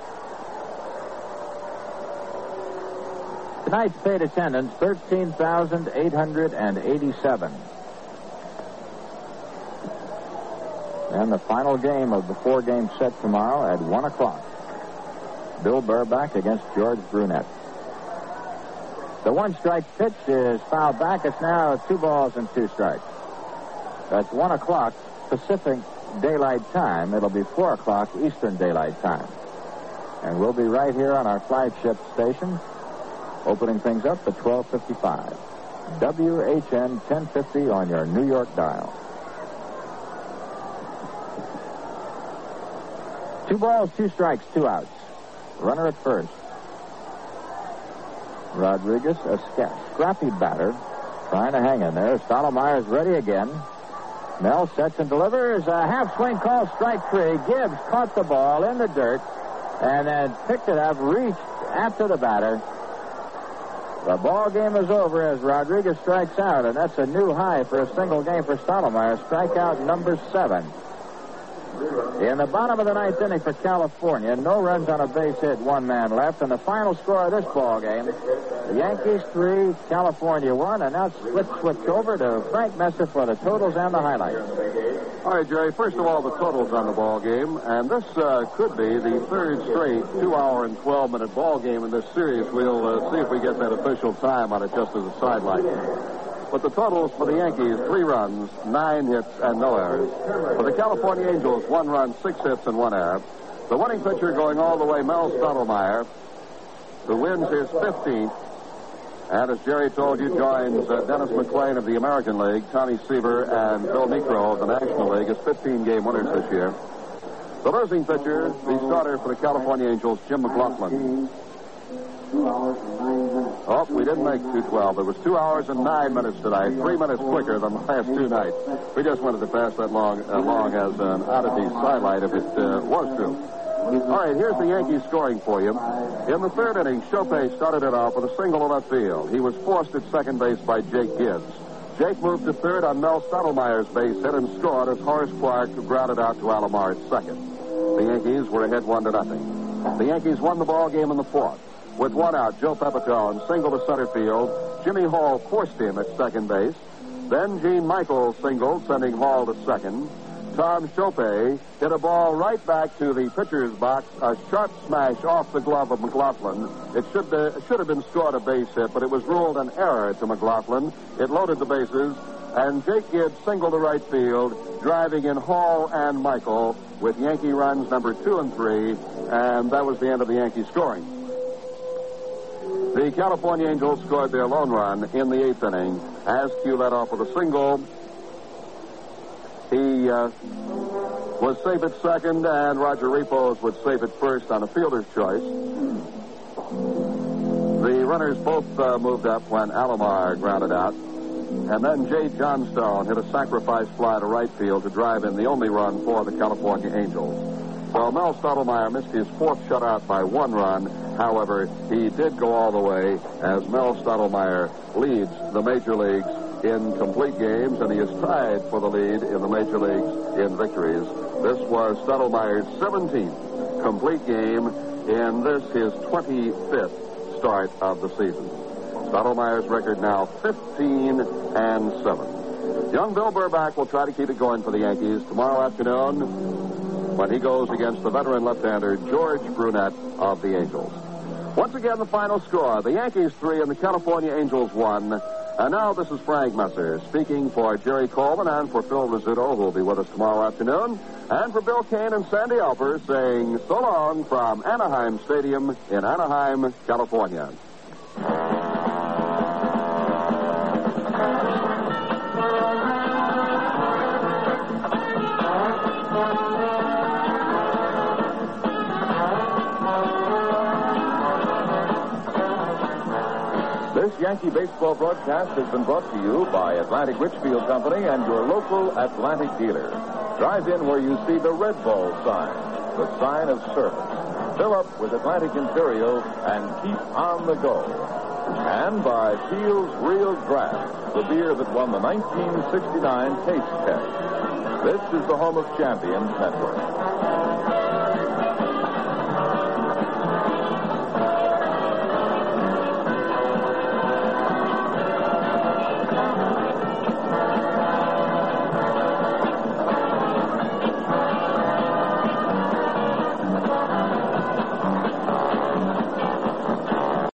Tonight's paid attendance, thirteen thousand eight hundred eighty-seven. And the final game of the four-game set tomorrow at one o'clock. Bill Burback against George Brunette. The one-strike pitch is fouled back. It's now two balls and two strikes. That's one o'clock Pacific Daylight Time. It'll be four o'clock Eastern Daylight Time. And we'll be right here on our flagship station, opening things up at twelve fifty-five. W H N ten fifty on your New York dial. Two balls, two strikes, two outs. Runner at first. Rodriguez, a scrappy batter, trying to hang in there. Stottlemyre's ready again. Mel sets and delivers. A half swing call, strike three. Gibbs caught the ball in the dirt and then picked it up, reached after the batter. The ball game is over as Rodriguez strikes out, and that's a new high for a single game for Stottlemyre. Strikeout number seven. In the bottom of the ninth inning for California, no runs on a base hit, one man left, and the final score of this ball game, the Yankees three, California one, and now let's switch over to Frank Messer for the totals and the highlights. All right, Jerry, first of all, the totals on the ball game, and this uh, could be the third straight two-hour and twelve-minute ball game in this series. We'll uh, see if we get that official time on it just as a sidelight. But the totals for the Yankees, three runs, nine hits, and no errors. For the California Angels, one run, six hits, and one error. The winning pitcher going all the way, Mel Stottlemyre, who wins his fifteenth. And as Jerry told you, joins uh, Dennis McLean of the American League, Tommy Seaver, and Bill Niekro of the National League as fifteen-game winners this year. The losing pitcher, the starter for the California Angels, Jim McLaughlin. Two hours and nine minutes. Oh, we didn't make two twelve. It was two hours and nine minutes tonight, three minutes quicker than the last two nights. We just wanted to pass that long, along as an oddity sidelight if it uh, was true. All right, here's the Yankees scoring for you. In the third inning, Chopay started it off with a single to left field. He was forced at second base by Jake Gibbs. Jake moved to third on Mel Stottlemyre's base hit and scored as Horace Clark grounded out to Alomar at second. The Yankees were ahead one to nothing. The Yankees won the ball game in the fourth. with one out, Joe Pepitone singled to center field. Jimmy Hall forced him at second base. Then Gene Michael singled, sending Hall to second. Tom Chope hit a ball right back to the pitcher's box, a sharp smash off the glove of McLaughlin. It should, be, it should have been scored a base hit, but it was ruled an error to McLaughlin. It loaded the bases, and Jake Gibbs singled to right field, driving in Hall and Michael with Yankee runs number two and three, and that was the end of the Yankee scoring. The California Angels scored their lone run in the eighth inning. Askew led off with a single. He uh, was safe at second, and Roger Repos was safe at first on a fielder's choice. The runners both uh, moved up when Alomar grounded out. And then Jay Johnstone hit a sacrifice fly to right field to drive in the only run for the California Angels. Well, Mel Stottlemyre missed his fourth shutout by one run. However, he did go all the way as Mel Stottlemyre leads the major leagues in complete games, and he is tied for the lead in the major leagues in victories. This was Stottlemyre's seventeenth complete game in this, his twenty-fifth start of the season. Stottlemyre's record now fifteen and seven. Young Bill Burbach will try to keep it going for the Yankees tomorrow afternoon when he goes against the veteran left-hander George Brunette of the Angels. Once again, the final score: the Yankees three and the California Angels one. And now this is Frank Messer speaking for Jerry Coleman and for Phil Rizzuto, who will be with us tomorrow afternoon, and for Bill Kane and Sandy Alper, saying so long from Anaheim Stadium in Anaheim, California. This Yankee baseball broadcast has been brought to you by Atlantic Richfield Company and your local Atlantic dealer. Drive in where you see the Red Bull sign, the sign of service. Fill up with Atlantic Imperial and keep on the go. And by Fields Real Draft, the beer that won the nineteen sixty-nine Taste Test. This is the Home of Champions Network.